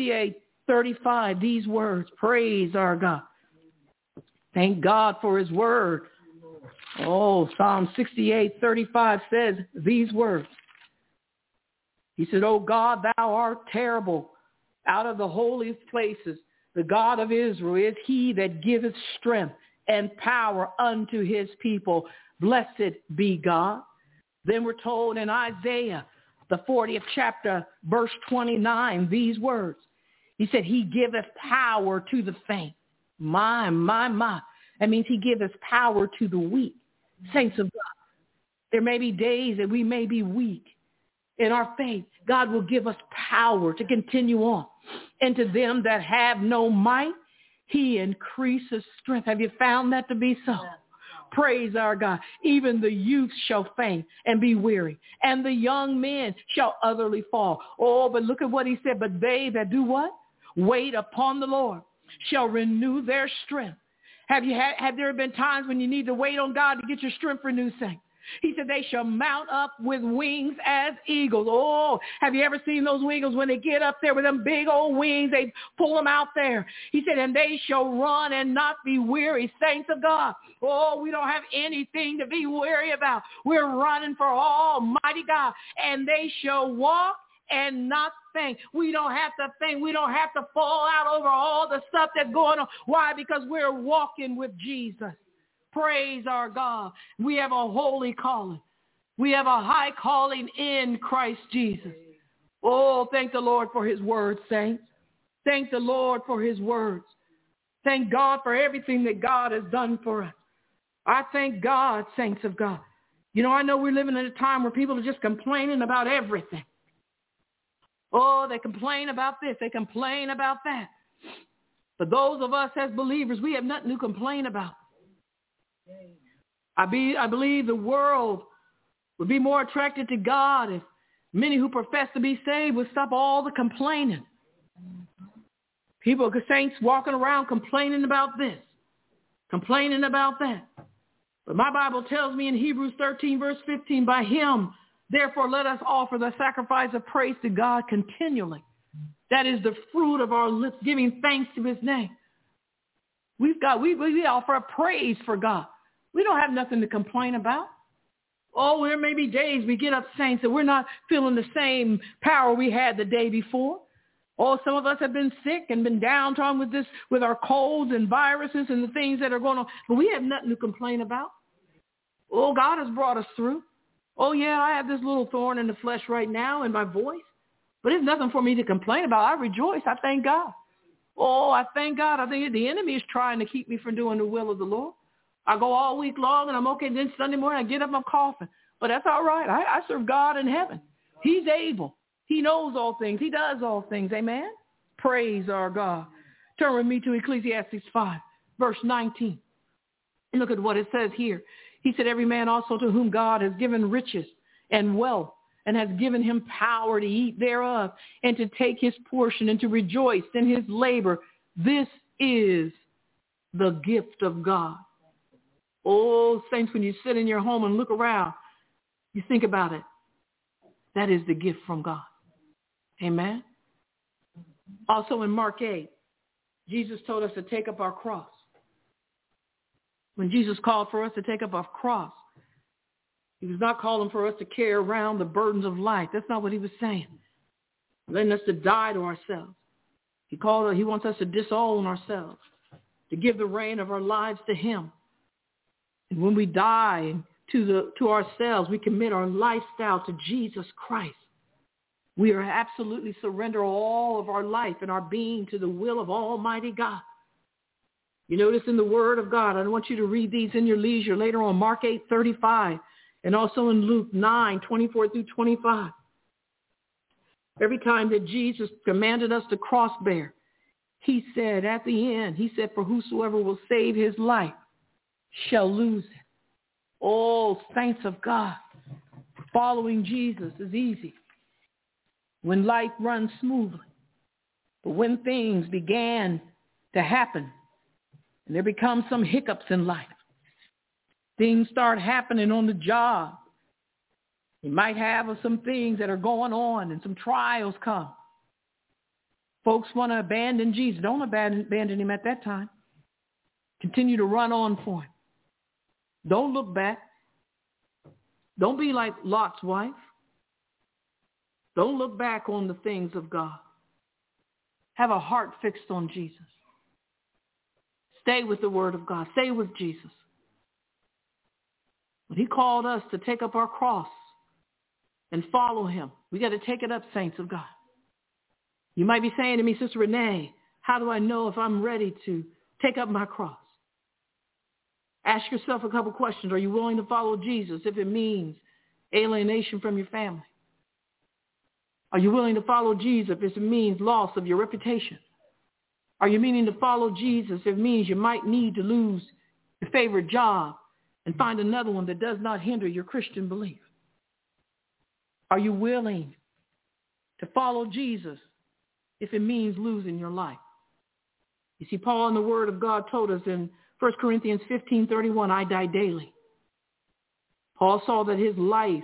68:35 these words, praise our God. Thank God for his word. Oh, Psalm 68:35 says these words. He said, O God, thou art terrible. Out of the holy places, the God of Israel is he that giveth strength and power unto his people. Blessed be God. Then we're told in Isaiah the 40th chapter, verse 29, these words. He said, he giveth power to the faint. My. That means he giveth power to the weak. Saints of God, there may be days that we may be weak in our faith. God will give us power to continue on. And to them that have no might, he increases strength. Have you found that to be so? Yeah. Praise our God. Even the youth shall faint and be weary, and the young men shall utterly fall. Oh, but look at what he said. But they that do what? Wait upon the Lord shall renew their strength. Have there been times when you need to wait on God to get your strength renewed, saints? He said, they shall mount up with wings as eagles. Oh, have you ever seen those eagles when they get up there with them big old wings? They pull them out there. He said, and they shall run and not be weary. Saints of God. Oh, we don't have anything to be weary about. We're running for Almighty God. And they shall walk and not faint. We don't have to faint. We don't have to fall out over all the stuff that's going on. Why? Because we're walking with Jesus. Praise our God. We have a holy calling. We have a high calling in Christ Jesus. Oh, thank the Lord for his words, saints. Thank the Lord for his words. Thank God for everything that God has done for us. I thank God, saints of God. You know, I know we're living in a time where people are just complaining about everything. Oh, they complain about this. They complain about that. But those of us as believers, we have nothing to complain about. I believe the world would be more attracted to God if many who profess to be saved would stop all the complaining. People, saints, walking around complaining about this, complaining about that. But my Bible tells me in Hebrews 13, verse 15, by him, therefore, let us offer the sacrifice of praise to God continually. That is the fruit of our lips, giving thanks to his name. We offer a praise for God. We don't have nothing to complain about. Oh, there may be days we get up, saints, that we're not feeling the same power we had the day before. Oh, some of us have been sick and been downtrodden with our colds and viruses and the things that are going on. But we have nothing to complain about. Oh, God has brought us through. Oh, yeah, I have this little thorn in the flesh right now in my voice. But it's nothing for me to complain about. I rejoice. I thank God. Oh, I thank God. I think the enemy is trying to keep me from doing the will of the Lord. I go all week long and I'm okay. Then Sunday morning I get up, I'm coughing. But that's all right. I serve God in heaven. He's able. He knows all things. He does all things. Amen. Praise our God. Turn with me to Ecclesiastes 5, verse 19. And look at what it says here. He said, every man also to whom God has given riches and wealth and has given him power to eat thereof and to take his portion and to rejoice in his labor. This is the gift of God. Oh, saints, when you sit in your home and look around, you think about it. That is the gift from God. Amen. Also in Mark 8, Jesus told us to take up our cross. When Jesus called for us to take up our cross, he was not calling for us to carry around the burdens of life. That's not what he was saying. Letting us to die to ourselves. He wants us to disown ourselves, to give the reign of our lives to him. And when we die to ourselves, we commit our lifestyle to Jesus Christ. We are absolutely surrender all of our life and our being to the will of Almighty God. You notice in the Word of God, I want you to read these in your leisure later on, Mark 8:35, and also in Luke 9:24 through 25. Every time that Jesus commanded us to cross bear, he said at the end, he said, for whosoever will save his life shall lose it. Oh, saints of God, following Jesus is easy when life runs smoothly. But when things began to happen and there become some hiccups in life, things start happening on the job. You might have some things that are going on and some trials come. Folks want to abandon Jesus. Don't abandon him at that time. Continue to run on for him. Don't look back. Don't be like Lot's wife. Don't look back on the things of God. Have a heart fixed on Jesus. Stay with the Word of God. Stay with Jesus. When he called us to take up our cross, and follow him. We got to take it up, saints of God. You might be saying to me, Sister Renee, how do I know if I'm ready to take up my cross? Ask yourself a couple questions. Are you willing to follow Jesus if it means alienation from your family? Are you willing to follow Jesus if it means loss of your reputation? Are you meaning to follow Jesus if it means you might need to lose your favorite job and find another one that does not hinder your Christian belief? Are you willing to follow Jesus if it means losing your life? You see, Paul in the Word of God told us in 1 Corinthians 15:31, I die daily. Paul saw that his life,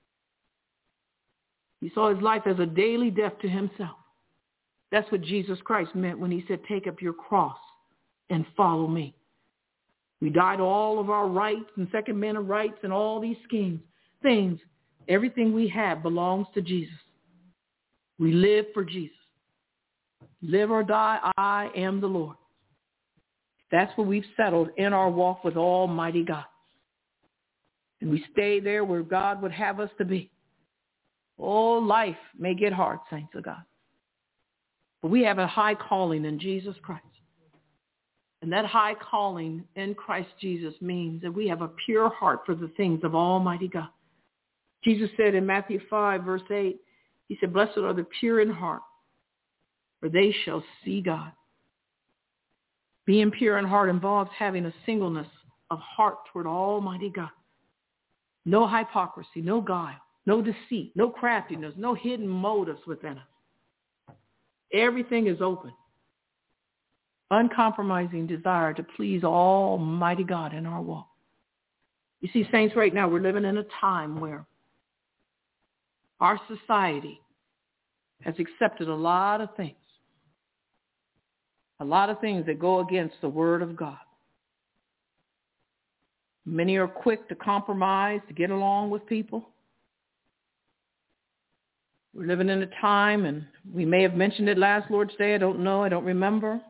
he saw his life as a daily death to himself. That's what Jesus Christ meant when he said, take up your cross and follow me. We die to all of our rights and Second Amendment rights and all these things. Everything we have belongs to Jesus. We live for Jesus. Live or die, I am the Lord. That's what we've settled in our walk with Almighty God. And we stay there where God would have us to be. Oh, life may get hard, saints of God. But we have a high calling in Jesus Christ. And that high calling in Christ Jesus means that we have a pure heart for the things of Almighty God. Jesus said in Matthew 5, verse 8, he said, blessed are the pure in heart, for they shall see God. Being pure in heart involves having a singleness of heart toward Almighty God. No hypocrisy, no guile, no deceit, no craftiness, no hidden motives within us. Everything is open. Uncompromising desire to please Almighty God in our walk. You see, saints, right now we're living in a time where our society has accepted a lot of things. A lot of things that go against the Word of God. Many are quick to compromise, to get along with people. We're living in a time, and we may have mentioned it last Lord's Day, I don't know, I don't remember,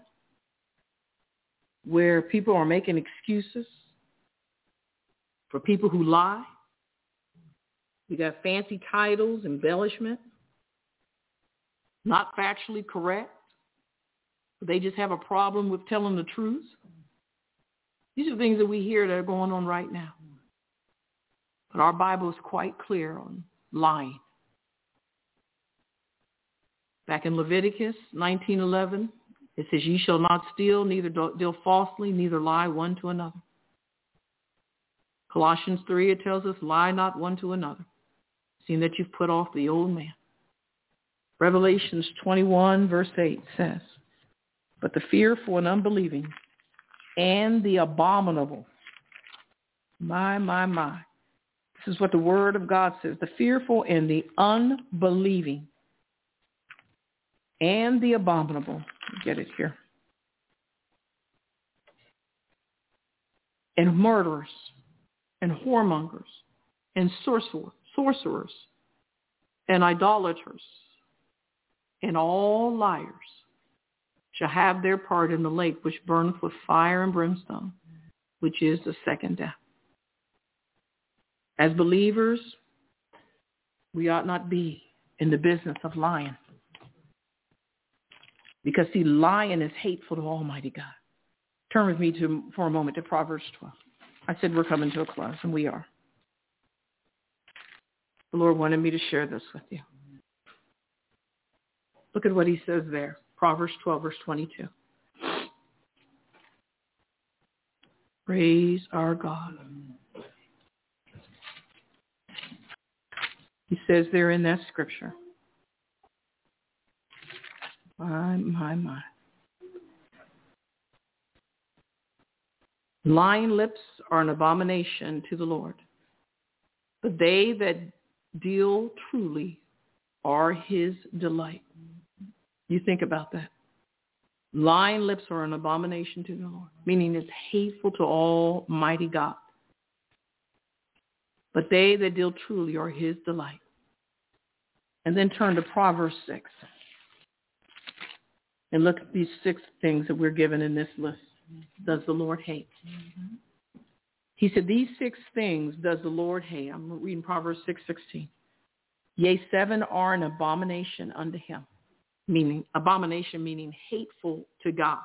where people are making excuses for people who lie. We got fancy titles, embellishment, not factually correct. They just have a problem with telling the truth. These are things that we hear that are going on right now. But our Bible is quite clear on lying. Back in Leviticus 19:11, it says, ye shall not steal, neither deal falsely, neither lie one to another. Colossians 3, it tells us, lie not one to another, seeing that you've put off the old man. Revelations 21, verse 8 says, but the fearful and unbelieving and the abominable. My. This is what the Word of God says. The fearful and the unbelieving and the abominable. Get it here. And murderers and whoremongers and sorcerers and idolaters and all liars shall have their part in the lake which burneth with fire and brimstone, which is the second death. As believers, we ought not be in the business of lying. Because, see, lying is hateful to Almighty God. Turn with me for a moment to Proverbs 12. I said we're coming to a close, and we are. The Lord wanted me to share this with you. Look at what he says there. Proverbs 12, verse 22. Praise our God. He says there in that scripture, my. Lying lips are an abomination to the Lord, but they that deal truly are his delight. You think about that. Lying lips are an abomination to the Lord, meaning it's hateful to Almighty God. But they that deal truly are his delight. And then turn to Proverbs 6. And look at these 6 things that we're given in this list. Does the Lord hate? Mm-hmm. He said, these 6 things does the Lord hate. I'm reading Proverbs 6:16. Yea, 7 are an abomination unto him, meaning abomination, meaning hateful to God.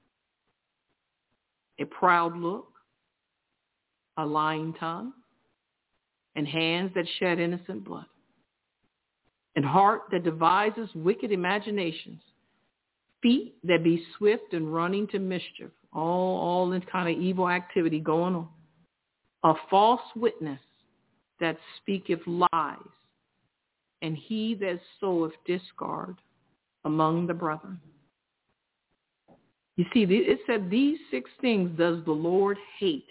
A proud look, a lying tongue, and hands that shed innocent blood, and heart that devises wicked imaginations, feet that be swift and running to mischief, all this kind of evil activity going on. A false witness that speaketh lies, and he that soweth discord among the brethren. You see, it said these 6 things does the Lord hate.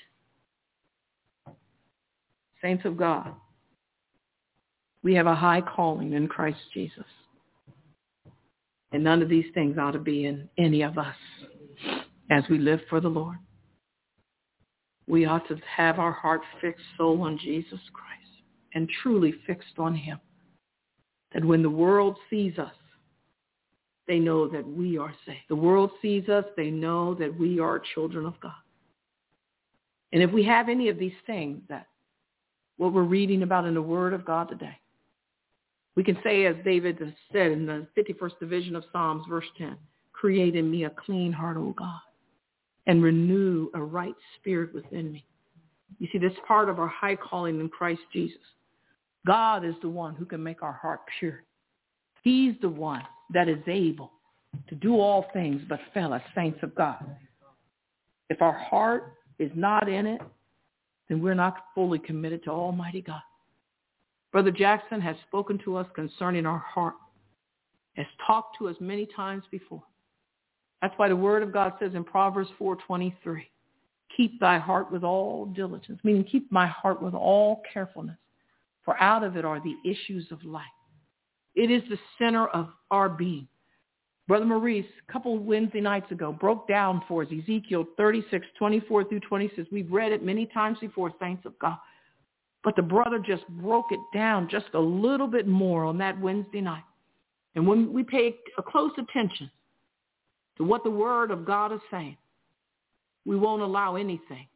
Saints of God, we have a high calling in Christ Jesus. And none of these things ought to be in any of us as we live for the Lord. We ought to have our heart fixed so on Jesus Christ and truly fixed on him, that when the world sees us, they know that we are saved. The world sees us, they know that we are children of God. And if we have any of these things, that what we're reading about in the Word of God today, we can say, as David said in the 51st division of Psalms, verse 10, create in me a clean heart, O God, and renew a right spirit within me. You see, this part of our high calling in Christ Jesus. God is the one who can make our heart pure. He's the one that is able to do all things but fail us, saints of God. If our heart is not in it, then we're not fully committed to Almighty God. Brother Jackson has spoken to us concerning our heart, has talked to us many times before. That's why the Word of God says in Proverbs 4:23, keep thy heart with all diligence, meaning keep my heart with all carefulness, for out of it are the issues of life. It is the center of our being. Brother Maurice, a couple Wednesday nights ago, broke down for us Ezekiel 36:24-26. We've read it many times before, saints of God. But the brother just broke it down just a little bit more on that Wednesday night. And when we pay a close attention to what the Word of God is saying, we won't allow anything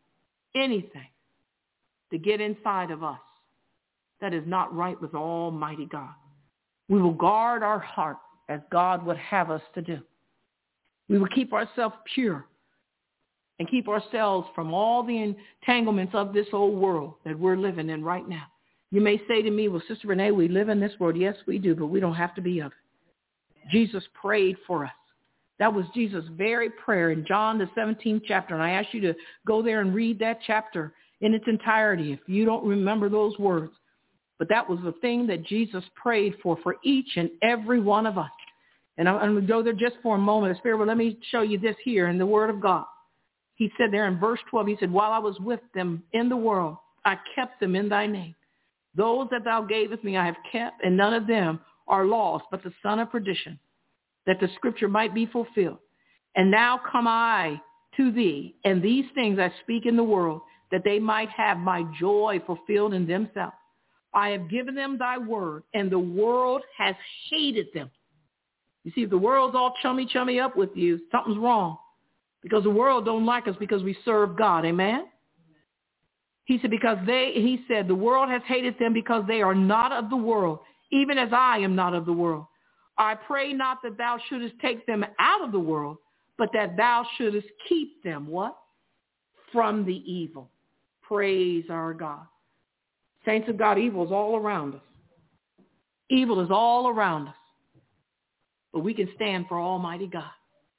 to get inside of us that is not right with Almighty God. We will guard our heart as God would have us to do. We will keep ourselves pure and keep ourselves from all the entanglements of this old world that we're living in right now. You may say to me, well, Sister Renee, we live in this world. Yes, we do, but we don't have to be of it. Jesus prayed for us. That was Jesus' very prayer in John, the 17th chapter. And I ask you to go there and read that chapter in its entirety if you don't remember those words. But that was the thing that Jesus prayed for each and every one of us. And I'm going to go there just for a moment. The Spirit, well, let me show you this here in the Word of God. He said there in verse 12, he said, while I was with them in the world, I kept them in thy name. Those that thou gavest me I have kept, and none of them are lost, but the son of perdition, that the scripture might be fulfilled. And now come I to thee, and these things I speak in the world, that they might have my joy fulfilled in themselves. I have given them thy word, and the world has hated them. You see, if the world's all chummy up with you, something's wrong. Because the world don't like us because we serve God. Amen? He said, the world has hated them because they are not of the world, even as I am not of the world. I pray not that thou shouldest take them out of the world, but that thou shouldest keep them, what? From the evil. Praise our God. Saints of God, evil is all around us. Evil is all around us. But we can stand for Almighty God.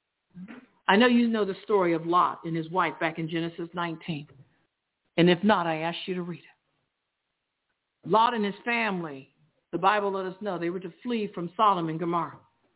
I know you know the story of Lot and his wife back in Genesis 19. And if not, I ask you to read it. Lot and his family, the Bible let us know, they were to flee from Sodom and Gomorrah.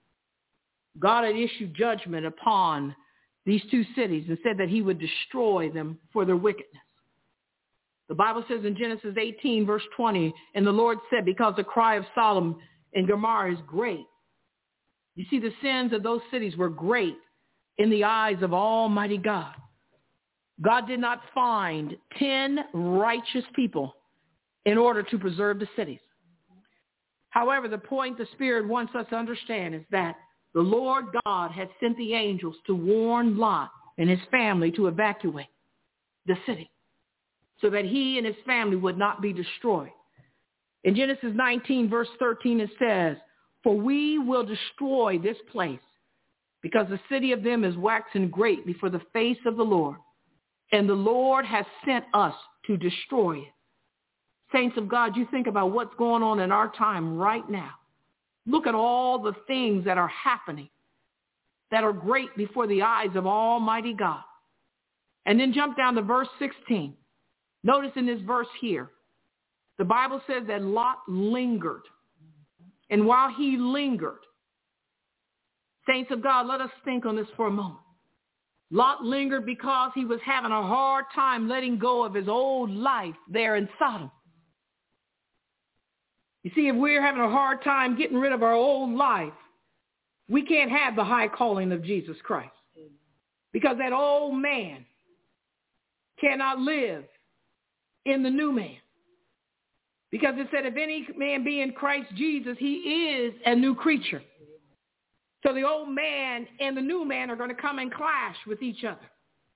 God had issued judgment upon these 2 cities and said that he would destroy them for their wickedness. The Bible says in Genesis 18, verse 20, and the Lord said, because the cry of Sodom and Gomorrah is great. You see, the sins of those cities were great in the eyes of Almighty God. God did not find 10 righteous people in order to preserve the cities. However, the point the Spirit wants us to understand is that the Lord God had sent the angels to warn Lot and his family to evacuate the city so that he and his family would not be destroyed. In Genesis 19, verse 13, it says, "For we will destroy this place, because the city of them is waxen great before the face of the Lord, and the Lord has sent us to destroy it." Saints of God, you think about what's going on in our time right now. Look at all the things that are happening that are great before the eyes of Almighty God. And then jump down to verse 16. Notice in this verse here, the Bible says that Lot lingered. And while he lingered, saints of God, let us think on this for a moment. Lot lingered because he was having a hard time letting go of his old life there in Sodom. You see, if we're having a hard time getting rid of our old life, we can't have the high calling of Jesus Christ. Because that old man cannot live in the new man. Because it said, if any man be in Christ Jesus, he is a new creature. So the old man and the new man are going to come and clash with each other.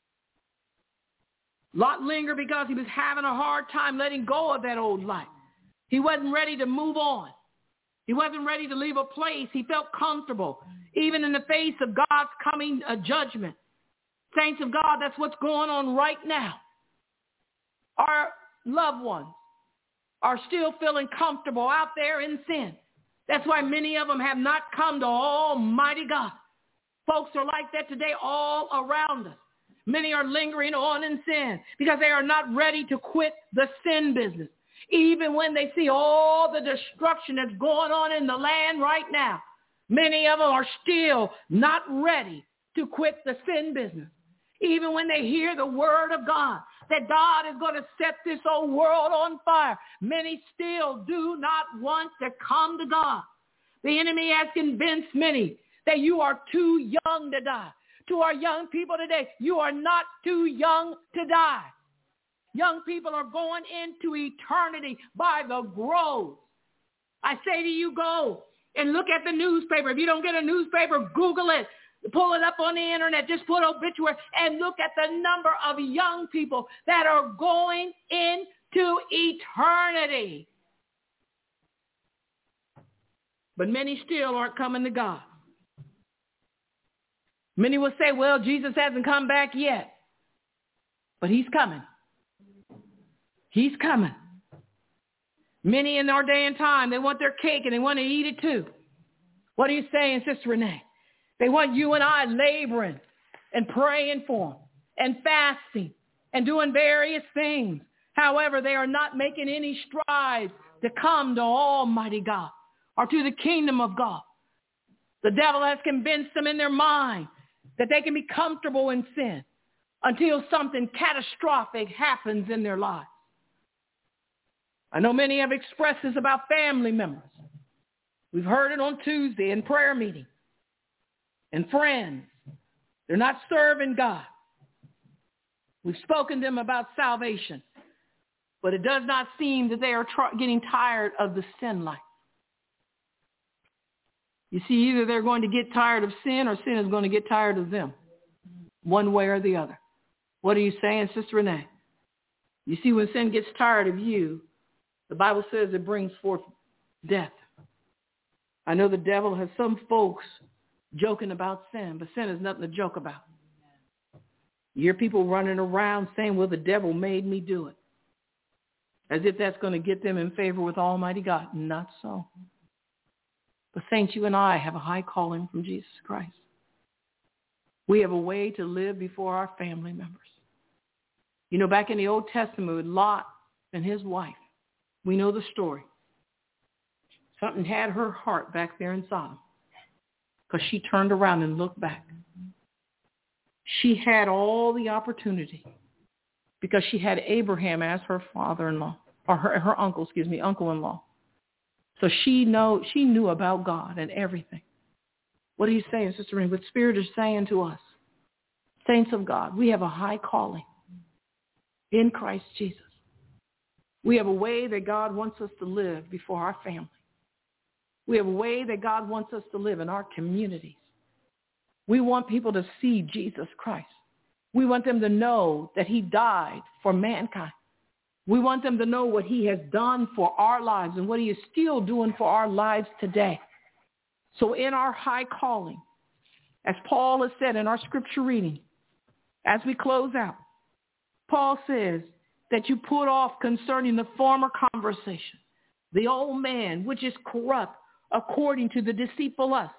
Lot lingered because he was having a hard time letting go of that old life. He wasn't ready to move on. He wasn't ready to leave a place. He felt comfortable, even in the face of God's coming judgment. Saints of God, that's what's going on right now. Our loved ones are still feeling comfortable out there in sin. That's why many of them have not come to Almighty God. Folks are like that today all around us. Many are lingering on in sin because they are not ready to quit the sin business. Even when they see all the destruction that's going on in the land right now, many of them are still not ready to quit the sin business. Even when they hear the word of God, that God is going to set this old world on fire, many still do not want to come to God. The enemy has convinced many that you are too young to die. To our young people today, you are not too young to die. Young people are going into eternity by the groves. I say to you, go and look at the newspaper. If you don't get a newspaper, Google it. Pull it up on the internet. Just put obituary and look at the number of young people that are going into eternity. But many still aren't coming to God. Many will say, well, Jesus hasn't come back yet. But he's coming. He's coming. Many in our day and time, they want their cake and they want to eat it too. What are you saying, Sister Renee? They want you and I laboring and praying for them and fasting and doing various things. However, they are not making any strides to come to Almighty God or to the kingdom of God. The devil has convinced them in their mind that they can be comfortable in sin until something catastrophic happens in their lives. I know many have expressed this about family members. We've heard it on Tuesday in prayer meeting. And friends, they're not serving God. We've spoken to them about salvation, but it does not seem that they are getting tired of the sin life. You see, either they're going to get tired of sin or sin is going to get tired of them, one way or the other. What are you saying, Sister Renee? You see, when sin gets tired of you, the Bible says it brings forth death. I know the devil has some folks joking about sin, but sin is nothing to joke about. You hear people running around saying, well, the devil made me do it. As if that's going to get them in favor with Almighty God. Not so. But saints, you and I have a high calling from Jesus Christ. We have a way to live before our family members. You know, back in the Old Testament with Lot and his wife, we know the story. Something had her heart back there in Sodom because she turned around and looked back. She had all the opportunity because she had Abraham as her father-in-law, or her uncle-in-law. So she knew about God and everything. What are you saying, Sister Renee? What Spirit is saying to us, saints of God, we have a high calling in Christ Jesus. We have a way that God wants us to live before our family. We have a way that God wants us to live in our communities. We want people to see Jesus Christ. We want them to know that he died for mankind. We want them to know what he has done for our lives and what he is still doing for our lives today. So in our high calling, as Paul has said in our scripture reading, as we close out, Paul says that you put off concerning the former conversation, the old man, which is corrupt according to the deceitful lust,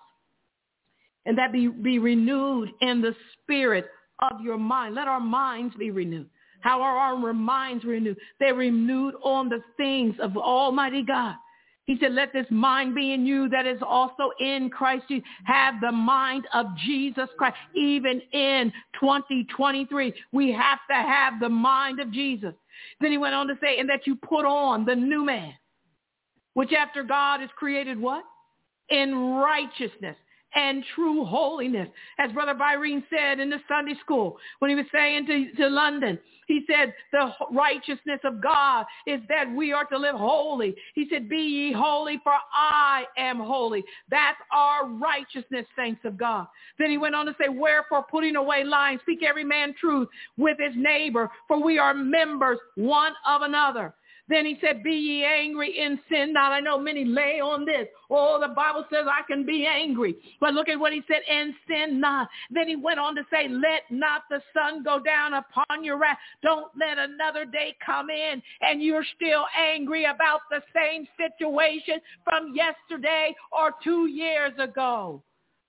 and that be renewed in the spirit of your mind. Let our minds be renewed. How are our minds renewed? They're renewed on the things of Almighty God. He said, let this mind be in you that is also in Christ Jesus. Have the mind of Jesus Christ. Even in 2023, we have to have the mind of Jesus. Then he went on to say, and that you put on the new man, which after God is created what? In righteousness and true holiness. As Brother Byrene said in the Sunday school, when he was saying to London, he said, the righteousness of God is that we are to live holy. He said, be ye holy, for I am holy. That's our righteousness, saints of God. Then he went on to say, wherefore putting away lying, speak every man truth with his neighbor, for we are members one of another. Then he said, be ye angry in sin not. I know many lay on this. Oh, the Bible says I can be angry. But look at what he said, and sin not. Then he went on to say, let not the sun go down upon your wrath. Don't let another day come in and you're still angry about the same situation from yesterday or 2 years ago.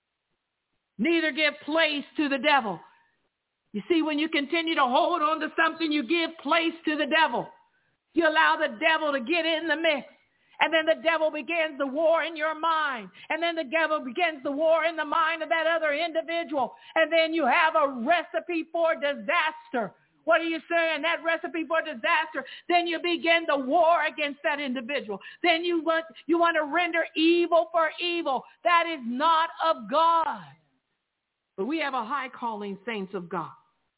Neither give place to the devil. You see, when you continue to hold on to something, you give place to the devil. You allow the devil to get in the mix. And then the devil begins the war in your mind. And then the devil begins the war in the mind of that other individual. And then you have a recipe for disaster. What are you saying? That recipe for disaster. Then you begin the war against that individual. Then you want to render evil for evil. That is not of God. But we have a high calling, saints of God.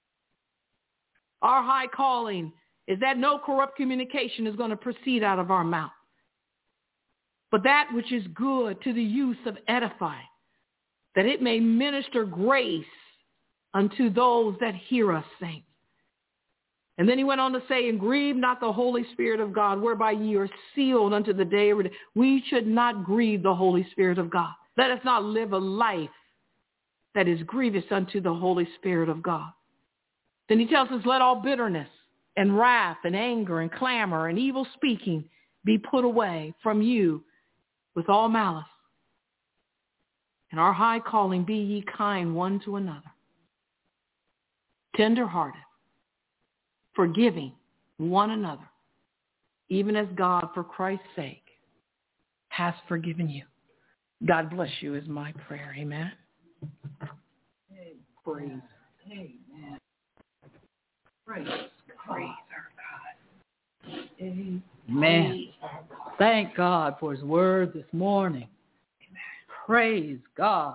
Our high calling is that no corrupt communication is going to proceed out of our mouth, but that which is good to the use of edifying, that it may minister grace unto those that hear us, saints. And then he went on to say, and grieve not the Holy Spirit of God, whereby ye are sealed unto the day of redemption. We should not grieve the Holy Spirit of God. Let us not live a life that is grievous unto the Holy Spirit of God. Then he tells us, let all bitterness and wrath and anger and clamor and evil speaking be put away from you with all malice. And our high calling, be ye kind one to another, tender-hearted, forgiving one another, even as God, for Christ's sake, has forgiven you. God bless you is my prayer. Amen. Praise. Amen. Praise our God. Amen. Thank God for his word this morning. Amen. Praise God.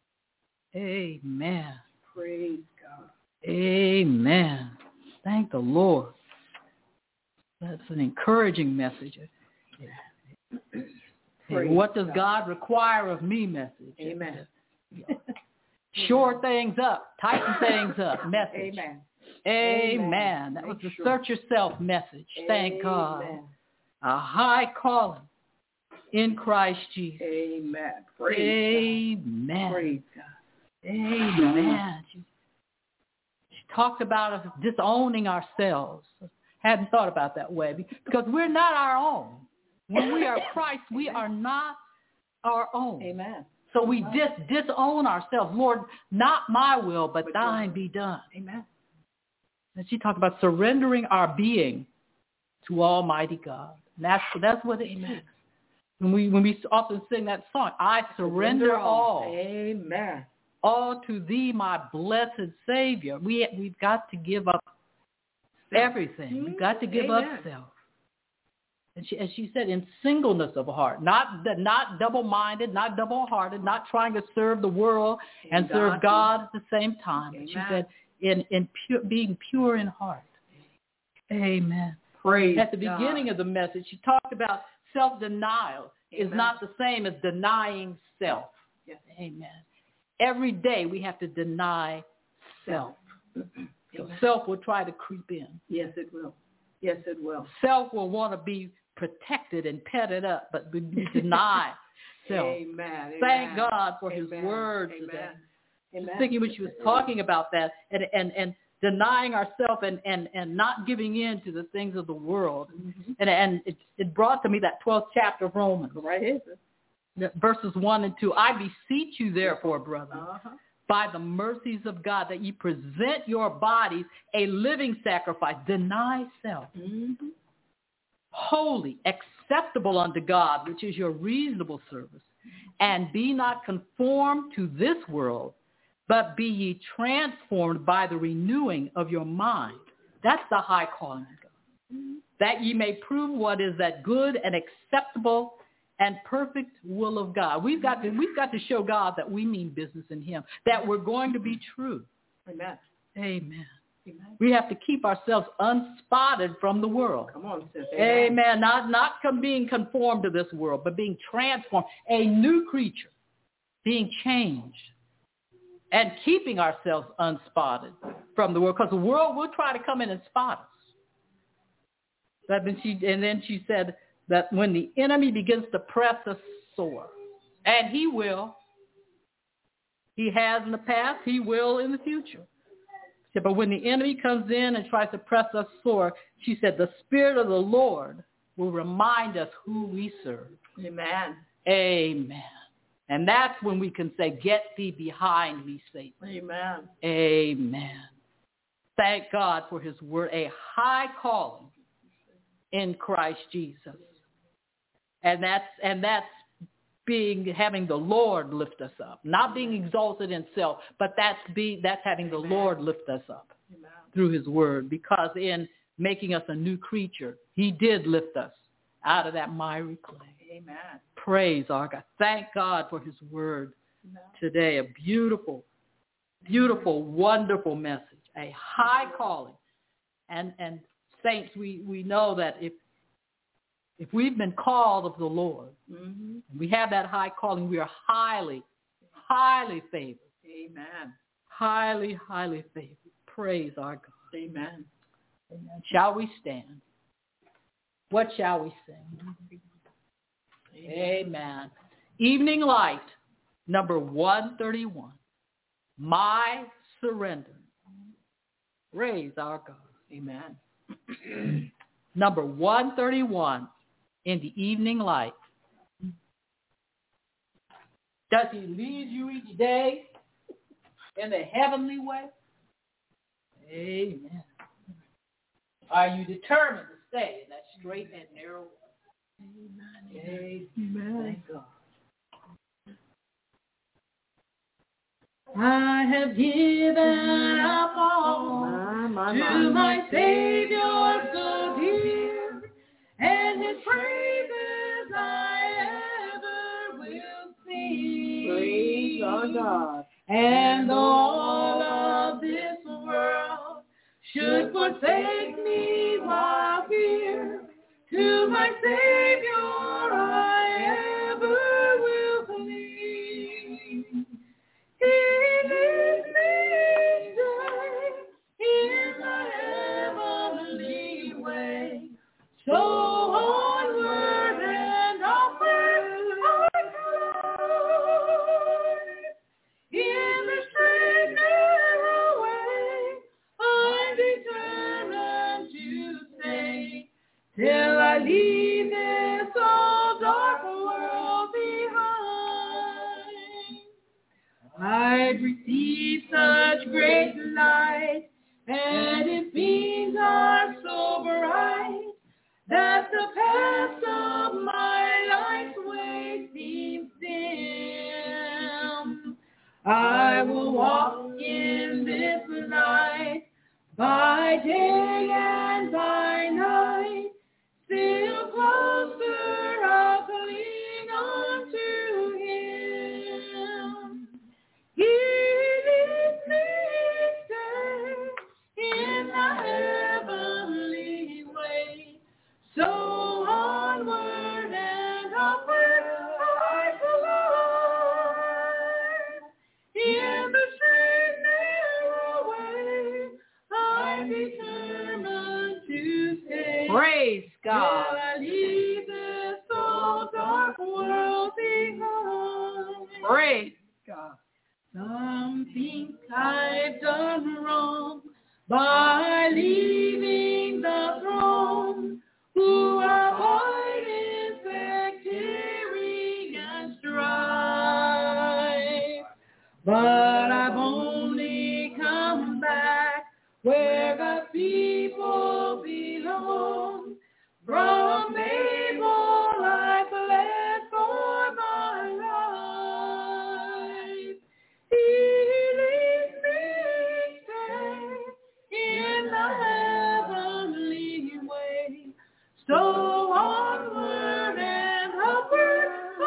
Amen. Praise God. Amen. Thank the Lord. That's an encouraging message. What does God require of me message? Amen. Shore things up, tighten things up message. Amen. Amen. That was the search yourself message. Thank God. A high calling in Christ Jesus. Amen. Praise God. Praise God. Amen. She talked about us disowning ourselves. Hadn't thought about that way because we're not our own. When we are Christ, we are not our own. Amen. So we disown ourselves. Lord, not my will, but thine be done. Amen. And she talked about surrendering our being to Almighty God. And that's what it takes. When we often sing that song, I surrender all. Amen. All to thee, my blessed Savior. We've got to give up everything. We've got to give up self. And as she said, in singleness of heart, not double-minded, not double-hearted, not trying to serve the world and serve God at the same time. She said, being pure in heart. Amen. Praise at the beginning of the message, she talked about self-denial is not the same as denying self. Yes. Amen. Every day we have to deny self. So self will try to creep in. Yes, it will. Yes, it will. Self will want to be protected and petted up, but we deny self. Amen. Thank God for Amen. His word Amen. today. Amen. Thinking when she was talking about that and denying ourselves and not giving in to the things of the world. Mm-hmm. And it brought to me that 12th chapter of Romans. Right here. Verses 1 and 2. I beseech you, therefore, brother, by the mercies of God, that ye present your bodies a living sacrifice, deny self, holy, acceptable unto God, which is your reasonable service. And be not conformed to this world, but be ye transformed by the renewing of your mind. That's the high calling of God. That ye may prove what is that good and acceptable and perfect will of God. We've got to show God that we mean business in Him, that we're going to be true. Amen. Amen. We have to keep ourselves unspotted from the world. Come on, sis. Amen. Not being conformed to this world, but being transformed, a new creature, being changed, and keeping ourselves unspotted from the world, because the world will try to come in and spot us. And then she said that when the enemy begins to press us sore, and he will, he has in the past, he will in the future. She said, but when the enemy comes in and tries to press us sore, she said, the Spirit of the Lord will remind us who we serve. Amen. Amen. And that's when we can say, get thee behind me, Satan. Amen. Amen. Thank God for His word, a high calling in Christ Jesus. And that's having the Lord lift us up, not being exalted in self, but that's having the Lord lift us up through His word, because in making us a new creature, He did lift us out of that miry clay. Amen. Praise our God. Thank God for His word today. A beautiful, beautiful, wonderful message, a high calling. And saints, we know that if we've been called of the Lord, we have that high calling, we are highly, highly favored. Amen. Highly, highly favored. Praise our God. Amen. Amen. Shall we stand? What shall we sing? Amen. Evening Light, number 131. My surrender. Praise our God. Amen. Number 131 in the Evening Light. Does He lead you each day in the heavenly way? Amen. Are you determined to stay in that straight and narrow way? Amen. Amen. Thank God. I have given up all to my Savior so dear, and His praises I ever will sing. Praise our God. And though all of this world should forsake me while here, to my Savior I ever will cling. He leads me in the heavenly way, so onward and upward I climb. In the straight narrow way I'm determined to stay, till I leave this old dark world behind. I've received such great light, and its beams are so bright, that the path of my life's way seems dim. I will walk in this light by day and by night, still closer I'll cling on to Him. He leads me in the heavenly way, so onward and upward I climb. In the straight narrow way I'm determined Praise God. Till I leave this old dark world behind. Praise God. Some think I've done wrong by leaving the throne. Who avoided sectarian and strife. But I've only come back where the people belong. From Babel I fled for my life. He leads me straight in the heavenly way. So onward and upward I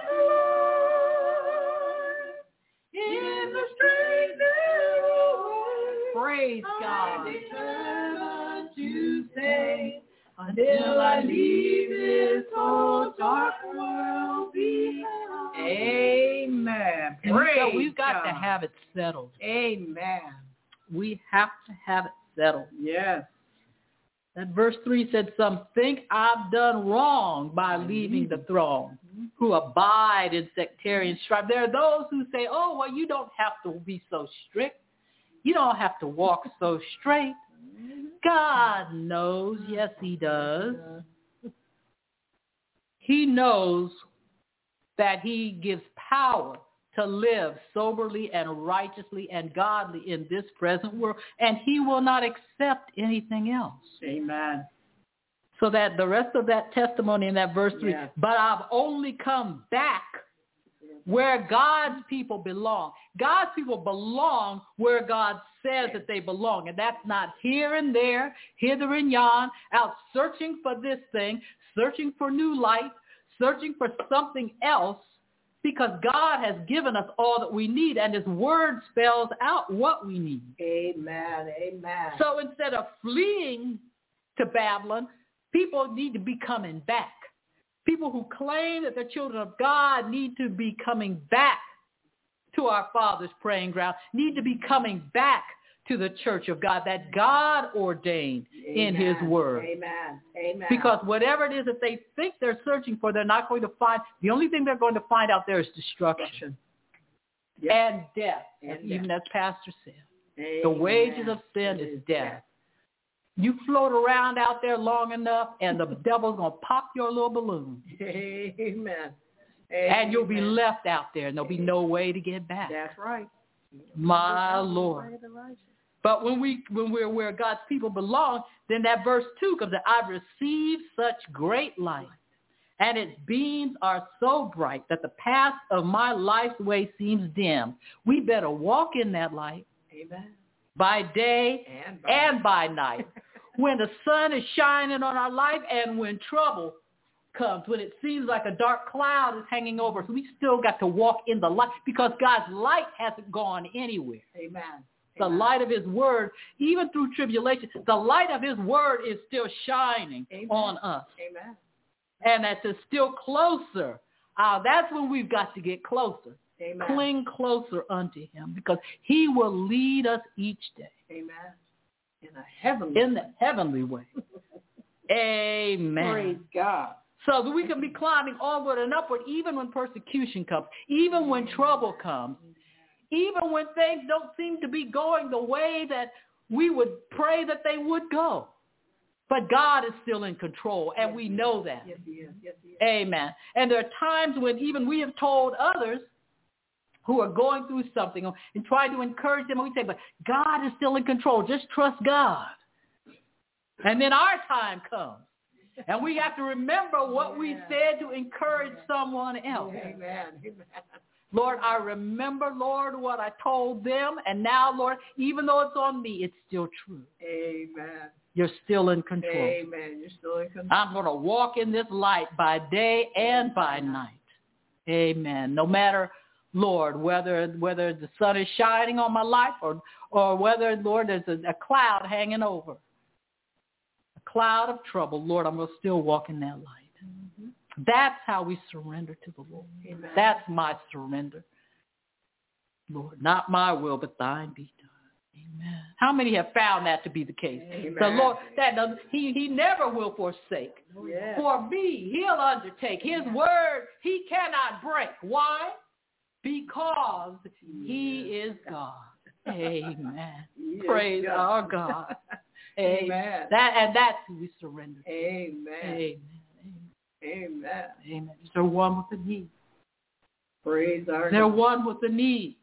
climb. In the straight narrow way. Praise God. I determined to stay until I leave this old dark world behind. Amen. And so Praise we've got God. to have it settled. Amen. We have to have it settled. Yes. That verse 3 said, some think I've done wrong by leaving the throne, who abide in sectarian strife. There are those who say, oh, well, you don't have to be so strict. You don't have to walk so straight. God knows. Yes, he does. He knows that he gives power to live soberly and righteously and godly in this present world, and he will not accept anything else. Amen. So that the rest of that testimony in that verse 3, Yes. but I've only come back where God's people belong. God's people belong where God says that they belong. And that's not here and there, hither and yon, out searching for this thing, searching for new light, searching for something else, because God has given us all that we need, and his word spells out what we need. Amen. Amen. So instead of fleeing to Babylon, people need to be coming back. People who claim that they're children of God need to be coming back to our Father's praying ground, need to be coming back to the church of God that God ordained in his word. Amen. Amen. Because whatever it is that they think they're searching for, they're not going to find. The only thing they're going to find out there is destruction and death, even as Pastor said. Amen. The wages of sin is death. You float around out there long enough, and the devil's going to pop your little balloon. Amen. And you'll be left out there, and there'll be no way to get back. That's right. My Lord. But when we're where God's people belong, then that verse 2 comes, I've received such great light, and its beams are so bright that the path of my life's way seems dim. We better walk in that light. Amen. By day and by night. When the sun is shining on our life and when trouble comes, when it seems like a dark cloud is hanging over us, we still got to walk in the light because God's light hasn't gone anywhere. Amen. The light of his word, even through tribulation, the light of his word is still shining on us. Amen. And that's still closer. That's when we've got to get closer. Amen. Cling closer unto him because he will lead us each day. Amen. In the heavenly way. Amen. Praise God. So that we can be climbing onward and upward even when persecution comes, even when trouble comes, even when things don't seem to be going the way that we would pray that they would go. But God is still in control, and we know that. Yes, he is. Yes, he is. Amen. And there are times when even we have told others who are going through something and trying to encourage them, and we say, but God is still in control. Just trust God. And then our time comes. And we have to remember what we said to encourage someone else. Amen. Lord, I remember, Lord, what I told them. And now, Lord, even though it's on me, it's still true. Amen. You're still in control. Amen. You're still in control. I'm going to walk in this light by day and by night. Amen. No matter, Lord, whether the sun is shining on my life or whether, Lord, there's a cloud hanging over. A cloud of trouble, Lord, I'm going to still walk in that light. Mm-hmm. That's how we surrender to the Lord. Amen. That's my surrender. Lord, not my will, but thine be done. Amen. How many have found that to be the case? Amen. The Lord, he never will forsake. Yes. For me, he'll undertake. His word, he cannot break. Why? Because he is God. Amen. Praise God. our God. Amen. That's who we surrender to. Amen. Amen. Amen. Amen. Is there one with a need? Praise our Is there God. one with a need?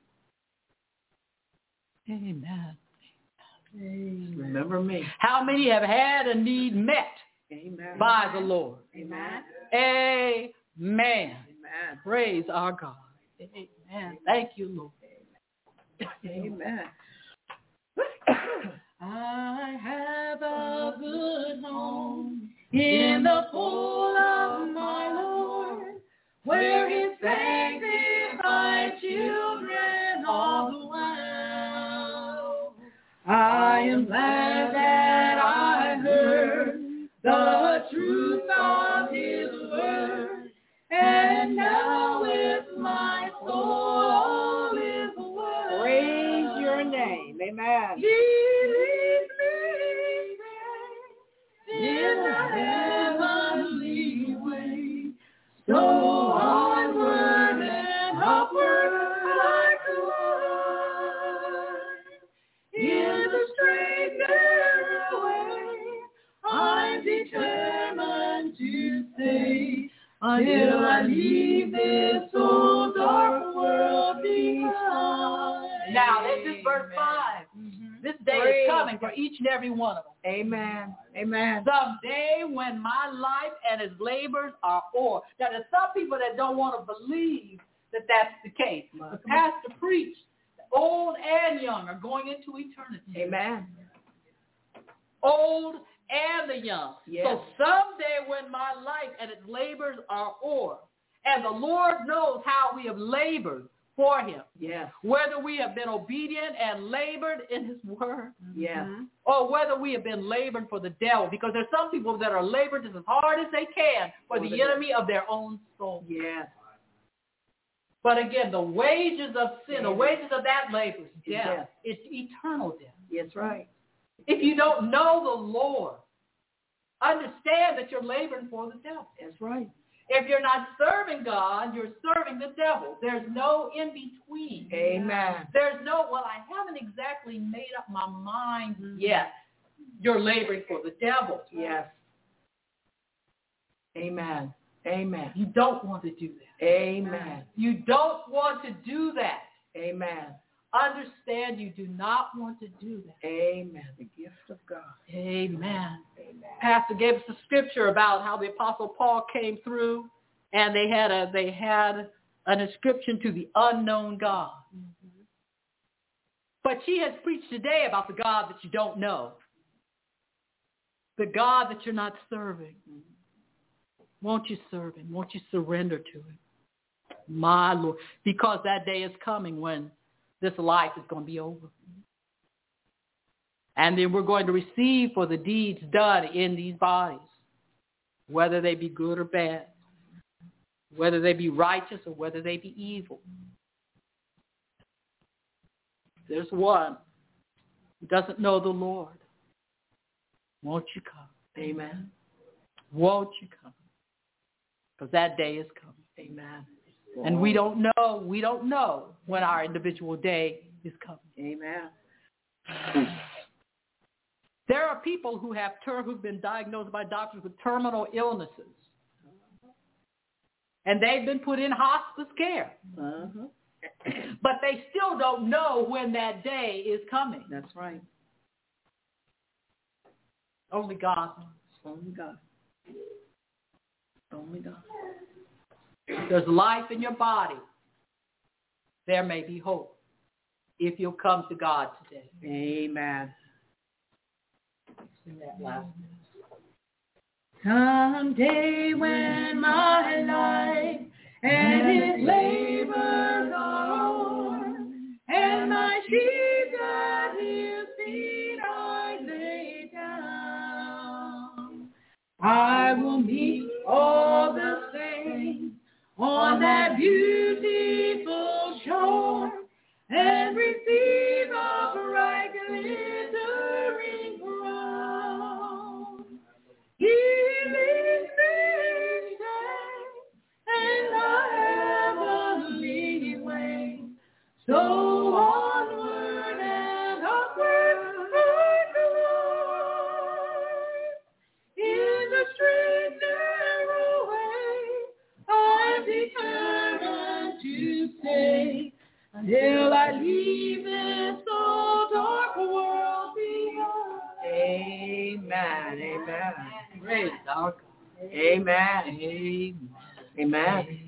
Amen. Remember me. How many have had a need met Amen. by the Lord? Amen. Amen. Amen. Praise our God. Amen. Thank you, Lord. Amen. I have a good home in the full of my Lord, where his sanctified children all dwell. I am glad that I heard the truth of his word, and now with my soul is well. Praise your name. Amen. He leads me in the heavenly way, so onward and upward I climb. In the straight narrow way, I'm determined to stay until I leave this old dark world behind. Now, this is verse 5. This day is coming for each and every one of them. Amen. Amen. Someday when my life and its labors are o'er. Now, there's some people that don't want to believe that that's the case. The pastor preached, old and young are going into eternity. Amen. Old and the young. Yes. So someday when my life and its labors are o'er, and the Lord knows how we have labored for him. Yes. Whether we have been obedient and labored in his word. Yes. Or whether we have been labored for the devil. Because there's some people that are labored just as hard as they can for the enemy of their own soul. Yes. But again, the wages of sin, the wages of that labor is death. Yes. It's eternal death. That's right. If you don't know the Lord, understand that you're laboring for the devil. That's right. If you're not serving God, you're serving the devil. There's no in-between. Amen. There's no, well, I haven't exactly made up my mind yet. You're laboring for the devil. Yes. Amen. Amen. You don't want to do that. Amen. You don't want to do that. Amen. Understand you do not want to do that. Amen. The gift of God. Amen. Pastor gave us a scripture about how the Apostle Paul came through, and they had an inscription to the unknown God. But she has preached today about the God that you don't know, the God that you're not serving. Won't you serve him? Won't you surrender to him? My Lord, because that day is coming when this life is going to be over. And then we're going to receive for the deeds done in these bodies, whether they be good or bad, whether they be righteous or whether they be evil. There's one who doesn't know the Lord. Won't you come? Amen. Won't you come? Because that day is coming. Amen. And we don't know when our individual day is coming. Amen. There are people who've been diagnosed by doctors with terminal illnesses. And they've been put in hospice care. Uh-huh. But they still don't know when that day is coming. That's right. Only God knows. Only God. Only God. If there's life in your body, there may be hope if you'll come to God today. Amen. Sing that last. Someday when my life and his labors are o'er, and my sheep at his feet I lay down, I will meet all the saints on that beautiful shore and receive a bright Amen. Amen. Praise our God. Amen. Amen. Amen.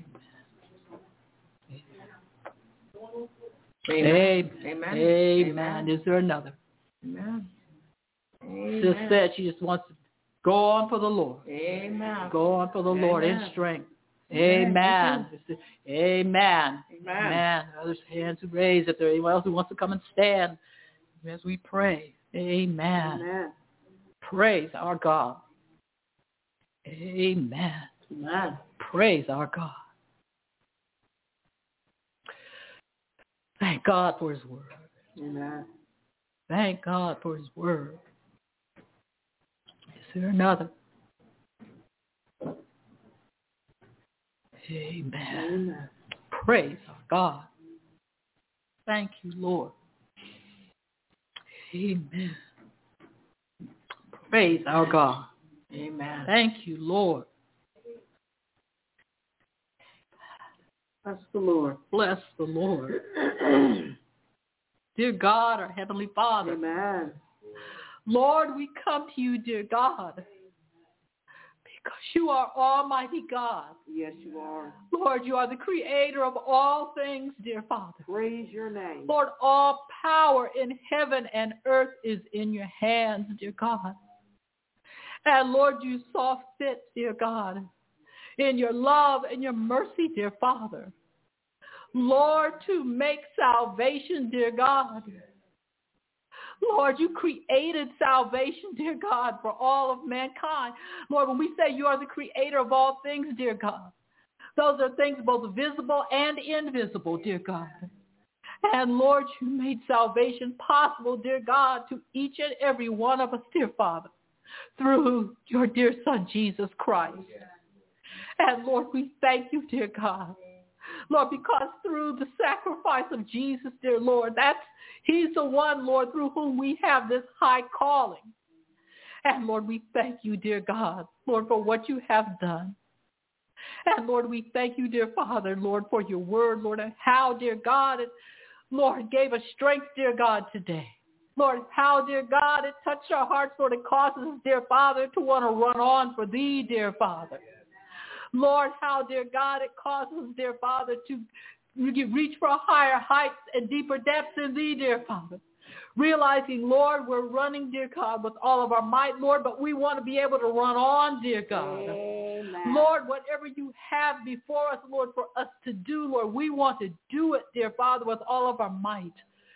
Amen. Amen. Amen. Is there another? Amen. Sis said she just wants to go on for the Lord. Amen. Go on for the Lord in Amen. strength. Amen. Amen. Amen. Amen. Others' hands are raised. If there anyone else who wants to come and stand as we pray. Amen. Amen. Praise our God. Amen. Amen. Praise our God. Thank God for his word. Amen. Thank God for his word. Is there another? Amen. Amen. Praise our God. Thank you, Lord. Amen. Praise our God. Amen. Thank you, Lord. Bless the Lord. Bless the Lord. Dear God, our Heavenly Father. Amen. Lord, we come to you, dear God, because you are Almighty God. Yes, you are. Lord, you are the creator of all things, dear Father. Praise your name. Lord, all power in heaven and earth is in your hands, dear God. And Lord, you saw fit, dear God, in your love and your mercy, dear Father, Lord, to make salvation, dear God. Lord, you created salvation, dear God, for all of mankind. Lord, when we say you are the creator of all things, dear God, those are things both visible and invisible, dear God. And Lord, you made salvation possible, dear God, to each and every one of us, dear Father, through your dear Son, Jesus Christ. And Lord, we thank you, dear God. Lord, because through the sacrifice of Jesus, dear Lord, he's the one, Lord, through whom we have this high calling. And Lord, we thank you, dear God, Lord, for what you have done. And Lord, we thank you, dear Father, Lord, for your word, Lord, and how, dear God, it, Lord, gave us strength, dear God, today. Lord, how, dear God, it touched our hearts, Lord, it causes us, dear Father, to want to run on for thee, dear Father. Lord, how, dear God, it causes, dear Father, to reach for higher heights and deeper depths in thee, dear Father. Realizing, Lord, we're running, dear God, with all of our might, Lord, but we want to be able to run on, dear God. Amen. Lord, whatever you have before us, Lord, for us to do, Lord, we want to do it, dear Father, with all of our might.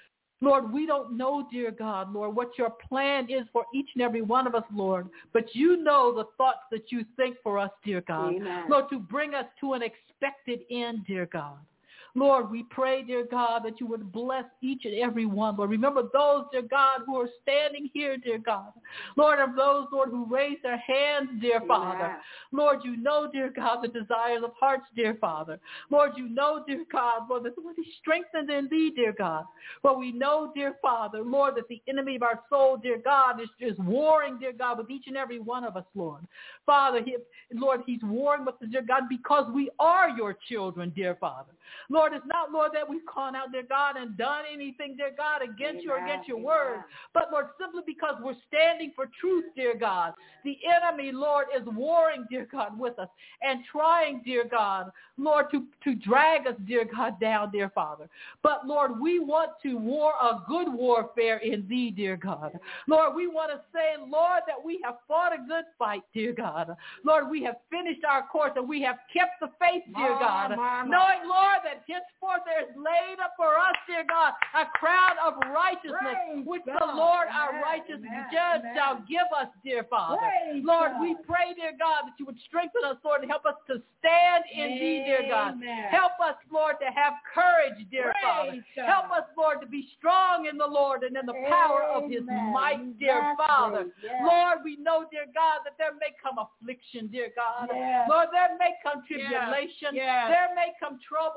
Lord, we don't know, dear God, Lord, what your plan is for each and every one of us, Lord. But you know the thoughts that you think for us, dear God. Amen. Lord, to bring us to an expected end, dear God. Lord, we pray, dear God, that you would bless each and every one. Lord, remember those, dear God, who are standing here, dear God. Lord, of those, Lord, who raise their hands, dear Father. Lord, you know, dear God, the desires of hearts, dear Father. Lord, you know, dear God, Lord, that somebody strengthened in thee, dear God. But we know, dear Father, Lord, that the enemy of our soul, dear God, is warring, dear God, with each and every one of us, Lord. Father, Lord, he's warring with us, dear God, because we are your children, dear Father. Lord, it's not, Lord, that we've gone out, dear God, and done anything, dear God, against you or against your word. But, Lord, simply because we're standing for truth, dear God. The enemy, Lord, is warring, dear God, with us and trying, dear God, Lord, to drag us, dear God, down, dear Father. But, Lord, we want to war a good warfare in thee, dear God. Lord, we want to say, Lord, that we have fought a good fight, dear God. Lord, we have finished our course and we have kept the faith, dear God. Knowing, Lord, that henceforth there is laid up for us, dear God, a crown of righteousness, which the Lord, our righteous judge, shall give us, dear Father. Lord, we pray, dear God, that you would strengthen us, Lord, and help us to stand in thee, dear God. Help us, Lord, to have courage, dear Father. Help us, Lord, to be strong in the Lord and in the power of his might, dear Father. Lord, we know, dear God, that there may come affliction, dear God. Lord, there may come tribulation. There may come trouble. But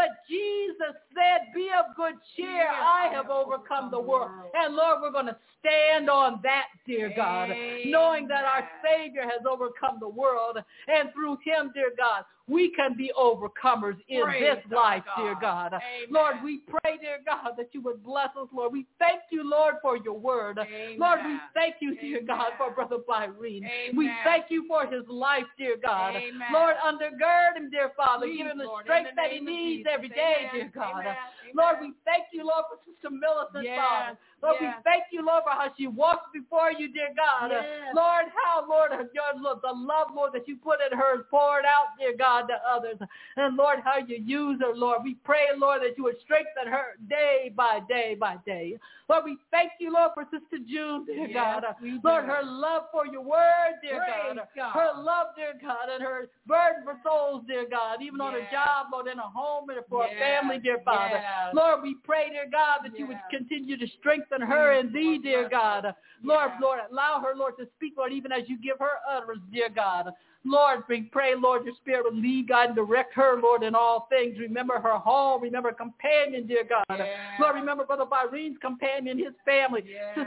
But Jesus said, be of good cheer. I have overcome the world. And Lord, we're going to stand on that, dear God, knowing that our Savior has overcome the world. And through him, dear God, we can be overcomers in this life, dear God. Lord, we pray, dear God, that you would bless us, Lord. We thank you, Lord, for your word. Lord, we thank you, dear God, for Brother Byrene. We thank you for his life, dear God. Lord, undergird him, dear Father. Give him the strength that he needs every day, dear God. Lord, we thank you, Lord, for Sister Millicent, Father. Lord, we thank you, Lord, for how she walks before you, dear God. Lord, how, Lord, the love, Lord, that you put in her is poured out, dear God, to others. And, Lord, how you use her, Lord. We pray, Lord, that you would strengthen her day by day by day. Lord, we thank you, Lord, for Sister June, dear God. Lord, her love for your word, dear God. Her love, dear God, and her burden for souls, dear God, even on a job, Lord, in a home, and for a family, dear Father. Lord, we pray, dear God, that you would continue to strengthen her in thee, dear God. Lord, allow her, Lord, to speak, Lord, even as you give her utterance, dear God. Lord, we pray, Lord, your Spirit will lead, God, and direct her, Lord, in all things. Remember her home. Remember her companion, dear God. Lord, remember Brother Byrene's companion, his family.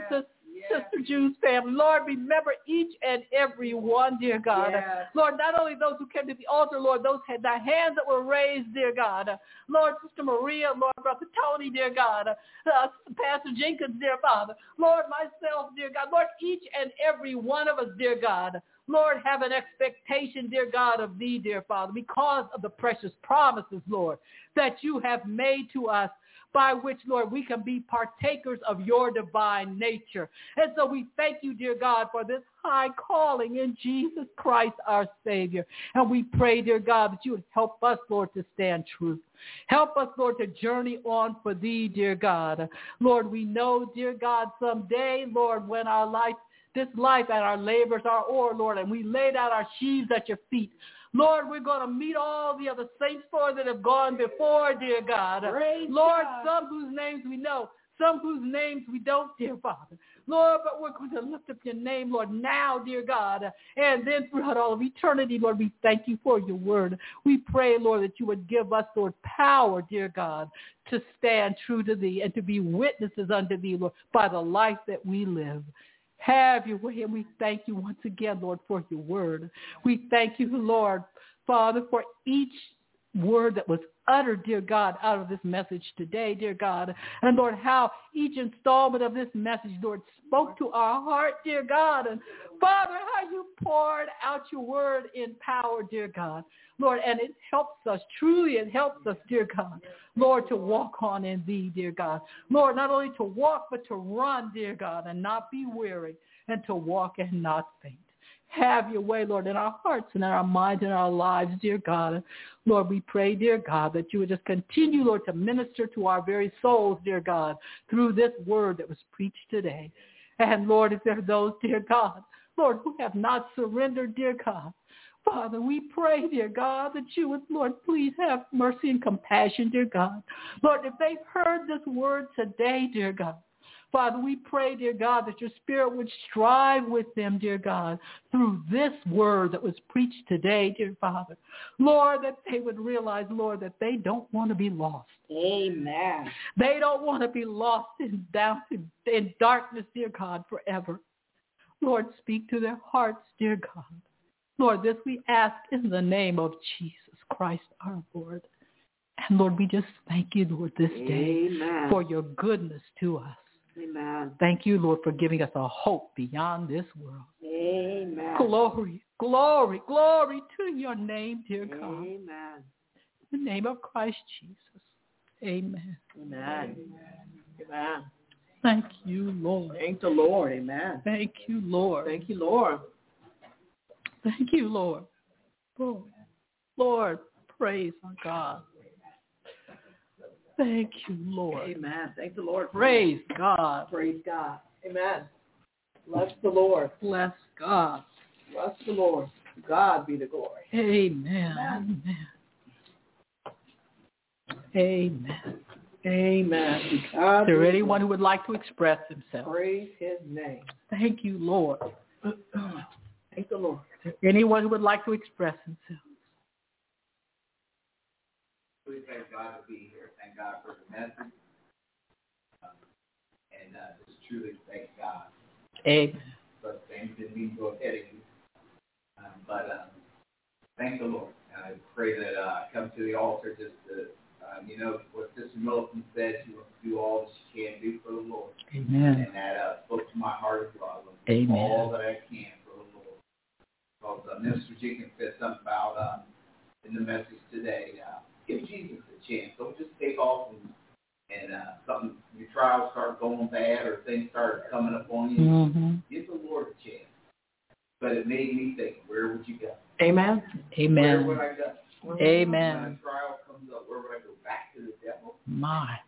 Sister June's family. Lord, remember each and every one, dear God. Lord, not only those who came to the altar, Lord, those had the hands that were raised, dear God. Lord, Sister Maria, Lord, Brother Tony, dear God. Pastor Jenkins, dear Father. Lord, myself, dear God. Lord, each and every one of us, dear God. Lord, have an expectation, dear God, of thee, dear Father, because of the precious promises, Lord, that you have made to us, by which, Lord, we can be partakers of your divine nature. And so we thank you, dear God, for this high calling in Jesus Christ, our Savior. And we pray, dear God, that you would help us, Lord, to stand true. Help us, Lord, to journey on for thee, dear God. Lord, we know, dear God, someday, Lord, when our life, this life and our labors are o'er, Lord, and we laid out our sheaves at your feet, Lord, we're going to meet all the other saints, Lord, that have gone before, dear God. Lord, some whose names we know, some whose names we don't, dear Father. Lord, but we're going to lift up your name, Lord, now, dear God, and then throughout all of eternity, Lord, we thank you for your word. We pray, Lord, that you would give us, Lord, power, dear God, to stand true to thee and to be witnesses unto thee, Lord, by the life that we live. Have your way, and we thank you once again, Lord, for your word. We thank you, Lord, Father, for each word that was uttered, dear God, out of this message today, dear God. And, Lord, how each installment of this message, Lord, spoke to our heart, dear God. And, Father, how you poured out your word in power, dear God. Lord, and it helps us, truly it helps us, dear God, Lord, to walk on in thee, dear God. Lord, not only to walk, but to run, dear God, and not be weary, and to walk and not faint. Have your way, Lord, in our hearts and in our minds and our lives, dear God. Lord, we pray, dear God, that you would just continue, Lord, to minister to our very souls, dear God, through this word that was preached today. And, Lord, if there are those, dear God, Lord, who have not surrendered, dear God, Father, we pray, dear God, that you would, Lord, please have mercy and compassion, dear God. Lord, if they've heard this word today, dear God, Father, we pray, dear God, that your Spirit would strive with them, dear God, through this word that was preached today, dear Father. Lord, that they would realize, Lord, that they don't want to be lost. Amen. They don't want to be lost in darkness, dear God, forever. Lord, speak to their hearts, dear God. Lord, this we ask in the name of Jesus Christ, our Lord. And Lord, we just thank you, Lord, this day for your goodness to us. Amen. Thank you, Lord, for giving us a hope beyond this world. Amen. Glory, glory, glory to your name, dear God. Amen. In the name of Christ Jesus. Amen. Amen. Amen. Thank you, Lord. Thank the Lord. Amen. Thank you, Lord. Thank you, Lord. Thank you, Lord. Lord, praise our God. Thank you, Lord. Amen. Thank the Lord. Praise God. Praise God. Amen. Bless the Lord. Bless God. Bless the Lord. To God be the glory. Amen. Amen. Amen. Amen. Is there anyone who would like to express himself? Praise his name. Thank you, Lord. Thank the Lord. Is there anyone who would like to express himself? We thank God. glad to be here. Thank God for the message. And just truly thank God. Amen. But things didn't mean to go ahead of you. But thank the Lord. And I pray that I come to the altar just to, what Sister Milton said, she wants to do all that she can do for the Lord. Amen. And that spoke to my heart as well. Amen. All that I can for the Lord. Because Minister Jenkins said something about, in the message today, give Jesus a chance. Don't just take off and your trials start going bad or things start coming up on you. Mm-hmm. Give the Lord a chance. But it made me think, where would you go? Amen. Amen. Where would I go? Amen. When a trial comes up, where would I go? Back to the devil? My.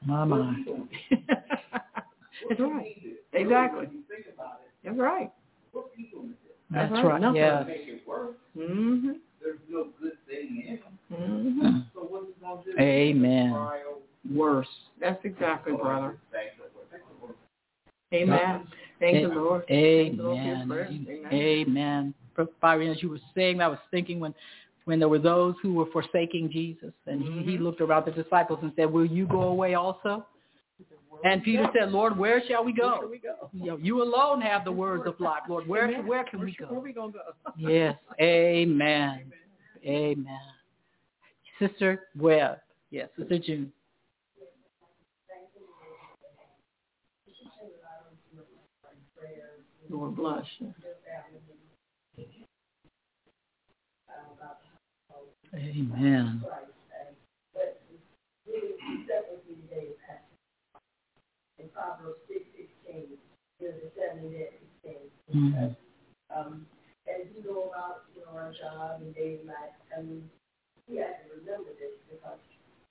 That's right. Exactly. When you think about it, That's right. what people do? That's right. Nothing. Yes. Make it worse. Mm-hmm. There's no good thing in them. Mm-hmm. So what's it going to do? Amen. Trial. Worse. That's exactly, brother. Thank the Lord. Thank the Lord. Amen. Thank the Lord. Thank the Lord for your Amen. prayer. Amen. Byron, as you were saying, I was thinking when there were those who were forsaking Jesus, and he looked around the disciples and said, will you go away also? And Peter said, Lord, where shall we go? You alone have the words of life. Lord, where can we go? Where are we going to go? Yes. Amen. Amen. Sister Webb. Yes, Sister June. Lord bless you. Amen. In Proverbs 6:16, the 70 Mm-hmm. As you go about our job and daily life, we have to remember this because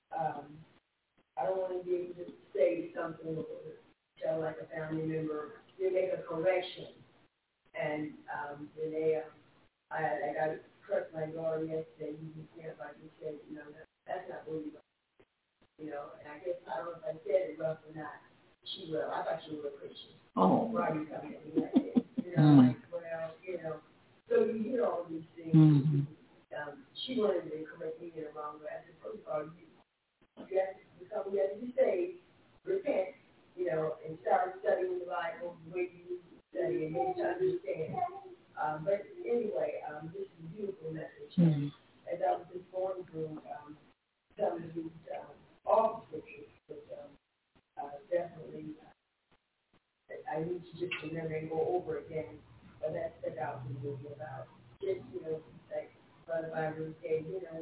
I don't want to be able to say something or tell like a family member, they make a correction, and then I got correct my daughter yesterday. You can't like you said, that's not where you go. And I guess I don't know if I said it rough or not. She will. I thought she was a Christian. Oh. Why are you coming at me like this? Like, well, so you hear all these things. Mm-hmm. She wanted to correct me in the wrong way. I said, first of all, you have to be saved, repent, and start studying the Bible the way you study and maybe to understand. But anyway, this is a beautiful message. Mm-hmm. As I was just going through some of these all the scriptures, but definitely I need to just remember and go over again. But that stuck out to me about just, like Brother Byron said,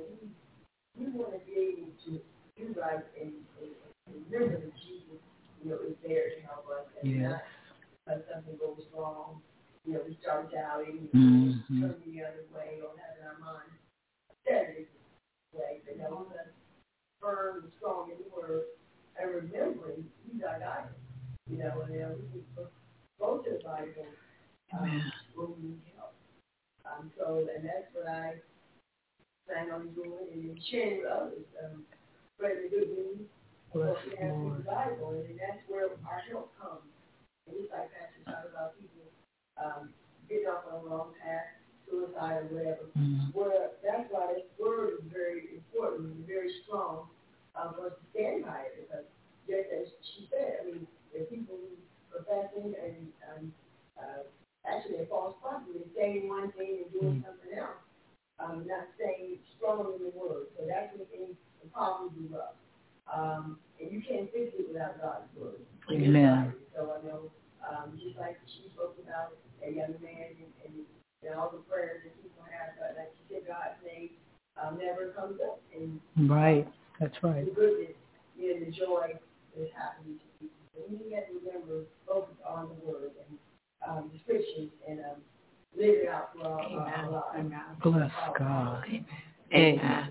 we want to be able to do right and remember that Jesus, is there to help us. And not when something goes wrong, we start doubting, turning the other way, or having our mind set this way. But help us firm and strong in the Word and remembering He's our guide. And we go to the Bible when we need help. And that's what I plan on doing and sharing with others. Spreading the good news. Bless We have Lord. the Bible, and that's where our help comes. And it's like Pastor talked about people getting off on the wrong path, suicide or whatever. Mm-hmm. That's why this word is very important and very strong for us to stand by it. Because just as she said, the people who professing and actually a false prophet is saying one thing and doing something else, not staying strong in the word. So that's when things will probably be rough. And you can't fix it without God's word. Amen. So I know, just like she spoke about a young man and all the prayers that people have, but like she said, God's name never comes up. And Right. That's right. the goodness, the joy that is happening to people. So we have to remember, focus on the word and the scriptures and live it out for our lives. Amen. Bless God. Amen.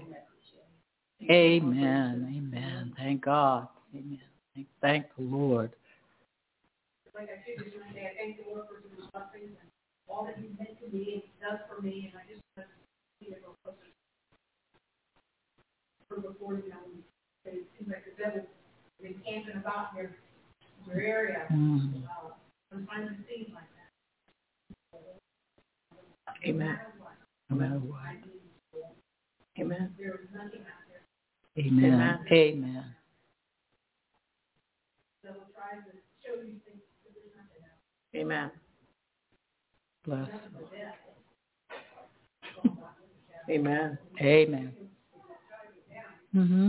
Amen. Amen. Thank God. Amen. Thank the Lord. Like I said, just want to say I thank the Lord for his blessings and all that he's meant to me and does for me, and I just want to see it go closer. Before, it seems like the devil is camping about your area. Sometimes it seems like that. Amen. No matter what. Amen. There is nothing out there Amen. Amen. Amen. Bless. Amen. Amen. Mm-hmm.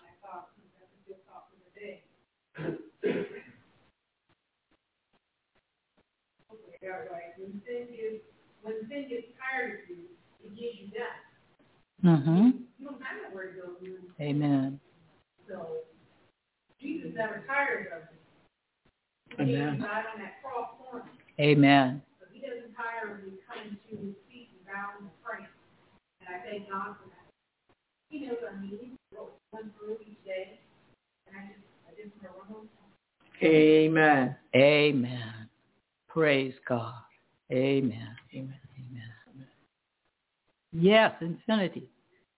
When the thing gets tired of you, it gives you that. Mm-hmm. You don't have nowhere to go. Amen. So Jesus never tired of you. Amen. He died on that cross for me. Amen. So he doesn't tire of you coming to his feet and bowing and praying. And I thank God for that. He knows our needs, what we're going through each day. And I just want to run home. Amen. Amen. Praise God. Amen. Amen. Amen. Yes, infinity.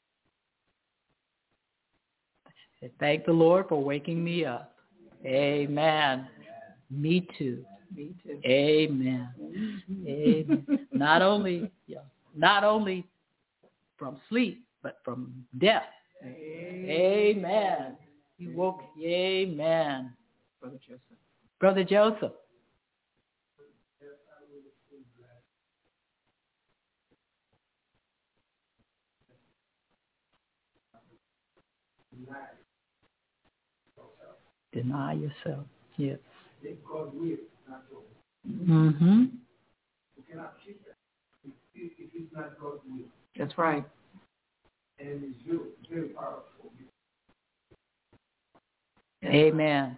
Thank the Lord for waking me up. Amen. Me too. Me too. Amen. Amen. Not only from sleep, but from death. Amen. He woke. Amen. Brother Joseph. Brother Joseph. Deny yourself. Yes. Mm-hmm. That's right. And it's very powerful. Amen.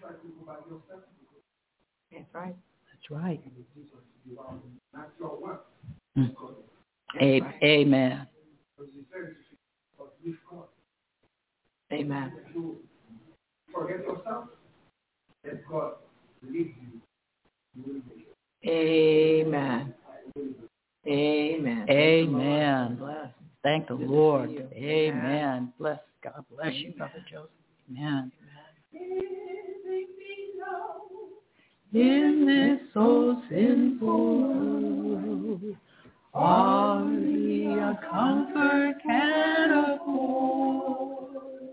That's right. That's right. Not your work. Amen. Amen. You forget yourself, let God lead you. Amen. Amen. Amen. Thank the Lord. Amen. Amen. Bless God. Bless you, Brother Joseph. Amen. In this so sinful world, only a comfort can afford.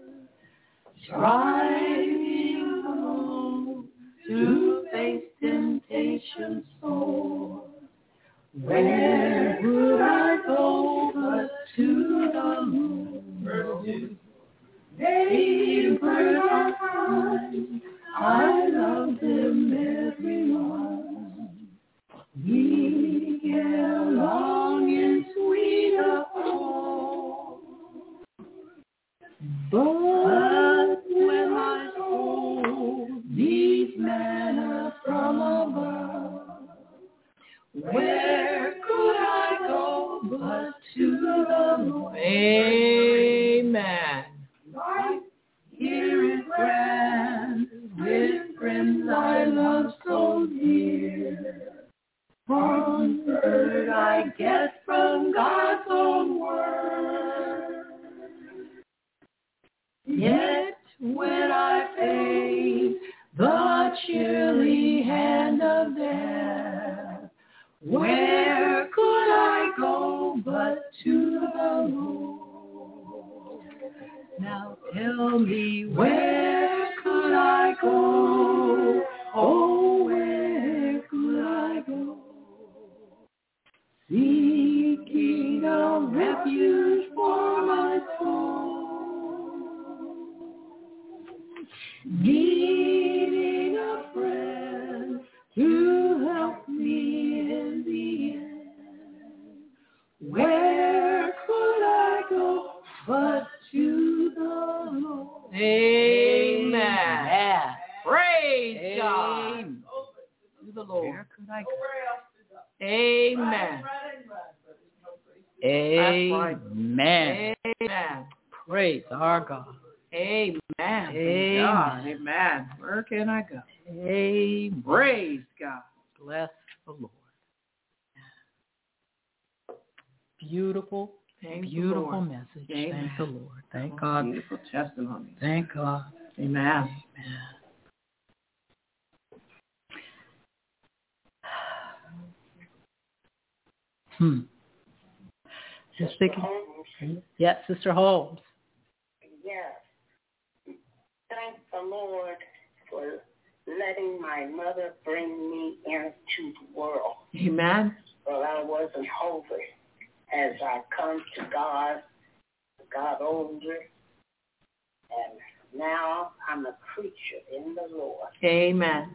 Striving alone to face temptation sore. Where would I go but to the Lord? Neighbors are kind, I love them everyone. We get along in sweet accord. But when my soul needs manna from above, where could I go but to the Lord? Amen. Life here is grand, with friends I love so dear. Comfort I get from God's own word. Yet when I face the chilly hand of death, where could I go but to the Lord? Now tell me, where could I go? Oh, where could I go? Seeking a refuge for my soul. Needing a friend to help me in the end. Where could I go but to the Lord? Amen. Amen. Praise God. Amen. To the Lord. Where could I go? Amen. Amen. Amen. Praise our God. Amen. Amen. God. Amen. Where can I go? Amen. Praise God. Bless the Lord. Beautiful, Thank the beautiful Lord. message. Amen. Thank the Lord. Thank God. Beautiful testimony. Thank God. Amen. Amen. Just thinking. Yes, Sister Holmes. Yes. Lord for letting my mother bring me into the world. Amen. Well, I wasn't holy. As I come to God, got older, and now I'm a creature in the Lord. Amen.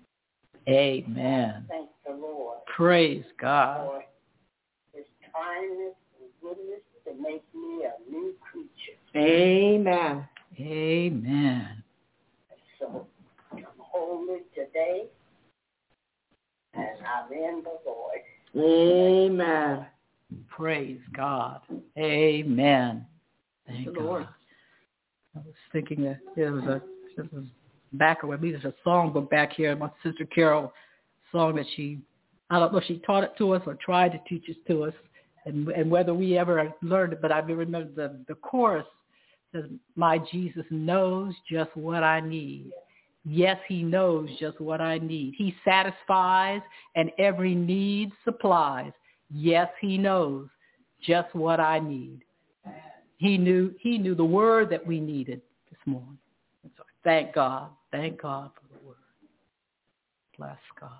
Amen. Thank the Lord. Praise God. For his kindness and goodness to make me a new creature. Amen. Amen. So I'm holy today, and I'm in the Lord. Amen. Praise God. Amen. Thank The God. Lord. I was thinking that there was back, or at least there's a songbook back here. My sister Carol song that I don't know if she taught it to us or tried to teach it to us, and whether we ever learned it, but I remember the chorus says, my Jesus knows just what I need. Yes, he knows just what I need. He satisfies and every need supplies. Yes, he knows just what I need. He knew the word that we needed this morning. And so thank God. Thank God for the word. Bless God.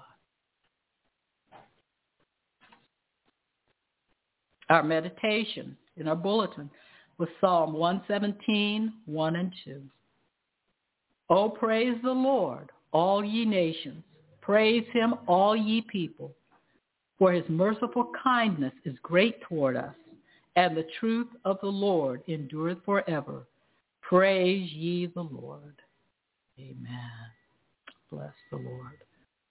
Our meditation in our bulletin was Psalm 117, 1 and 2. Oh, praise the Lord, all ye nations. Praise him, all ye people. For his merciful kindness is great toward us, and the truth of the Lord endureth forever. Praise ye the Lord. Amen. Bless the Lord.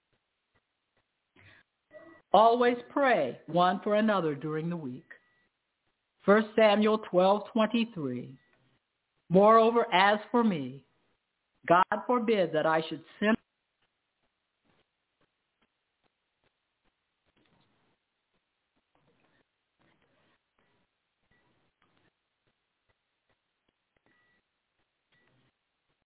Always pray one for another during the week. 1 Samuel 12:23. Moreover, as for me, God forbid that I should sin